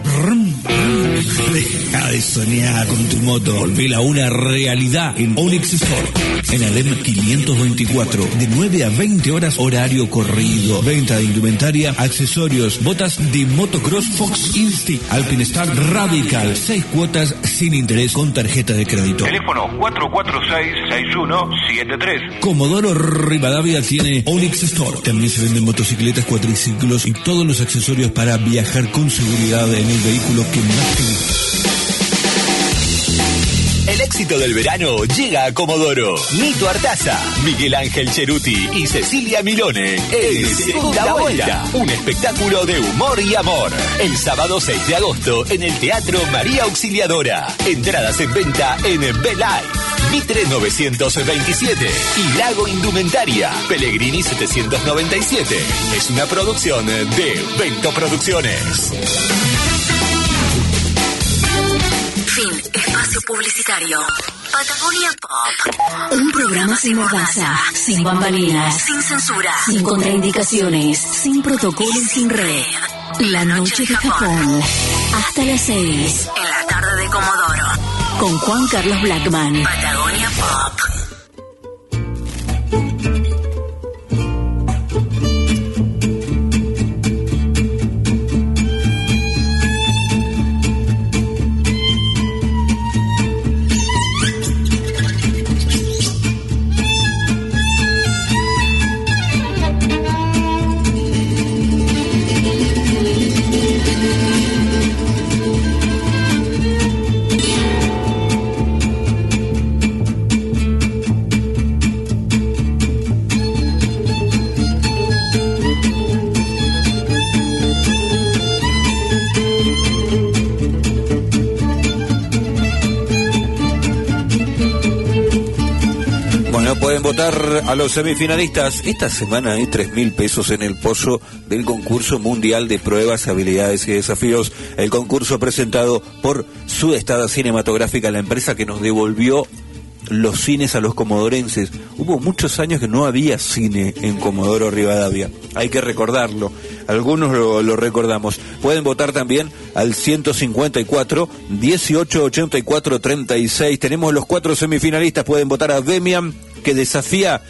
Deja de soñar con tu moto. Volvela una realidad en Onyx Store. En Alem quinientos veinticuatro. De nueve a veinte horas horario corrido. Venta de indumentaria, accesorios, botas de motocross Fox Instinct, Alpine Star Radical. Seis cuotas sin interés con tarjeta de crédito. Teléfono cuatro cuatro seis, seis uno siete tres. Comodoro Rivadavia tiene Onyx Store. También se venden motocicletas, cuatriciclos y todos los accesorios para viajar con seguridad en el vehículo que más te gusta. El éxito del verano llega a Comodoro. Nito Artaza, Miguel Ángel Cheruti y Cecilia Milone en Segunda Vuelta. Un espectáculo de humor y amor. El sábado seis de agosto en el Teatro María Auxiliadora. Entradas en venta en Belife, Mitre novecientos veintisiete y Lago Indumentaria, Pellegrini setecientos noventa y siete. Es una producción de Vento Producciones. Fin. Espacio publicitario. Patagonia Pop. Un programa sin mordaza, sin bambalinas, sin censura, sin contraindicaciones, sin protocolo y sin red. La noche de Japón. Hasta las seis. En la tarde de Comodoro. Con Juan Carlos Blackman. Patagonia Pop. Pueden votar a los semifinalistas. Esta semana hay tres mil pesos en el pozo del concurso mundial de pruebas, habilidades y desafíos. El concurso presentado por Sudestada Cinematográfica, la empresa que nos devolvió los cines a los comodorenses. Hubo muchos años que no había cine en Comodoro Rivadavia. Hay que recordarlo. Algunos lo, lo recordamos. Pueden votar también al ciento cincuenta y cuatro, dieciocho ochenta y cuatro, treinta y seis. Tenemos los cuatro semifinalistas. Pueden votar a Demian, que desafía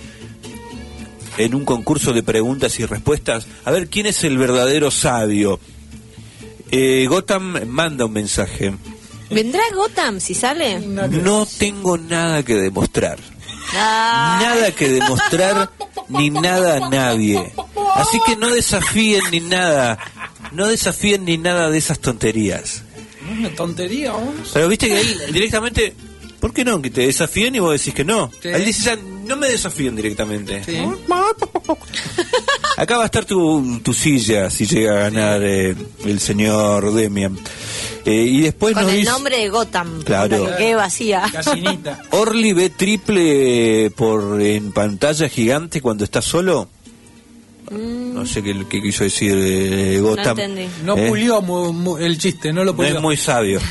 en un concurso de preguntas y respuestas a ver quién es el verdadero sabio. eh, Gotham manda un mensaje. ¿Vendrá Gotham si sale? No tengo nada que demostrar. Ah. Nada que demostrar ni nada a nadie. Así que no desafíen ni nada. No desafíen ni nada de esas tonterías. Una tontería, vamos. Pero viste que él directamente... ¿Por qué no? Que te desafíen y vos decís que no. Sí. Él dice, no me desafíen directamente. Sí. Acá va a estar tu, tu silla si llega a ganar eh, el señor Demian. Eh, y después con nos el dice, nombre de Gotham. claro, La que quede vacía. Casinita. Orly ve triple por en pantalla gigante cuando está solo. Mm. No sé qué, qué quiso decir eh, Gotham. No entendí. No ¿Eh? pulió mu, mu, el chiste, no lo No pulió. es muy sabio.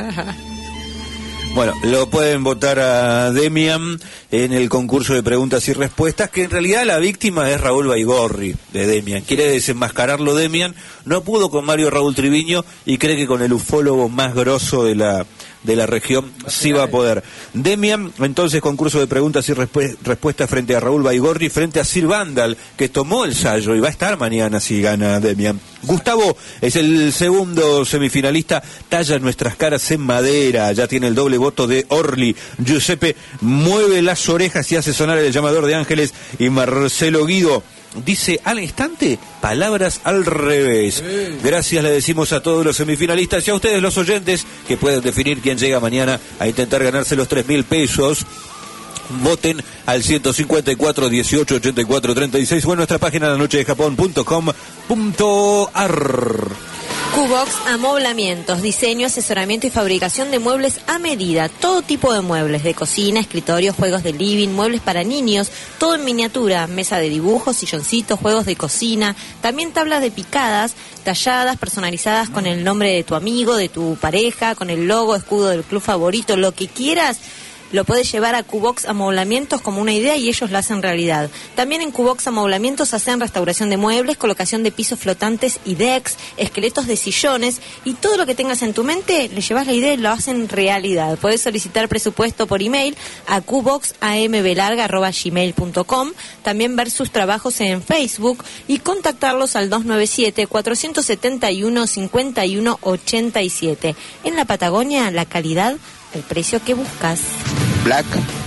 Bueno, lo pueden votar a Demian en el concurso de preguntas y respuestas, que en realidad la víctima es Raúl Baigorri de Demian. Quiere desenmascararlo Demian, no pudo con Mario Raúl Triviño y cree que con el ufólogo más grosso de la de la región sí va a poder. Demian, entonces, concurso de preguntas y respu- respuestas frente a Raúl Baigorri, frente a Sir Vandal, que tomó el sallo y va a estar mañana si gana Demian. Gustavo es el segundo semifinalista, talla nuestras caras en madera, ya tiene el doble voto de Orly. Giuseppe mueve las orejas y hace sonar el llamador de ángeles, y Marcelo Guido dice al instante palabras al revés. Gracias le decimos a todos los semifinalistas y a ustedes los oyentes que pueden definir quién llega mañana a intentar ganarse los tres mil pesos. Voten al ciento cincuenta y cuatro, dieciocho ochenta y cuatro, treinta y seis o en nuestra página la noche de japón punto com punto ar. Qbox Amoblamientos, diseño, asesoramiento y fabricación de muebles a medida. Todo tipo de muebles, de cocina, escritorio, juegos de living, muebles para niños, todo en miniatura, mesa de dibujos, silloncitos, juegos de cocina, también tablas de picadas, talladas, personalizadas con el nombre de tu amigo, de tu pareja, con el logo, escudo del club favorito, lo que quieras. Lo puedes llevar a Qbox Amoblamientos como una idea y ellos la hacen realidad. También en Qbox Amoblamientos hacen restauración de muebles, colocación de pisos flotantes y decks, esqueletos de sillones y todo lo que tengas en tu mente, le llevas la idea y lo hacen realidad. Puedes solicitar presupuesto por email a qbox a m b larga arroba gmail punto com, también ver sus trabajos en Facebook y contactarlos al dos nueve siete, cuatro siete uno, cinco uno ocho siete. En la Patagonia, la calidad, el precio que buscas. Black,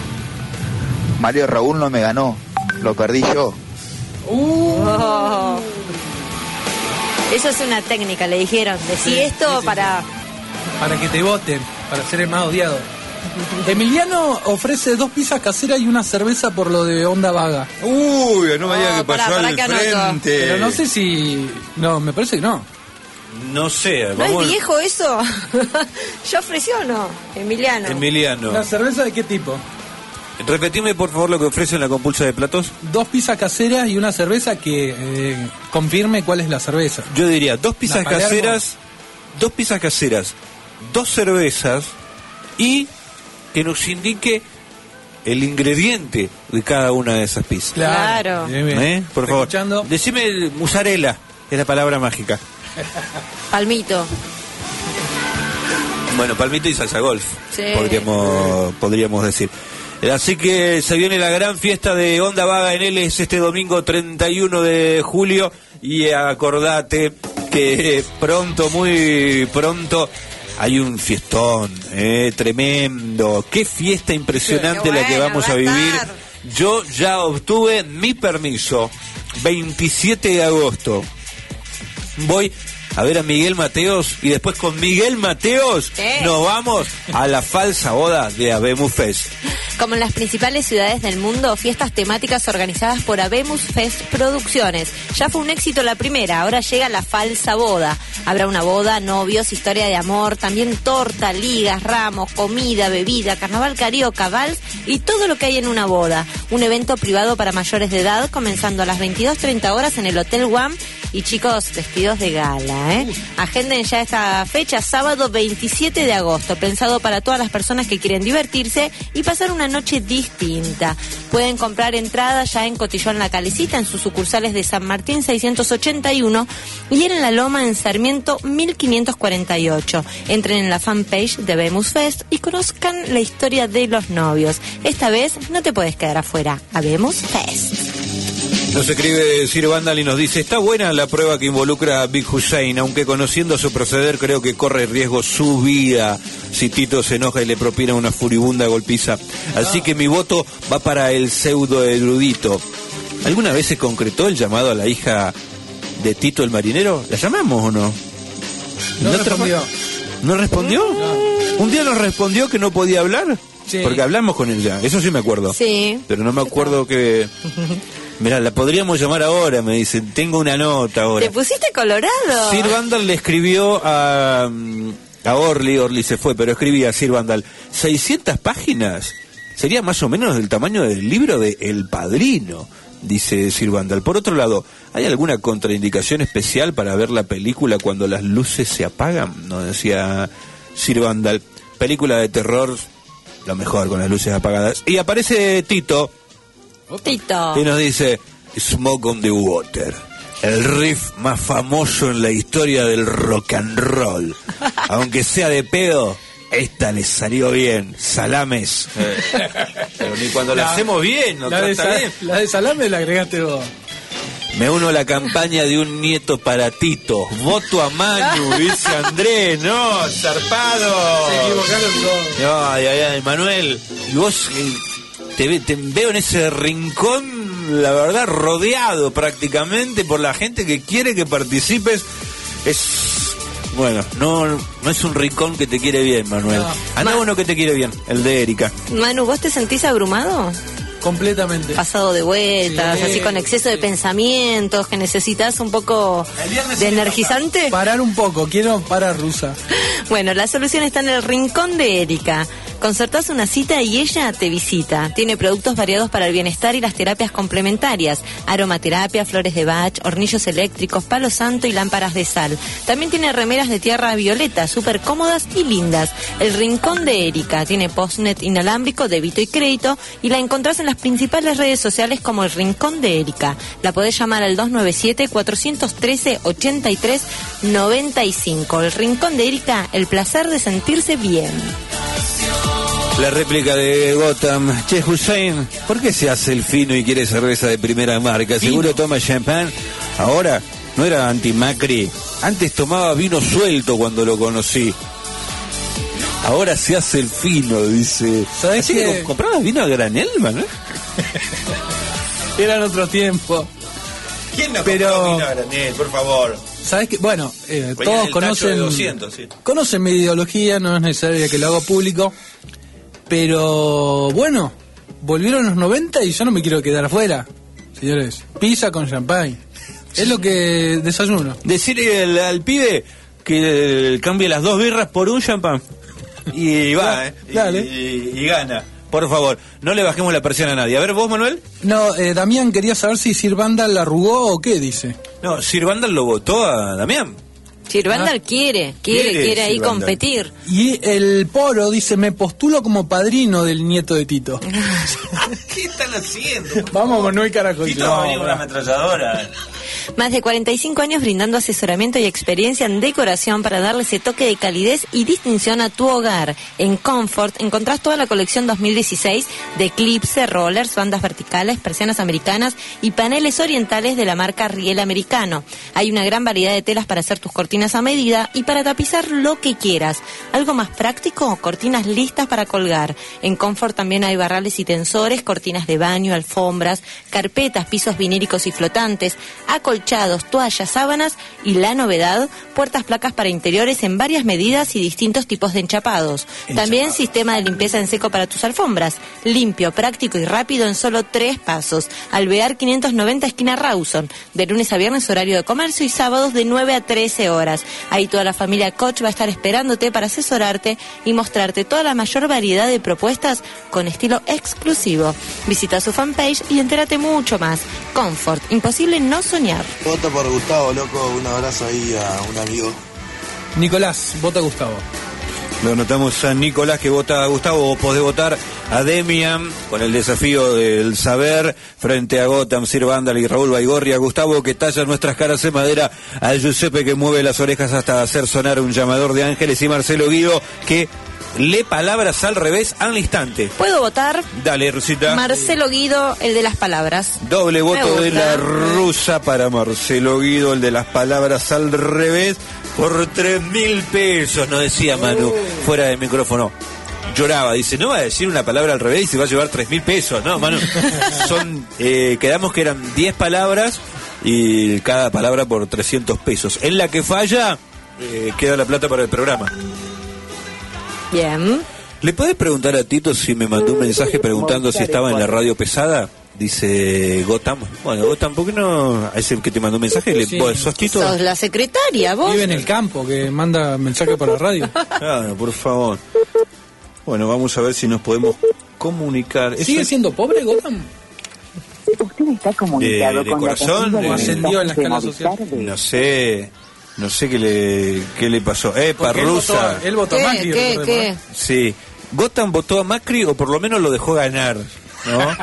Mario Raúl no me ganó, lo perdí yo. Uh. Oh. Eso es una técnica, le dijeron. Decí sí, esto sí, sí, para... Para que te voten, para ser el más odiado. Emiliano ofrece dos pizzas caseras y una cerveza por lo de Onda Vaga. Uy, no me diga Oh, que pasó pará, pará al que anoto. frente. Pero no sé si... No, me parece que no. No sé, ¿No vamos. es viejo eso? ¿Ya ofreció o no? Emiliano. Emiliano. ¿La cerveza de qué tipo? Repetime por favor lo que ofrecen la compulsa de platos. Dos pizzas caseras y una cerveza que eh, confirme cuál es la cerveza. Yo diría dos pizzas La Palermo. caseras, dos pizzas caseras, dos cervezas y que nos indique el ingrediente de cada una de esas pizzas. Claro. Bien, bien. ¿Eh? Por favor. Escuchando. Decime el mozzarella, es la palabra mágica. Palmito. Bueno, palmito y salsa golf, Sí. podríamos, podríamos decir. Así que se viene la gran fiesta de Onda Vaga en Eles este domingo treinta y uno de julio y acordate que pronto, muy pronto, hay un fiestón, eh, tremendo. Qué fiesta impresionante Qué la que bueno, vamos va a a vivir. estar. Yo ya obtuve mi permiso, veintisiete de agosto. Voy a ver a Miguel Mateos y después con Miguel Mateos ¿Qué? nos vamos a la falsa boda de Habemos Fest. Como en las principales ciudades del mundo, fiestas temáticas organizadas por Habemos Fest Producciones. Ya fue un éxito la primera, ahora llega la falsa boda. Habrá una boda, novios, historia de amor, también torta, ligas, ramos, comida, bebida, carnaval carioca, vals y todo lo que hay en una boda. Un evento privado para mayores de edad, comenzando a las veintidós treinta horas en el Hotel Guam y chicos vestidos de gala, ¿eh? Agenden ya esta fecha, sábado veintisiete de agosto, pensado para todas las personas que quieren divertirse y pasar una noche distinta. Pueden comprar entradas ya en Cotillón La Calecita, en sus sucursales de San Martín seiscientos ochenta y uno y en La Loma en Sarmiento mil quinientos cuarenta y ocho. Entren en la fanpage de Habemos Fest y conozcan la historia de los novios. Esta vez no te puedes quedar afuera. Habemos Fest. Nos escribe Sir Vandal y nos dice, está buena la prueba que involucra a Big Hussein, aunque conociendo su proceder creo que corre riesgo su vida si Tito se enoja y le propina una furibunda golpiza. Así que mi voto va para el pseudo erudito. ¿Alguna vez se concretó el llamado a la hija de Tito el marinero? ¿La llamamos o no? No respondió. ¿No respondió? Un día nos respondió que no podía hablar. Sí. Porque hablamos con él ya, eso sí me acuerdo. Sí. Pero no me acuerdo que... Mirá, la podríamos llamar ahora, me dicen. Tengo una nota ahora. ¿Te pusiste colorado? Sir Vandal le escribió a, a Orly, Orly se fue, pero escribía a Sir Vandal, seiscientas páginas. Sería más o menos del tamaño del libro de El Padrino, dice Sir Vandal. Por otro lado, ¿hay alguna contraindicación especial para ver la película cuando las luces se apagan? Nos decía Sir Vandal. Película de terror, lo mejor con las luces apagadas. Y aparece Tito. Tito. Y nos dice, Smoke on the Water, el riff más famoso en la historia del rock and roll. Aunque sea de pedo, esta le salió bien. Salames. Eh, pero ni cuando la, la hacemos bien, ¿no? La de, Trata sal, bien. la de salame la agregaste vos. Me uno a la campaña de un nieto para Tito. Voto a Manu, dice Andrés. No, zarpado. Se equivocaron todos. Ay, ay, ay, Manuel. Y vos... Eh, Te, te veo en ese rincón, la verdad, rodeado prácticamente por la gente que quiere que participes. Es, bueno, no no es un rincón que te quiere bien, Manuel. No. Anda uno que te quiere bien, el de Erika. Manu, ¿vos te sentís abrumado? Completamente. Pasado de vueltas, Sí, así con exceso de pensamientos, que necesitas un poco de energizante. Parar un poco, quiero parar, Rusa. Bueno, la solución está en el rincón de Erika. Concertás una cita y ella te visita. Tiene productos variados para el bienestar y las terapias complementarias. Aromaterapia, flores de Bach, hornillos eléctricos, palo santo y lámparas de sal. También tiene remeras de tierra violeta, súper cómodas y lindas. El rincón de Erika tiene postnet inalámbrico, débito y crédito y la encontrás en las principales redes sociales como el Rincón de Erika. La podés llamar al dos nueve siete, cuatro uno tres, ocho tres nueve cinco. El Rincón de Erika, el placer de sentirse bien. La réplica de Gotham. Che, Hussein, ¿por qué se hace el fino y quiere cerveza de primera marca? Seguro toma champán. Ahora, no era anti-Macri. Antes tomaba vino suelto cuando lo conocí. Ahora se hace el fino, dice. ¿Sabés Así qué? que comprabas vino a granel, Manuel. Eran otro tiempo. ¿Quién no Pero- compró vino a granel, por favor? ¿Sabés qué? Bueno, eh, Ponía todos el tacho de conocen doscientos, sí. conocen mi ideología, no es necesario que lo haga público. Pero bueno, volvieron los noventa y yo no me quiero quedar afuera, señores. Pizza con champagne. Es lo que desayuno. Decirle al, al pibe que cambie las dos birras por un champán. Y va, ¿eh? Dale. Y, y, y gana. Por favor, no le bajemos la presión a nadie. A ver, vos, Manuel. No, eh, Damián quería saber si Sir Vandal la arrugó o qué dice. No, Sir Vandal lo votó a Damián. Sir Vandal ah. quiere, quiere, quiere, quiere ahí Vandal. competir. Y el Poro dice, me postulo como padrino del nieto de Tito. ¿Qué están haciendo? Vamos, Manuel, carajo. Tito va a venir con una ametralladora. Más de cuarenta y cinco años brindando asesoramiento y experiencia en decoración para darle ese toque de calidez y distinción a tu hogar. En Comfort encontrás toda la colección dos mil dieciséis de eclipse, rollers, bandas verticales, persianas americanas y paneles orientales de la marca Riel Americano. Hay una gran variedad de telas para hacer tus cortinas a medida y para tapizar lo que quieras. ¿Algo más práctico? Cortinas listas para colgar. En Comfort también hay barrales y tensores, cortinas de baño, alfombras, carpetas, pisos viníricos y flotantes, acolchados, toallas, sábanas y la novedad, puertas placas para interiores en varias medidas y distintos tipos de enchapados. Enchapado. También sistema de limpieza en seco para tus alfombras. Limpio, práctico y rápido en solo tres pasos. Alvear quinientos noventa esquina Rawson. De lunes a viernes horario de comercio y sábados de nueve a trece horas. Ahí toda la familia Koch va a estar esperándote para asesorarte y mostrarte toda la mayor variedad de propuestas con estilo exclusivo. Visita su fanpage y entérate mucho más. Comfort, imposible no soñar. Vota por Gustavo, loco, un abrazo ahí a un amigo. Nicolás, vota Gustavo. Lo notamos a Nicolás que vota a Gustavo. Vos podés votar a Demian con el desafío del saber frente a Gotham, Sir Vandal y Raúl Baigorria. Gustavo que talla nuestras caras de madera, al Giuseppe que mueve las orejas hasta hacer sonar un llamador de ángeles y Marcelo Guido que lee palabras al revés al instante. ¿Puedo votar? Dale, Rusita. Marcelo Guido, el de las palabras. Doble voto de la rusa para Marcelo Guido, el de las palabras al revés, por tres mil pesos, nos decía Manu, fuera del micrófono. Lloraba, dice, no va a decir una palabra al revés y se va a llevar tres mil pesos. No, Manu, son, eh, quedamos que eran diez palabras y cada palabra por trescientos pesos. En la que falla, eh, queda la plata para el programa. Bien. ¿Le podés preguntar a Tito si me mandó un mensaje preguntando si estaba en la radio pesada? Dice Gotham. Bueno, Gotham, ¿por qué no? ¿Es el que te mandó un mensaje? ¿Le, Sí. ¿Vos sos Tito? Sos la secretaria, vos. Vive en el campo, que manda mensaje por la radio. Claro, por favor. Bueno, vamos a ver si nos podemos comunicar. ¿Sigue Eso- siendo pobre, Gotham? Usted está comunicado de, de con corazón, la de- ¿O ascendió en la escala de social? Movistar de- no sé, no sé qué le, qué le pasó. Eh, Porque él Parrusa. votó- él votó a ¿Qué, Macri, qué, recordemos, qué? ¿eh? Sí. Gotham votó a Macri o por lo menos lo dejó ganar, ¿no?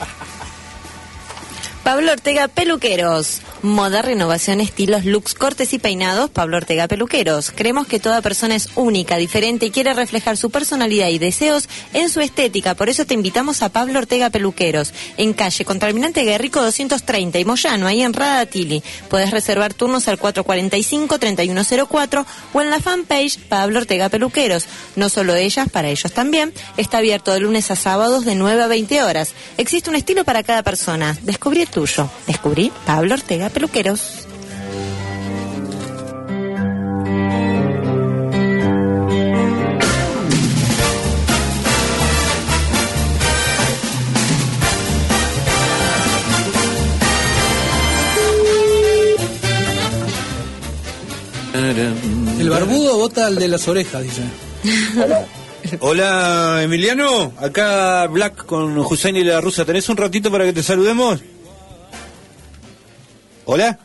Pablo Ortega Peluqueros. Moda, renovación, estilos, looks, cortes y peinados. Pablo Ortega Peluqueros. Creemos que toda persona es única, diferente y quiere reflejar su personalidad y deseos en su estética. Por eso te invitamos a Pablo Ortega Peluqueros. En calle Contralmirante Guerrico doscientos treinta y Moyano, ahí en Radatili. Podés reservar turnos al cuatro cuarenta y cinco, treinta y uno cero cuatro o en la fanpage Pablo Ortega Peluqueros. No solo ellas, para ellos también. Está abierto de lunes a sábados de nueve a veinte horas. Existe un estilo para cada persona. Descubrí el tuyo. Descubrí Pablo Ortega Peluqueros. El barbudo vota al de las orejas, dice. Hola, Emiliano. Acá Black con Hussein y la rusa. ¿Tenés un ratito para que te saludemos? Hola.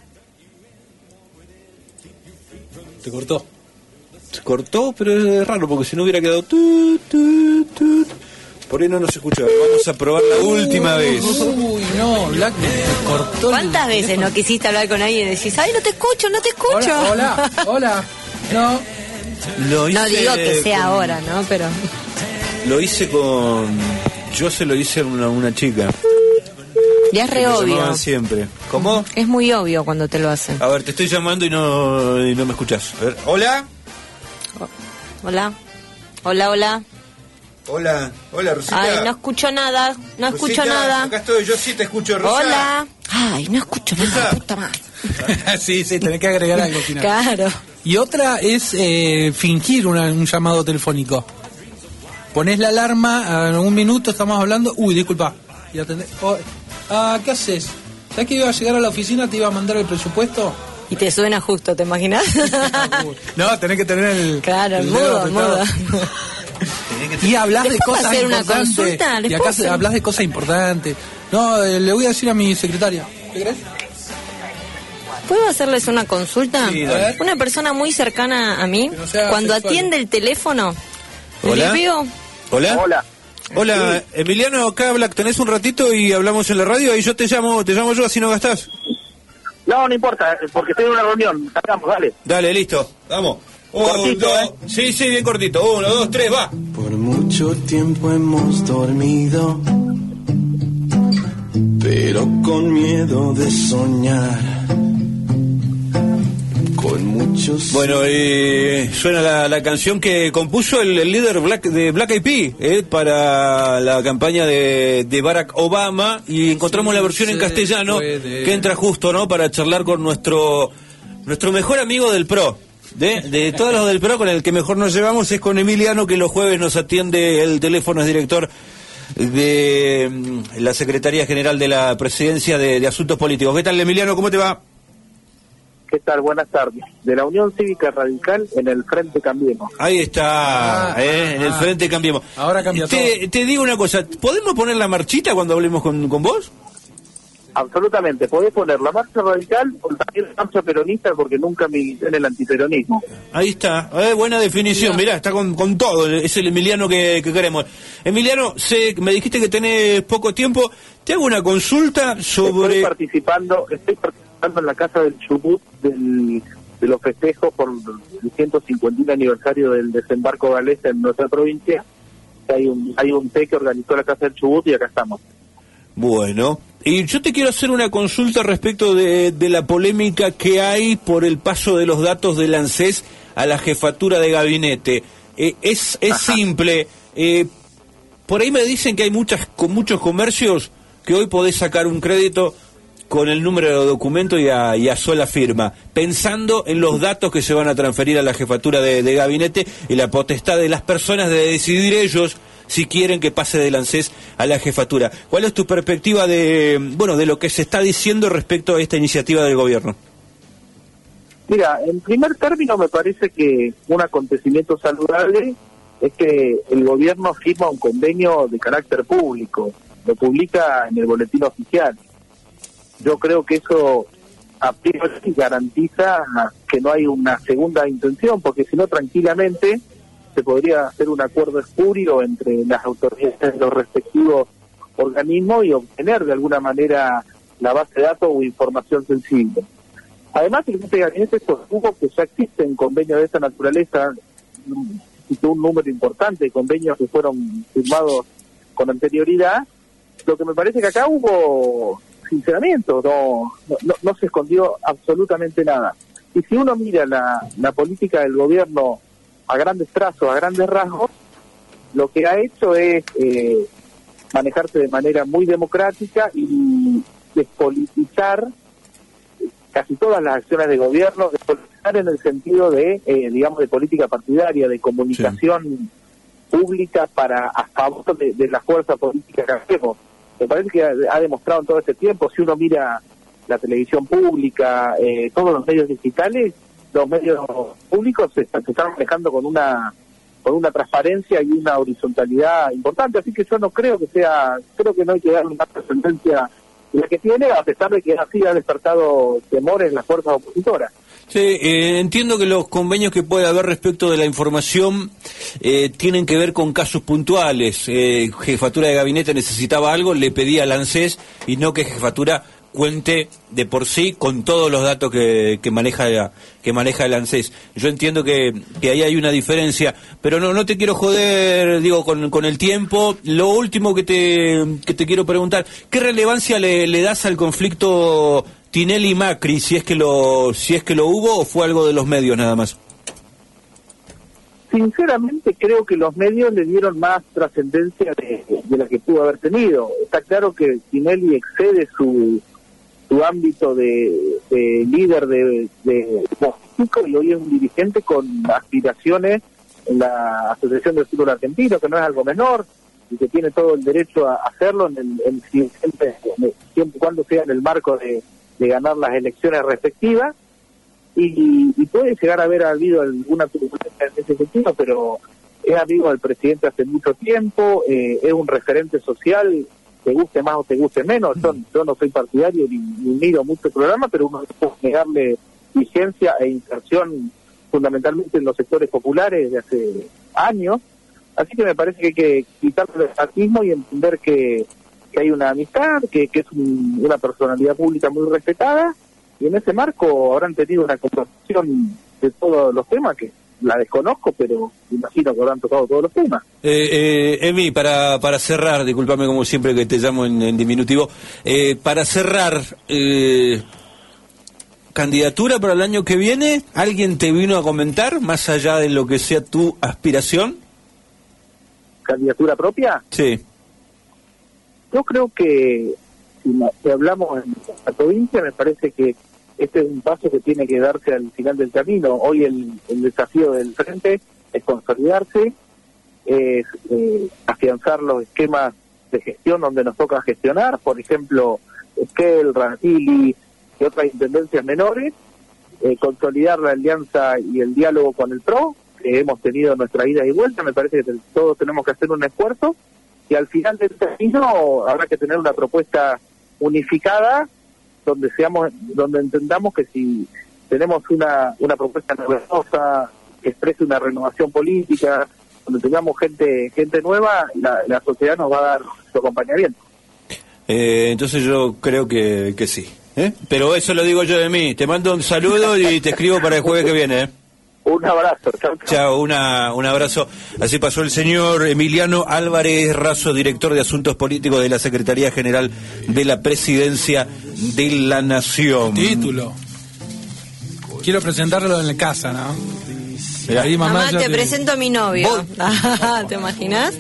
Te cortó. Se cortó, pero es raro porque si no hubiera quedado... tu, tu, tu. Por ahí no nos escucha. Vamos a probar la última vez. Uy, no, Black te cortó. ¿Cuántas el veces teléfono? no quisiste hablar con alguien y decís, ay, no te escucho, no te escucho? Hola, hola, hola. No. Lo No hice digo que sea con- ahora, ¿no? Pero Lo hice con... Yo se lo hice a una, una chica. ya es que re me obvio. llamaban siempre. ¿Cómo? Es muy obvio cuando te lo hacen. A ver, te estoy llamando y no, y no me escuchás. A ver, hola. Hola. Hola, hola. Hola. Hola, Rosita. Ay, no escucho nada. No escucho Rosita, nada. Acá estoy, yo sí te escucho, Rosa. Hola. Ay, no escucho nada, puta madre. Sí, sí, tenés que agregar algo al final. Claro. Y otra es eh, fingir una- un llamado telefónico. Ponés la alarma, en un minuto estamos hablando. Uy, disculpa. Y atendé. Oh, ah, ¿qué haces? ¿Sabes que iba a llegar a la oficina, te iba a mandar el presupuesto? Y te suena justo, ¿te imaginas? No, tenés que tener el... Claro, el mudo, el mudo. Y hablas de cosas hacer una importantes. consulta? Y acá hacer? hablas de cosas importantes. No, eh, le voy a decir a mi secretaria. ¿Qué crees? ¿Puedo hacerles una consulta? Sí, dale. Una persona muy cercana a mí, no sea cuando sexual. atiende el teléfono, ¿Hola? ¿le veo? ¿Hola? Hola. Hola, Emiliano, acá habla, tenés un ratito y hablamos en la radio y yo te llamo, te llamo yo así no gastás. No, no importa, porque estoy en una reunión. Sacamos, dale. Dale, listo, vamos. Un, Cortito, dos, ¿eh? Sí, sí, bien cortito. Uno, dos, tres, va. Por mucho tiempo hemos dormido, pero con miedo de soñar. Con muchos... Bueno, eh, suena la, la canción que compuso el, el líder Black, de Black Eyed Peas eh, para la campaña de, de Barack Obama, y encontramos Sí, la versión en se castellano puede. que entra justo, ¿no? Para charlar con nuestro nuestro mejor amigo del P R O. De, de todos los del P R O, con el que mejor nos llevamos es con Emiliano, que los jueves nos atiende el teléfono, es director de mm, la Secretaría General de la Presidencia de, de Asuntos Políticos. ¿Qué tal, Emiliano? ¿Cómo te va? ¿Qué tal? Buenas tardes. De la Unión Cívica Radical en el Frente Cambiemos. Ahí está, Ah, eh, en el ah. Frente Cambiemos. Ahora cambia te, te digo una cosa, ¿podemos poner la marchita cuando hablemos con, con vos? Absolutamente. Podés poner la marcha radical o también la marcha peronista, porque nunca milité en el antiperonismo. Ahí está, eh, buena definición, mirá, está con, con todo, es el Emiliano que, que queremos. Emiliano, sé, me dijiste que tenés poco tiempo, te hago una consulta sobre... Estoy participando, estoy participando en la Casa del Chubut del, de los festejos por el ciento cincuenta aniversario del desembarco galés en nuestra provincia. Hay un, hay un té que organizó la Casa del Chubut y acá estamos. Bueno, y yo te quiero hacer una consulta respecto de, de la polémica que hay por el paso de los datos del ANSES a la jefatura de gabinete. Eh, es es simple. Eh, por ahí me dicen que hay muchas con muchos comercios que hoy podés sacar un crédito con el número de documento y a, y a sola firma, pensando en los datos que se van a transferir a la jefatura de, de gabinete y la potestad de las personas de decidir ellos si quieren que pase del ANSES a la jefatura. ¿Cuál es tu perspectiva de, bueno, de lo que se está diciendo respecto a esta iniciativa del gobierno? Mira, en primer término me parece que un acontecimiento saludable es que el gobierno firma un convenio de carácter público, lo publica en el boletín oficial. Yo creo que eso a priori garantiza que no hay una segunda intención, porque si no tranquilamente se podría hacer un acuerdo espurio entre las autoridades de los respectivos organismos y obtener de alguna manera la base de datos o información sensible. Además, el jefe de gabinete sostuvo que ya existen convenios de esta naturaleza, y un número importante de convenios que fueron firmados con anterioridad. Lo que me parece que acá hubo sinceramiento, no, no, no se escondió absolutamente nada. Y si uno mira la, la política del gobierno a grandes trazos, a grandes rasgos, lo que ha hecho es eh, manejarse de manera muy democrática y despolitizar casi todas las acciones de gobierno, despolitizar en el sentido de, eh, digamos, de política partidaria, de comunicación sí. pública para a favor de, de la fuerza política que hacemos. Me parece que ha, ha demostrado en todo este tiempo, si uno mira la televisión pública, eh, todos los medios digitales, los medios públicos se, se están manejando con una con una transparencia y una horizontalidad importante, así que yo no creo que sea, creo que no hay que darle una trascendencia la que tiene, a pesar de que así ha despertado temores en las fuerzas opositoras. Sí, eh, entiendo que los convenios que puede haber respecto de la información eh, tienen que ver con casos puntuales. Eh, jefatura de gabinete necesitaba algo, le pedía al ANSES y no que jefatura cuente de por sí con todos los datos que, que maneja que maneja el ANSES. Yo entiendo que, que ahí hay una diferencia, pero no no te quiero joder, digo, con, con el tiempo. Lo último que te que te quiero preguntar, ¿qué relevancia le, le das al conflicto Tinelli y Macri, si es que lo si es que lo hubo o fue algo de los medios nada más? Sinceramente creo que los medios le dieron más trascendencia de, de la que pudo haber tenido. Está claro que Tinelli excede su su ámbito de, de líder de, de político y hoy es un dirigente con aspiraciones en la Asociación del Fútbol Argentino, que no es algo menor, y que tiene todo el derecho a hacerlo en el, en, siempre, siempre y cuando sea en el marco de, de ganar las elecciones respectivas, y, y puede llegar a haber habido alguna turbulencia en ese sentido, pero es amigo del presidente hace mucho tiempo, eh, es un referente social, te guste más o te guste menos. Yo, yo no soy partidario ni, ni miro mucho el programa, pero uno puede negarle vigencia e inserción fundamentalmente en los sectores populares de hace años. Así que me parece que hay que quitarle el estatismo y entender que, que hay una amistad, que, que es un, una personalidad pública muy respetada, y en ese marco habrán tenido una conversación de todos los temas, que la desconozco, pero imagino que habrán tocado todos los temas. Eh, eh, Emi, para, para cerrar, discúlpame como siempre que te llamo en, en diminutivo, eh, para cerrar, eh, ¿candidatura para el año que viene? ¿Alguien te vino a comentar, más allá de lo que sea tu aspiración? ¿Candidatura propia? Sí. Yo creo que, si, si hablamos en la provincia, me parece que este es un paso que tiene que darse al final del camino. Hoy el, el desafío del frente es consolidarse, es eh, afianzar los esquemas de gestión donde nos toca gestionar, por ejemplo, Esquel, Ranatili y otras intendencias menores, eh, consolidar la alianza y el diálogo con el P R O, que hemos tenido nuestra ida y vuelta. Me parece que todos tenemos que hacer un esfuerzo, y al final del camino habrá que tener una propuesta unificada, donde seamos, donde entendamos que si tenemos una, una propuesta novedosa, que exprese una renovación política, donde tengamos gente gente nueva, la, la sociedad nos va a dar su acompañamiento. Eh, entonces yo creo que, que sí. ¿Eh? Pero eso lo digo yo de mí. Te mando un saludo y te escribo para el jueves que viene. ¿eh? Un abrazo. Chao, chao. Chao, una, un abrazo. Así pasó el señor Emiliano Álvarez Razo, director de Asuntos Políticos de la Secretaría General de la Presidencia de la Nación. Título. Quiero presentarlo en la casa, ¿no? Ahí, mamá, mamá te te... presento a mi novio. ¿Te imaginas?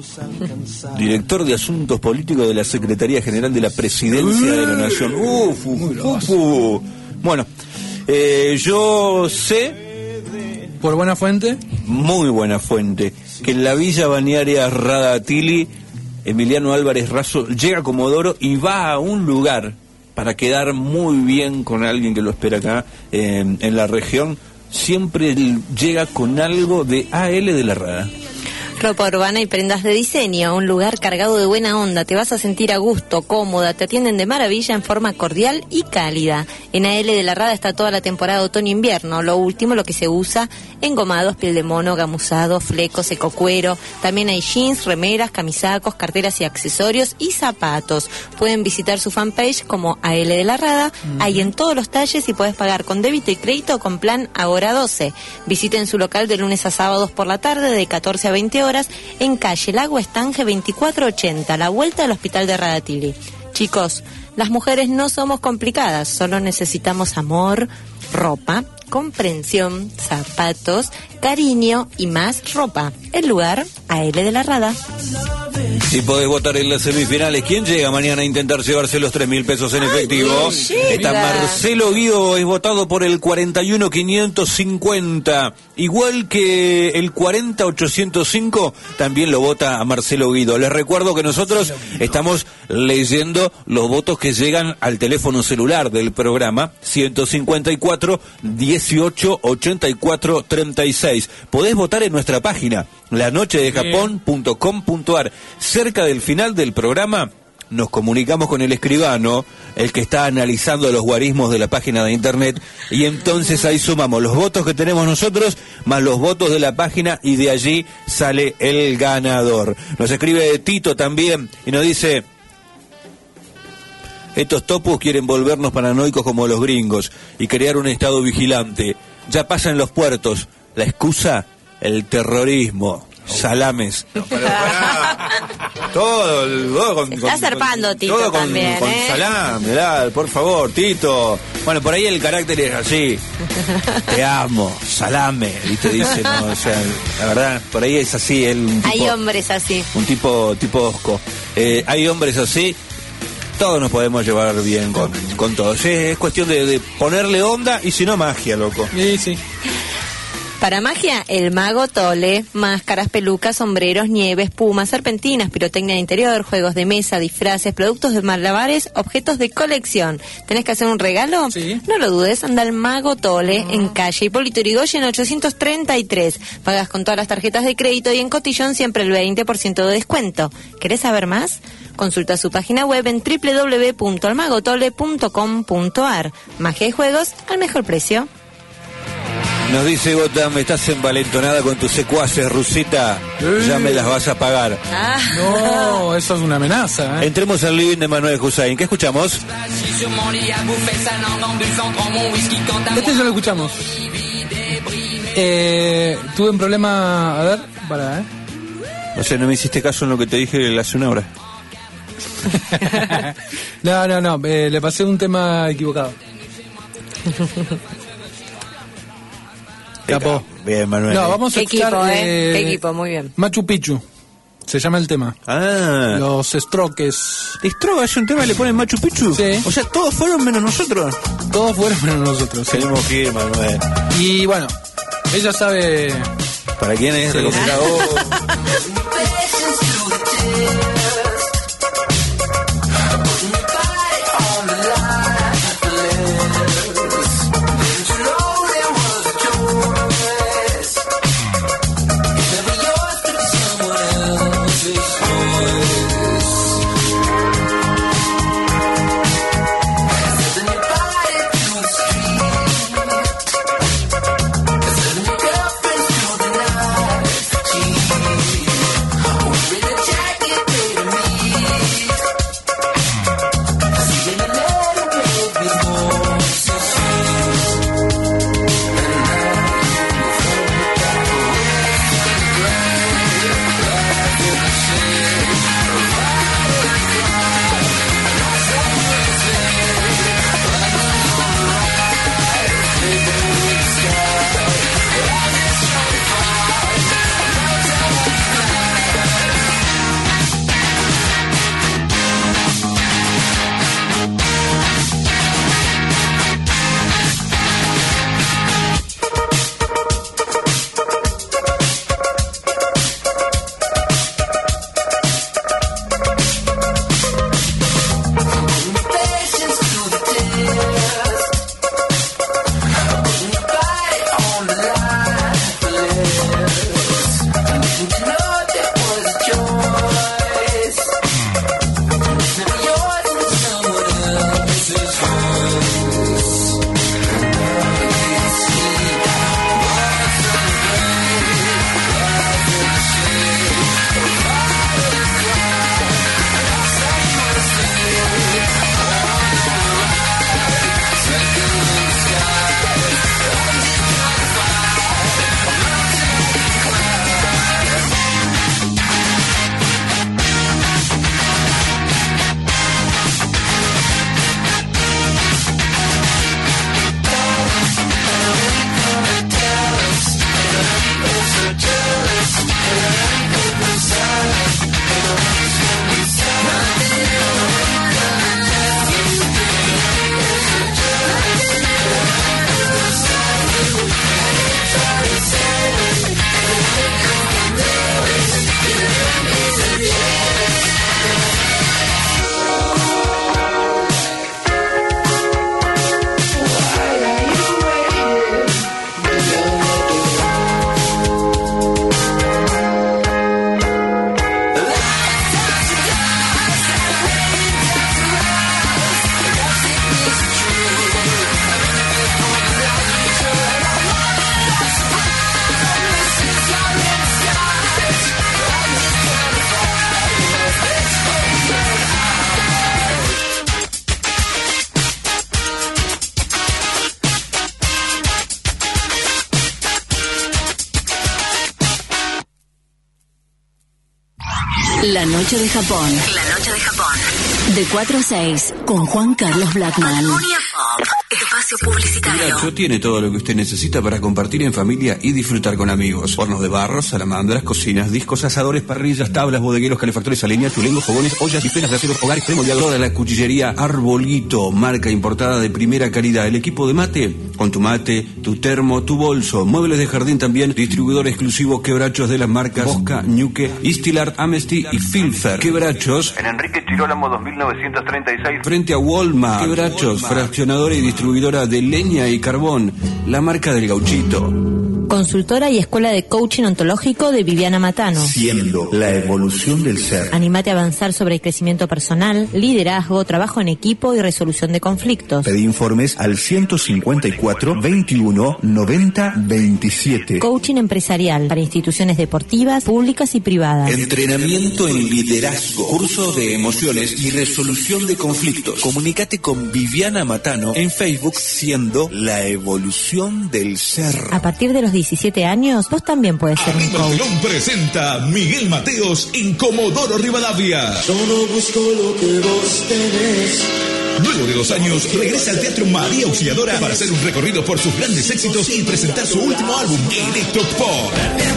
Director de Asuntos Políticos de la Secretaría General de la Presidencia de la Nación. Uf, uf, uf, uf. Bueno, eh, yo sé... ¿Por buena fuente? Muy buena fuente. Que en la Villa Balnearia Radatili, Emiliano Álvarez Razo llega a Comodoro y va a un lugar para quedar muy bien con alguien que lo espera acá eh, en la región. Siempre llega con algo de A L de la Rada. Ropa urbana y prendas de diseño, un lugar cargado de buena onda, te vas a sentir a gusto, cómoda, te atienden de maravilla en forma cordial y cálida. En A L de la Rada está toda la temporada otoño-invierno, lo último, lo que se usa, engomados, piel de mono, gamuzado, flecos, ecocuero, también hay jeans, remeras, camisacos, carteras y accesorios y zapatos. Pueden visitar su fanpage como A L de la Rada, mm. hay en todos los talles y puedes pagar con débito y crédito con plan Ahora doce. Visiten su local de lunes a sábados por la tarde de catorce a veinte horas en calle Lago Estange veinticuatro ochenta, a la vuelta del Hospital de Radatili. Chicos, las mujeres no somos complicadas, solo necesitamos amor, ropa, comprensión, zapatos, cariño y más ropa. El lugar, A L de la Rada. Si podés votar en las semifinales, ¿quién llega mañana a intentar llevarse los tres mil pesos en Ay, efectivo? Está Marcelo Guido, es votado por el cuarenta y uno quinientos cincuenta. Igual que el cuarenta ochocientos cinco, también lo vota a Marcelo Guido. Les recuerdo que nosotros estamos leyendo los votos que llegan al teléfono celular del programa, ciento cincuenta y cuatro, dieciocho, ochenta y cuatro, treinta y seis. Podés votar en nuestra página, la noche de japón punto com punto ar. Cerca del final del programa nos comunicamos con el escribano, el que está analizando los guarismos de la página de internet, y entonces ahí sumamos los votos que tenemos nosotros más los votos de la página y de allí sale el ganador. Nos escribe Tito también y nos dice: estos topos quieren volvernos paranoicos como los gringos y crear un estado vigilante. Ya pasa en los puertos. La excusa, el terrorismo. Salames. No, pero pará. Todo, todo con, está con, zarpando, con, Tito, todo con, también, con ¿eh? salame, ¿verdad? Por favor, Tito. Bueno, por ahí el carácter es así. Te amo, salame, y te dice, no, o sea, la verdad, por ahí es así. Él, un tipo, hay hombres así. Un tipo, tipo osco. Eh, hay hombres así. Todos nos podemos llevar bien con, con todos. Es, es cuestión de, de ponerle onda y si no, magia, loco. Sí, sí. Para magia, el Mago Tole. Máscaras, pelucas, sombreros, nieves, pumas, serpentinas, pirotecnia de interior, juegos de mesa, disfraces, productos de malabares, objetos de colección. ¿Tenés que hacer un regalo? Sí. No lo dudes, anda al Mago Tole uh-huh. en calle Hipólito Yrigoyen ochocientos treinta y tres. Pagas con todas las tarjetas de crédito y en Cotillón siempre el veinte por ciento de descuento. ¿Querés saber más? Consulta su página web en doble u doble u doble u punto almagotole punto com punto a r. Magia y juegos al mejor precio. Nos dice Gotham, estás envalentonada con tus secuaces, Rusita. Eh. Ya me las vas a pagar. Ah. No, eso es una amenaza. ¿eh? Entremos al living de Manuel Hussein. ¿Qué escuchamos? Este ya lo escuchamos. Eh, tuve un problema. A ver, para, ¿eh? O sea, no me hiciste caso en lo que te dije hace una hora. no, no, no. Eh, le pasé un tema equivocado. Capo. Bien, Manuel. No, vamos a ¿Qué escuchar, equipo, eh? eh? ¿Qué equipo? Muy bien. Machu Picchu. Se llama el tema. Ah. Los Strokes. ¿Stroke es un tema que le ponen Machu Picchu? Sí. O sea, todos fueron menos nosotros. Todos fueron menos nosotros. Sí. Tenemos que ir, Manuel. Y bueno, ella sabe. ¿Para quién es? Sí. La noche de Japón. La noche de Japón. De cuatro a seis, con Juan Carlos Patagonia Blackman. Pop, espacio Espacio publicitario. Quebracho tiene todo lo que usted necesita para compartir en familia y disfrutar con amigos. Hornos de barro, salamandras, cocinas, discos, asadores, parrillas, tablas, bodegueros, calefactores a leña, chulengos, fogones, ollas y penas de aceros, hogares, premoldeador de la cuchillería Arbolito, marca importada de primera calidad. El equipo de mate, con tu mate, tu termo, tu bolso. Muebles de jardín también, distribuidor exclusivo Quebrachos de las marcas Bosca, Ñuque, Istilart, Amnesty y Filfer. Quebrachos En Enrique Chirolamo dos mil novecientos treinta y seis. frente a Walmart. Quebrachos, fraccionadora y distribuidora de leña y carbón, la marca del gauchito. Consultora y escuela de coaching ontológico de Viviana Matano. Siendo la evolución del ser. Anímate a avanzar sobre el crecimiento personal, liderazgo, trabajo en equipo y resolución de conflictos. Pedí informes al ciento cincuenta y cuatro, veintiuno, noventa, veintisiete. Coaching empresarial para instituciones deportivas, públicas y privadas. Entrenamiento en liderazgo, curso de emociones y resolución de conflictos. Comunícate con Viviana Matano en Facebook, siendo la evolución del ser. A partir de los diecisiete años, vos también puedes ser un coach. Perón presenta Miguel Mateos en Comodoro Rivadavia. Solo busco lo que vos tenés. Luego de dos años, regresa al Teatro María Auxiliadora para hacer un recorrido por sus grandes éxitos y presentar su último álbum, Electropop.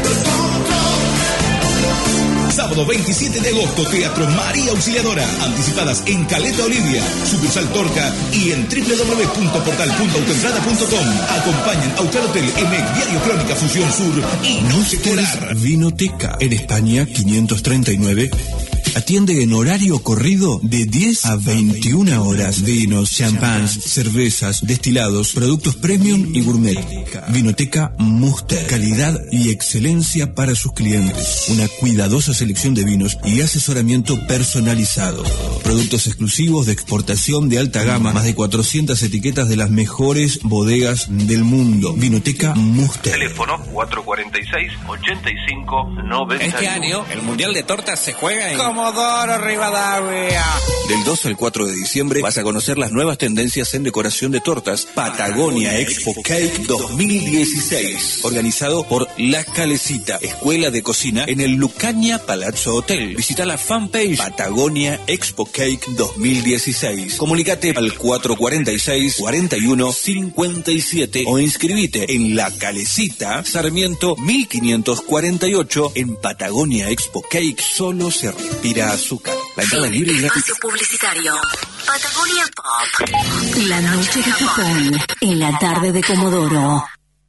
Sábado veintisiete de agosto, Teatro María Auxiliadora. Anticipadas en Caleta Olivia, sucursal Torca y en doble u doble u doble u punto portal punto autoentrada punto com. Acompañan Austral Hotel, E M E C, Diario Crónica, Fusión Sur y Noche Polar. Vinoteca, en España quinientos treinta y nueve. Atiende en horario corrido de diez a veintiuna horas. Vinos, champans, cervezas, destilados, productos premium y gourmet. Vinoteca Muster. Calidad y excelencia para sus clientes. Una cuidadosa selección de vinos y asesoramiento personalizado. Productos exclusivos de exportación de alta gama. Más de cuatrocientas etiquetas de las mejores bodegas del mundo. Vinoteca Muster. Teléfono cuatro cuatro seis, ochenta y cinco, noventa y uno. Este año, el Mundial de Tortas se juega en Comodoro Rivadavia. Del dos al cuatro de diciembre vas a conocer las nuevas tendencias en decoración de tortas. Patagonia Expo Cake dos mil dieciséis. Organizado por La Calecita, Escuela de Cocina en el Lucaña Palazzo Hotel. Visita la fanpage Patagonia Expo Cake dos mil dieciséis. Comunicate al cuatro cuatro seis, cuarenta y uno, cincuenta y siete o inscribite en La Calecita, Sarmiento mil quinientos cuarenta y ocho. En Patagonia Expo Cake solo se respira azúcar. La entrada libre y gratis. Espacio publicitario. Patagonia Pop. La noche de Japón. En la tarde de Comodoro.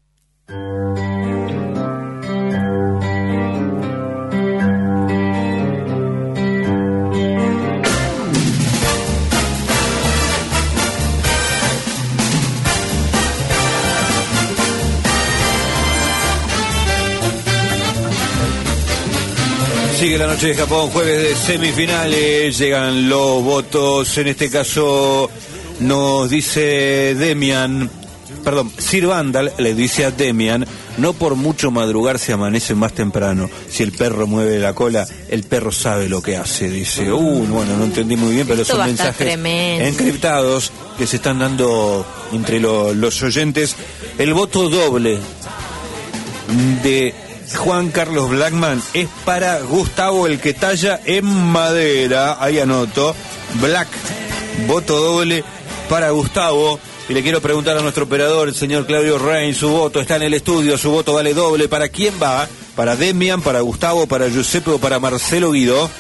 Sigue la noche de Japón, jueves de semifinales, llegan los votos, en este caso nos dice Demian, perdón, Sir Vandal le dice a Demian, no por mucho madrugar se amanece más temprano, si el perro mueve la cola, el perro sabe lo que hace, dice, uh, bueno, no entendí muy bien, pero esto son mensajes encriptados que se están dando entre lo, los oyentes. El voto doble de Juan Carlos Blackman es para Gustavo, el que talla en madera. Ahí anoto. Black, voto doble para Gustavo. Y le quiero preguntar a nuestro operador, el señor Claudio Rein, su voto está en el estudio, su voto vale doble. ¿Para quién va? ¿Para Demian, para Gustavo, para Giuseppe o para Marcelo Guido?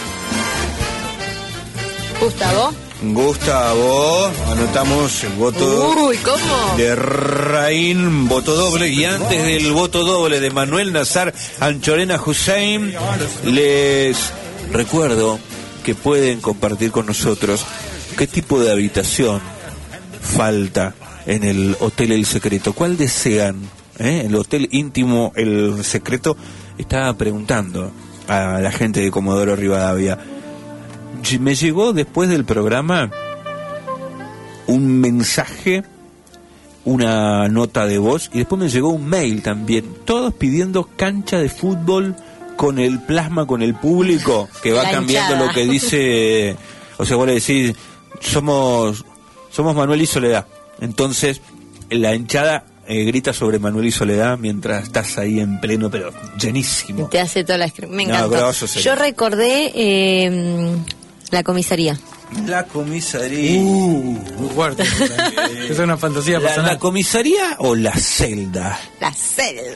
Gustavo. Gustavo, anotamos el voto Uy, ¿cómo? de Raín, voto doble. Y antes del voto doble de Manuel Nazar Anchorena Hussein, les recuerdo que pueden compartir con nosotros qué tipo de habitación falta en el Hotel El Secreto. ¿Cuál desean? ¿Eh? El Hotel Íntimo El Secreto está preguntando a la gente de Comodoro Rivadavia. Me llegó después del programa un mensaje, una nota de voz y después me llegó un mail también, todos pidiendo cancha de fútbol con el plasma, con el público, que va la cambiando hinchada. lo que dice, o sea, vos le decís, somos, somos Manuel y Soledad, entonces la hinchada eh, grita sobre Manuel y Soledad mientras estás ahí en pleno, pero llenísimo. Te hace toda la... Me No, encantó. grosso sería. Yo recordé... Eh, la comisaría. La comisaría. Uh, muy fuerte. Es una fantasía la, personal. ¿La comisaría o la celda? La celda.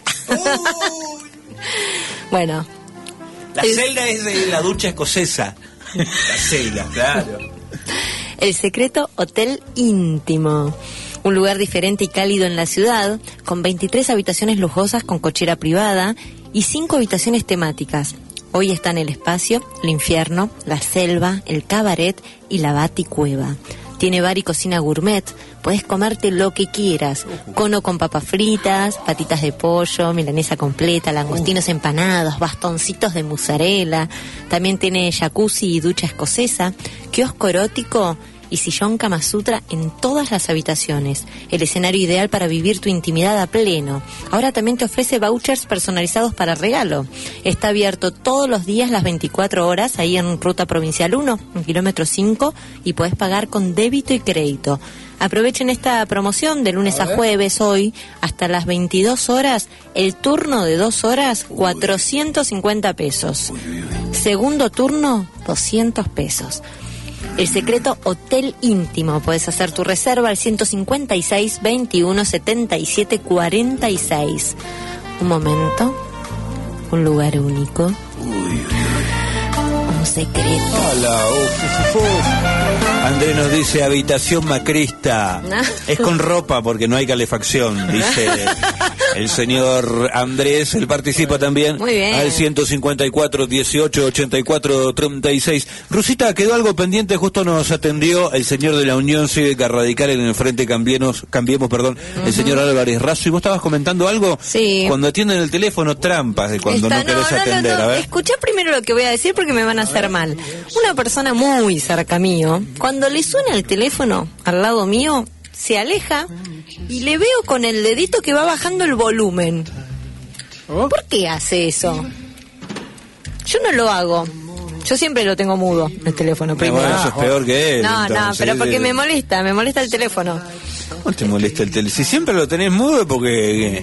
Bueno. La el... celda es de la ducha escocesa. La celda, claro. El secreto hotel íntimo. Un lugar diferente y cálido en la ciudad, con veintitrés habitaciones lujosas con cochera privada y cinco habitaciones temáticas. Hoy están el espacio, el infierno, la selva, el cabaret y la baticueva. Tiene bar y cocina gourmet. Puedes comerte lo que quieras. Cono con papas fritas, patitas de pollo, milanesa completa, langostinos empanados, bastoncitos de mozzarella. También tiene jacuzzi y ducha escocesa, kiosco erótico y sillón Kama Sutra en todas las habitaciones. El escenario ideal para vivir tu intimidad a pleno. Ahora también te ofrece vouchers personalizados para regalo. Está abierto todos los días las veinticuatro horas ahí en Ruta Provincial uno, en kilómetro cinco, y podés pagar con débito y crédito. Aprovechen esta promoción de lunes a, a jueves hoy hasta las veintidós horas. El turno de dos horas, cuatrocientos cincuenta pesos. Segundo turno, doscientos pesos. El secreto hotel íntimo. Puedes hacer tu reserva al ciento cincuenta y seis, veintiuno, setenta y siete, cuarenta y seis. Un momento. Un lugar único. Un secreto. Hola, uf, uf, uf. Andrés nos dice habitación macrista. ¿No? Es con ropa porque no hay calefacción, dice el señor Andrés. Él participa también. Muy bien. Al ciento cincuenta y cuatro, dieciocho, ochenta y cuatro, treinta y seis. Rusita, quedó algo pendiente, justo nos atendió el señor de la Unión Cívica Radical en el Frente Cambiemos, Cambiemos, perdón, uh-huh. el señor Álvarez Razo. ¿Y vos estabas comentando algo? Sí. Cuando atienden el teléfono, trampas de cuando Está, no querés no, no, atender. No, no. A ver. Escuchá primero lo que voy a decir porque me van a hacer mal. Una persona muy cerca mío, cuando le suena el teléfono al lado mío, se aleja y le veo con el dedito que va bajando el volumen. ¿Por qué hace eso? Yo no lo hago. Yo siempre lo tengo mudo, el teléfono primero. Bueno, eso es peor que él. No, entonces. no, pero porque me molesta, me molesta el teléfono. ¿Cómo te molesta el teléfono? Si siempre lo tenés mudo es porque...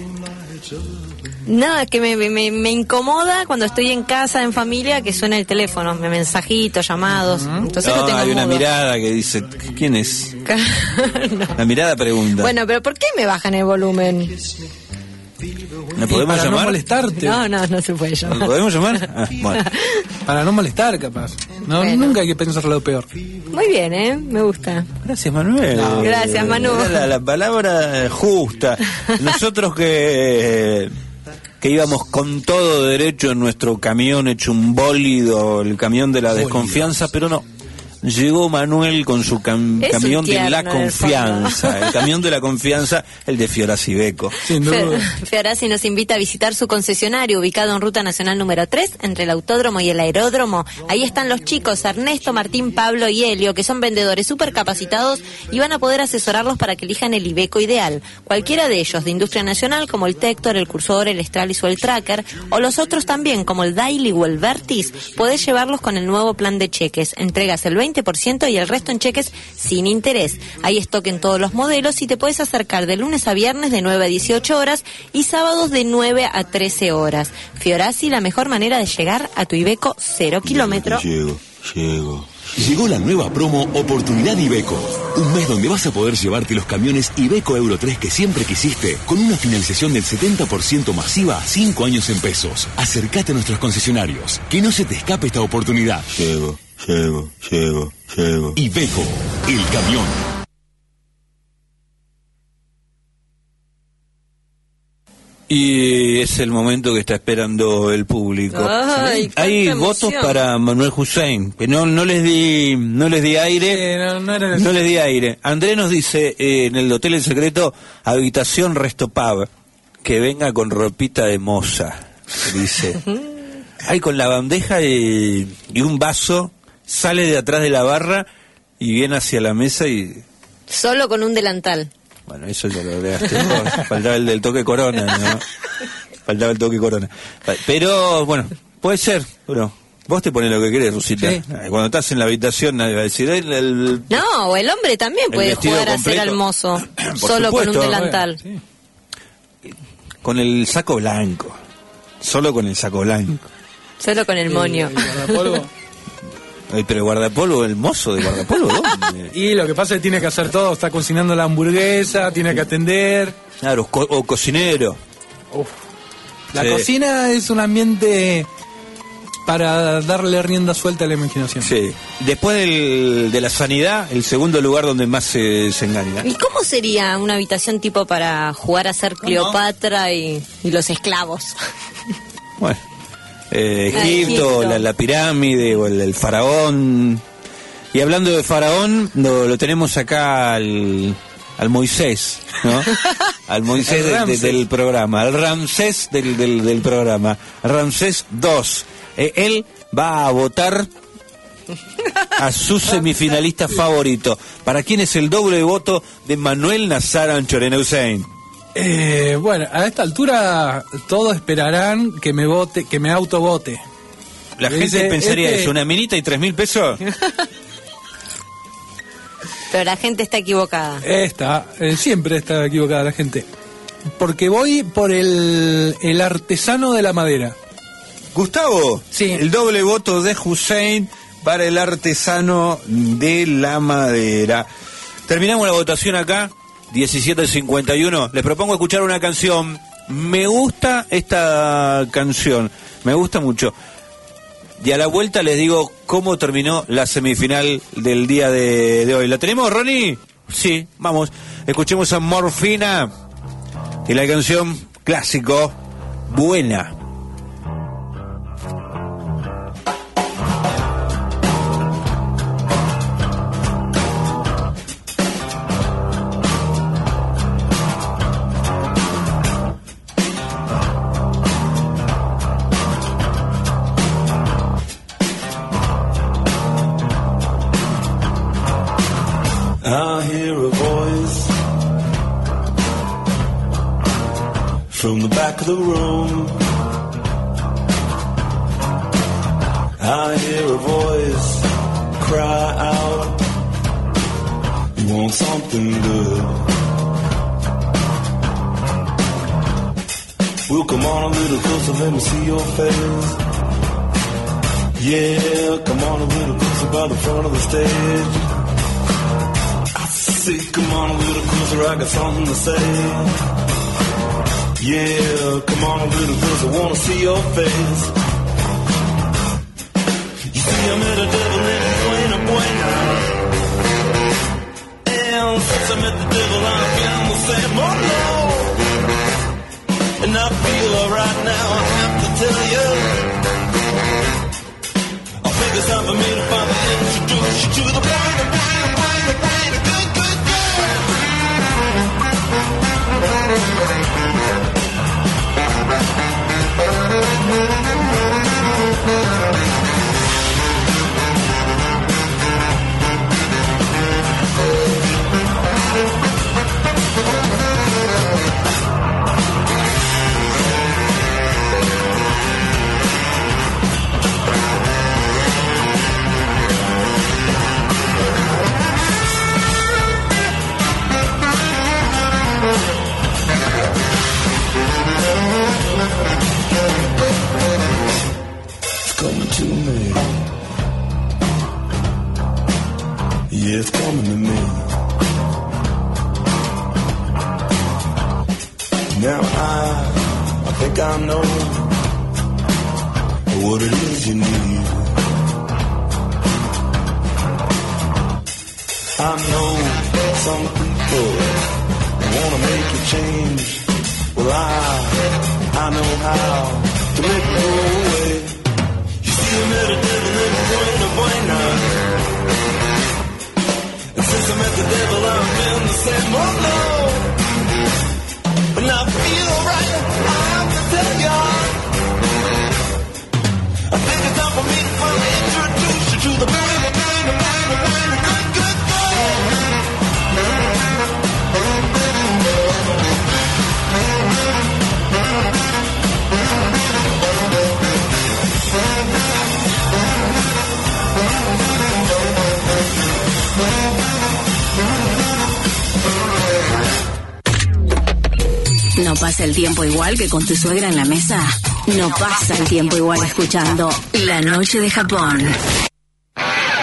No, es que me, me, me incomoda cuando estoy en casa, en familia, que suena el teléfono, me mensajitos, llamados. Entonces no, lo tengo hay una mudo. mirada que dice, ¿quién es? No. La mirada pregunta. Bueno, pero ¿por qué me bajan el volumen? ¿No podemos para llamar? No molestarte. No, no, no se puede llamar. ¿No podemos llamar? Ah, bueno. Para no molestar, capaz. No, bueno. Nunca hay que pensar lo peor. Muy bien, ¿eh? Me gusta. Gracias, Manuel. No, gracias, Manu. La, la palabra justa. Nosotros que... que íbamos con todo derecho en nuestro camión hecho un bólido, el camión de la desconfianza, pero no. Llegó Manuel con su cam- camión de la confianza, el, el camión de la confianza, el de Fiorazzi Beco. Fe- Fiorazzi nos invita a visitar su concesionario ubicado en Ruta Nacional número tres, entre el autódromo y el aeródromo. Ahí están los chicos, Ernesto, Martín, Pablo y Helio, que son vendedores súper capacitados y van a poder asesorarlos para que elijan el Iveco ideal. Cualquiera de ellos, de industria nacional, como el Tector, el Cursor, el Stralis o el Tracker, o los otros también, como el Daily o el Vertis, podés llevarlos con el nuevo plan de cheques. Entregas el veinte por ciento y el resto en cheques sin interés. Hay stock en todos los modelos y te puedes acercar de lunes a viernes de nueve a dieciocho horas y sábados de nueve a trece horas. Fiorazzi, la mejor manera de llegar a tu Iveco cero kilómetro. Llego, llego. Llegó la nueva promo Oportunidad Iveco. Un mes donde vas a poder llevarte los camiones Iveco Euro tres que siempre quisiste, con una financiación del setenta por ciento masiva, cinco años en pesos. Acércate a nuestros concesionarios. Que no se te escape esta oportunidad. Llego, llego, llego, llego. Iveco, el camión. Y es el momento que está esperando el público. Ay, hay emoción. votos para Manuel Hussein, que no no les di no les di aire, Sí, no, no, era no les di aire. Andrés nos dice eh, en el hotel El Secreto, habitación Resto Pub, que venga con ropita de moza, dice. Ahí con la bandeja y, y un vaso, sale de atrás de la barra y viene hacia la mesa y... Solo con un delantal. Bueno, eso ya lo agregaste vos. Faltaba el del toque corona, ¿no? Faltaba el toque corona. Pero, bueno, puede ser, bueno. Vos te pones lo que querés, Rusita. Sí. Cuando estás en la habitación, nadie va a decir... El, el, no, o el hombre también el puede jugar completo. A ser al mozo. Solo supuesto, con un delantal. Sí. Con el saco blanco. Solo con el saco blanco. Solo con el moño. Ay, pero el guardapolvo, el mozo de guardapolvo, ¿no? Y lo que pasa es que tiene que hacer todo, está cocinando la hamburguesa, tiene que atender. Claro, co- o cocinero. Uf. La Sí. cocina es un ambiente para darle rienda suelta a la imaginación. Sí. Después del, de la sanidad, el segundo lugar donde más se, se engaña. ¿Y cómo sería una habitación tipo para jugar a ser Cleopatra y, y los esclavos? Bueno, eh, Ah, Egipto, Egipto. La, la pirámide o el, el faraón. Y hablando de faraón, lo, lo tenemos acá al, al Moisés, ¿no? Al Moisés El de- de- Ramsés. del programa, al Ramsés del, del, del programa, Ramsés dos. Eh, él va a votar a su semifinalista favorito. ¿Para quién es el doble voto de Manuel Nazar Anchorena Hussein? Eh, bueno, a esta altura todos esperarán que me vote, que me autovote. La Dice, gente pensaría este- eso, una minita y tres mil pesos. Pero la gente está equivocada. Esta, eh, siempre está equivocada la gente. Porque voy por el, el artesano de la madera. Gustavo, sí. El doble voto de Hussein para el artesano de la madera. Terminamos la votación acá, diecisiete cincuenta y uno. Les propongo escuchar una canción. Me gusta esta canción, me gusta mucho. Y a la vuelta les digo cómo terminó la semifinal del día de, de hoy. ¿La tenemos, Ronnie? Sí, vamos. Escuchemos a Morfina y la canción clásico, Buena. I hear a voice from the back of the room. I hear a voice cry out, you want something good. Well, come on a little closer, let me see your face. Yeah, come on a little closer by the front of the stage. Say, come on a little closer, I got something to say. Yeah, come on a little closer, wanna see your face. You see, I met a devil in Buena Buena. And since I met the devil, I'm feeling the same, oh no. And I feel alright now, I have to tell you. I think it's time for me to finally introduce you to the Buena Buena Buena Buena good, good, good. It's coming to me. Yeah, it's coming to me. Now I, I think I know what it is you need. I know some people wanna make you change. Well, I, I know how to make it go away. You see, I met a devil in Buena Buena. And since I met the devil, I've been the same, oh no. And I feel right, I have to tell ya. I think it's time for me to finally introduce you to the Buena Buena Buena Buena good, good, ¿No pasa el tiempo igual que con tu suegra en la mesa? No pasa el tiempo igual escuchando La Noche de Japón.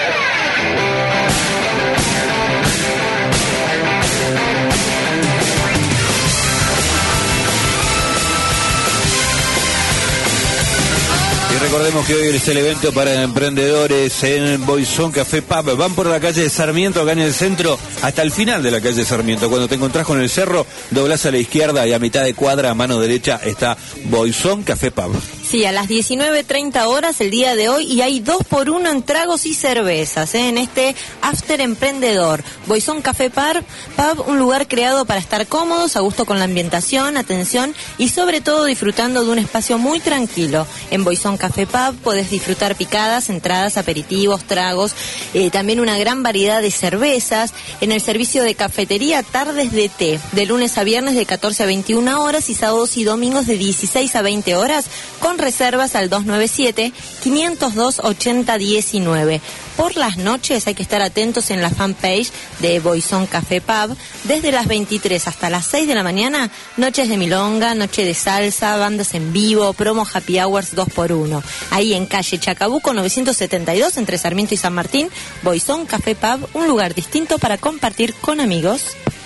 recordemos que hoy es el evento para emprendedores en Boizón Café Pub. Van por la calle de Sarmiento, acá en el centro, hasta el final de la calle de Sarmiento. Cuando te encontrás con el cerro, doblás a la izquierda y a mitad de cuadra, a mano derecha, está Boizón Café Pub. Sí, a las diecinueve treinta horas el día de hoy, y hay dos por uno en tragos y cervezas, ¿eh? En este After Emprendedor. Boizón Café Pub, Pub, un lugar creado para estar cómodos, a gusto con la ambientación, atención y sobre todo disfrutando de un espacio muy tranquilo. En Boizón Café Pub podés disfrutar picadas, entradas, aperitivos, tragos, eh, también una gran variedad de cervezas. En el servicio de cafetería, tardes de té, de lunes a viernes de catorce a veintiuna horas y sábados y domingos de dieciséis a veinte horas, con reservas al dos nueve siete, cinco cero dos, ocho cero uno nueve. Por las noches hay que estar atentos en la fanpage de Boizón Café Pub. Desde las veintitrés hasta las seis de la mañana, noches de milonga, noche de salsa, bandas en vivo, promo happy hours dos por uno. Ahí en calle Chacabuco novecientos setenta y dos, entre Sarmiento y San Martín, Boizón Café Pub, un lugar distinto para compartir con amigos.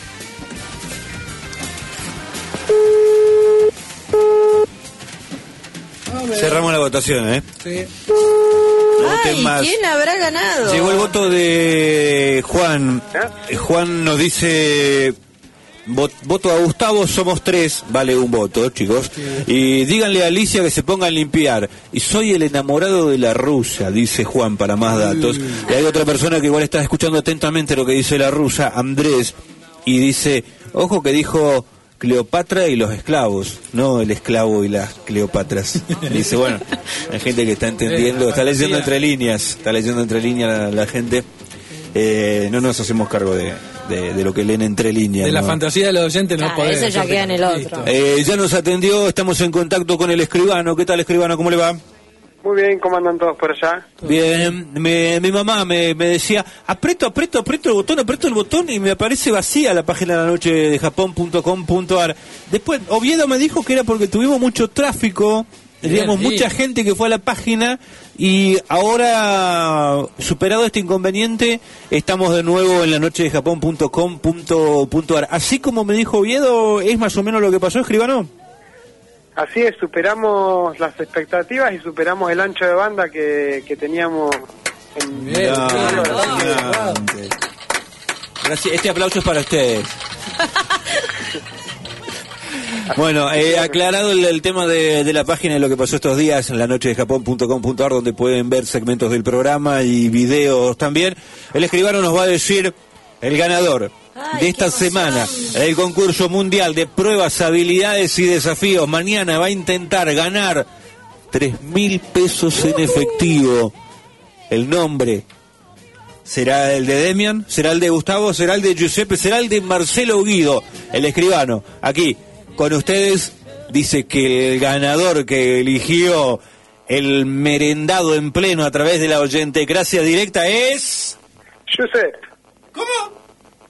Cerramos la votación, ¿eh? Sí. Ay, más. ¿Quién habrá ganado? Llegó el voto de Juan. ¿Eh? Juan nos dice... Voto a Gustavo, somos tres, vale un voto, chicos. Sí. Y díganle a Alicia que se ponga a limpiar. Y soy el enamorado de la rusa, dice Juan, para más datos. Sí. Y hay otra persona que igual está escuchando atentamente lo que dice la rusa, Andrés, y dice, ojo que dijo Cleopatra y los esclavos, no el esclavo y las Cleopatras. Dice, bueno, hay gente que está entendiendo, está leyendo entre líneas, está leyendo entre líneas la, la gente. Eh, no nos hacemos cargo de, de, de lo que leen entre líneas. De la ¿no? fantasía de los oyentes no ah, podemos. Eso ya queda en el otro. Eh, ya nos atendió, estamos en contacto con el escribano. ¿Qué tal, escribano? ¿Cómo le va? Muy bien, ¿cómo andan todos por allá? Bien, me, mi mamá me, me decía, aprieto, aprieto, aprieto el botón, aprieto el botón y me aparece vacía la página de la noche de japón punto com punto a r. Después, Oviedo me dijo que era porque tuvimos mucho tráfico, teníamos sí. mucha gente que fue a la página y ahora, superado este inconveniente, estamos de nuevo en la noche de japón punto com punto a r. Así como me dijo Oviedo, ¿es más o menos lo que pasó, escribano? Así es, superamos las expectativas y superamos el ancho de banda que, que teníamos en... Bien, bien, gracias, este aplauso es para ustedes. Bueno, eh, aclarado el, el tema de, de la página y lo que pasó estos días en la noche de japón punto com punto a r, donde pueden ver segmentos del programa y videos también, el escribano nos va a decir el ganador Ay, de esta semana, el concurso mundial de pruebas, habilidades y desafíos. Mañana va a intentar ganar tres mil pesos en efectivo. El nombre será el de Demian, será el de Gustavo, será el de Giuseppe, será el de Marcelo Guido, el escribano. Aquí, con ustedes, dice que el ganador que eligió el merendado en pleno a través de la oyentecracia directa es... Giuseppe. ¿Cómo?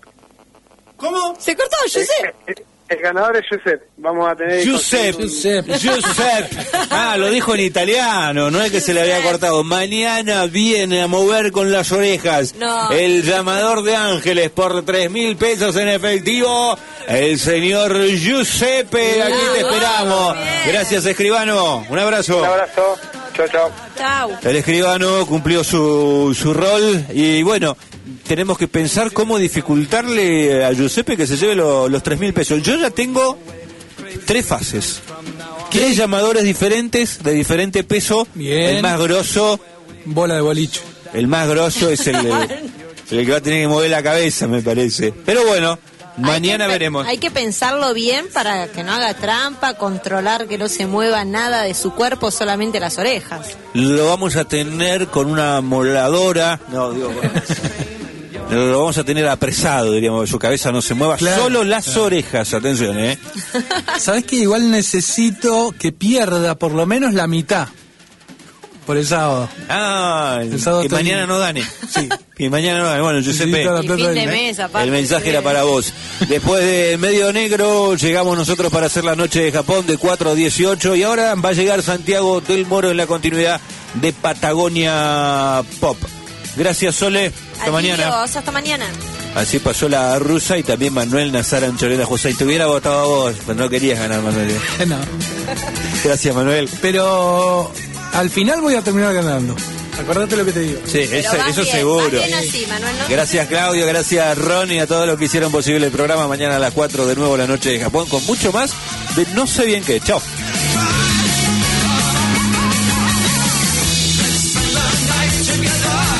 ¿Cómo? Se cortó, Giuseppe. El, el, el ganador es Giuseppe. Vamos a tener... Giuseppe. Giuseppe. Giuseppe. Ah, lo dijo en italiano, no es que se le había cortado. Mañana viene a mover con las orejas no. el llamador de ángeles por tres mil pesos en efectivo. El señor Giuseppe, aquí te esperamos. Gracias, escribano. Un abrazo. Un abrazo. Chao, chao. Chao. El escribano cumplió su, su rol y bueno, tenemos que pensar cómo dificultarle a Giuseppe que se lleve lo, los tres mil pesos. Yo ya tengo tres fases. Tres llamadores diferentes, de diferente peso. Bien. El más grosso... Bola de boliche. El más grosso es el, el, el que va a tener que mover la cabeza, me parece. Pero bueno... Mañana hay que, veremos. Hay que pensarlo bien para que no haga trampa, controlar que no se mueva nada de su cuerpo, solamente las orejas. Lo vamos a tener con una moladora. No, digo, lo vamos a tener apresado, diríamos, que su cabeza no se mueva. Claro, solo las claro. orejas, atención, ¿eh? ¿Sabés que igual necesito que pierda por lo menos la mitad? Por el sábado. Ah, el sábado que mañana en... no gane. Sí. Que mañana no gane. Bueno, Giuseppe, sí, fin de mes, el mensaje era para vos. Después de Medio Negro, llegamos nosotros para hacer la noche de Japón de cuatro a dieciocho. Y ahora va a llegar Santiago del Moro en la continuidad de Patagonia Pop. Gracias, Sole. Hasta Adiós, mañana. Hasta mañana. Así pasó la rusa y también Manuel Nazar Ancholena José. Y te hubiera votado a vos, pero no querías ganar, Manuel. No. Gracias, Manuel. Pero... al final voy a terminar ganando. Acordate lo que te digo. Sí, eso, Pero vas eso bien, seguro. vas bien así, Manuel, ¿no? Gracias Claudio, gracias Ronnie, a todos los que hicieron posible el programa. Mañana a las cuatro de nuevo la noche de Japón con mucho más de no sé bien qué. Chao. Together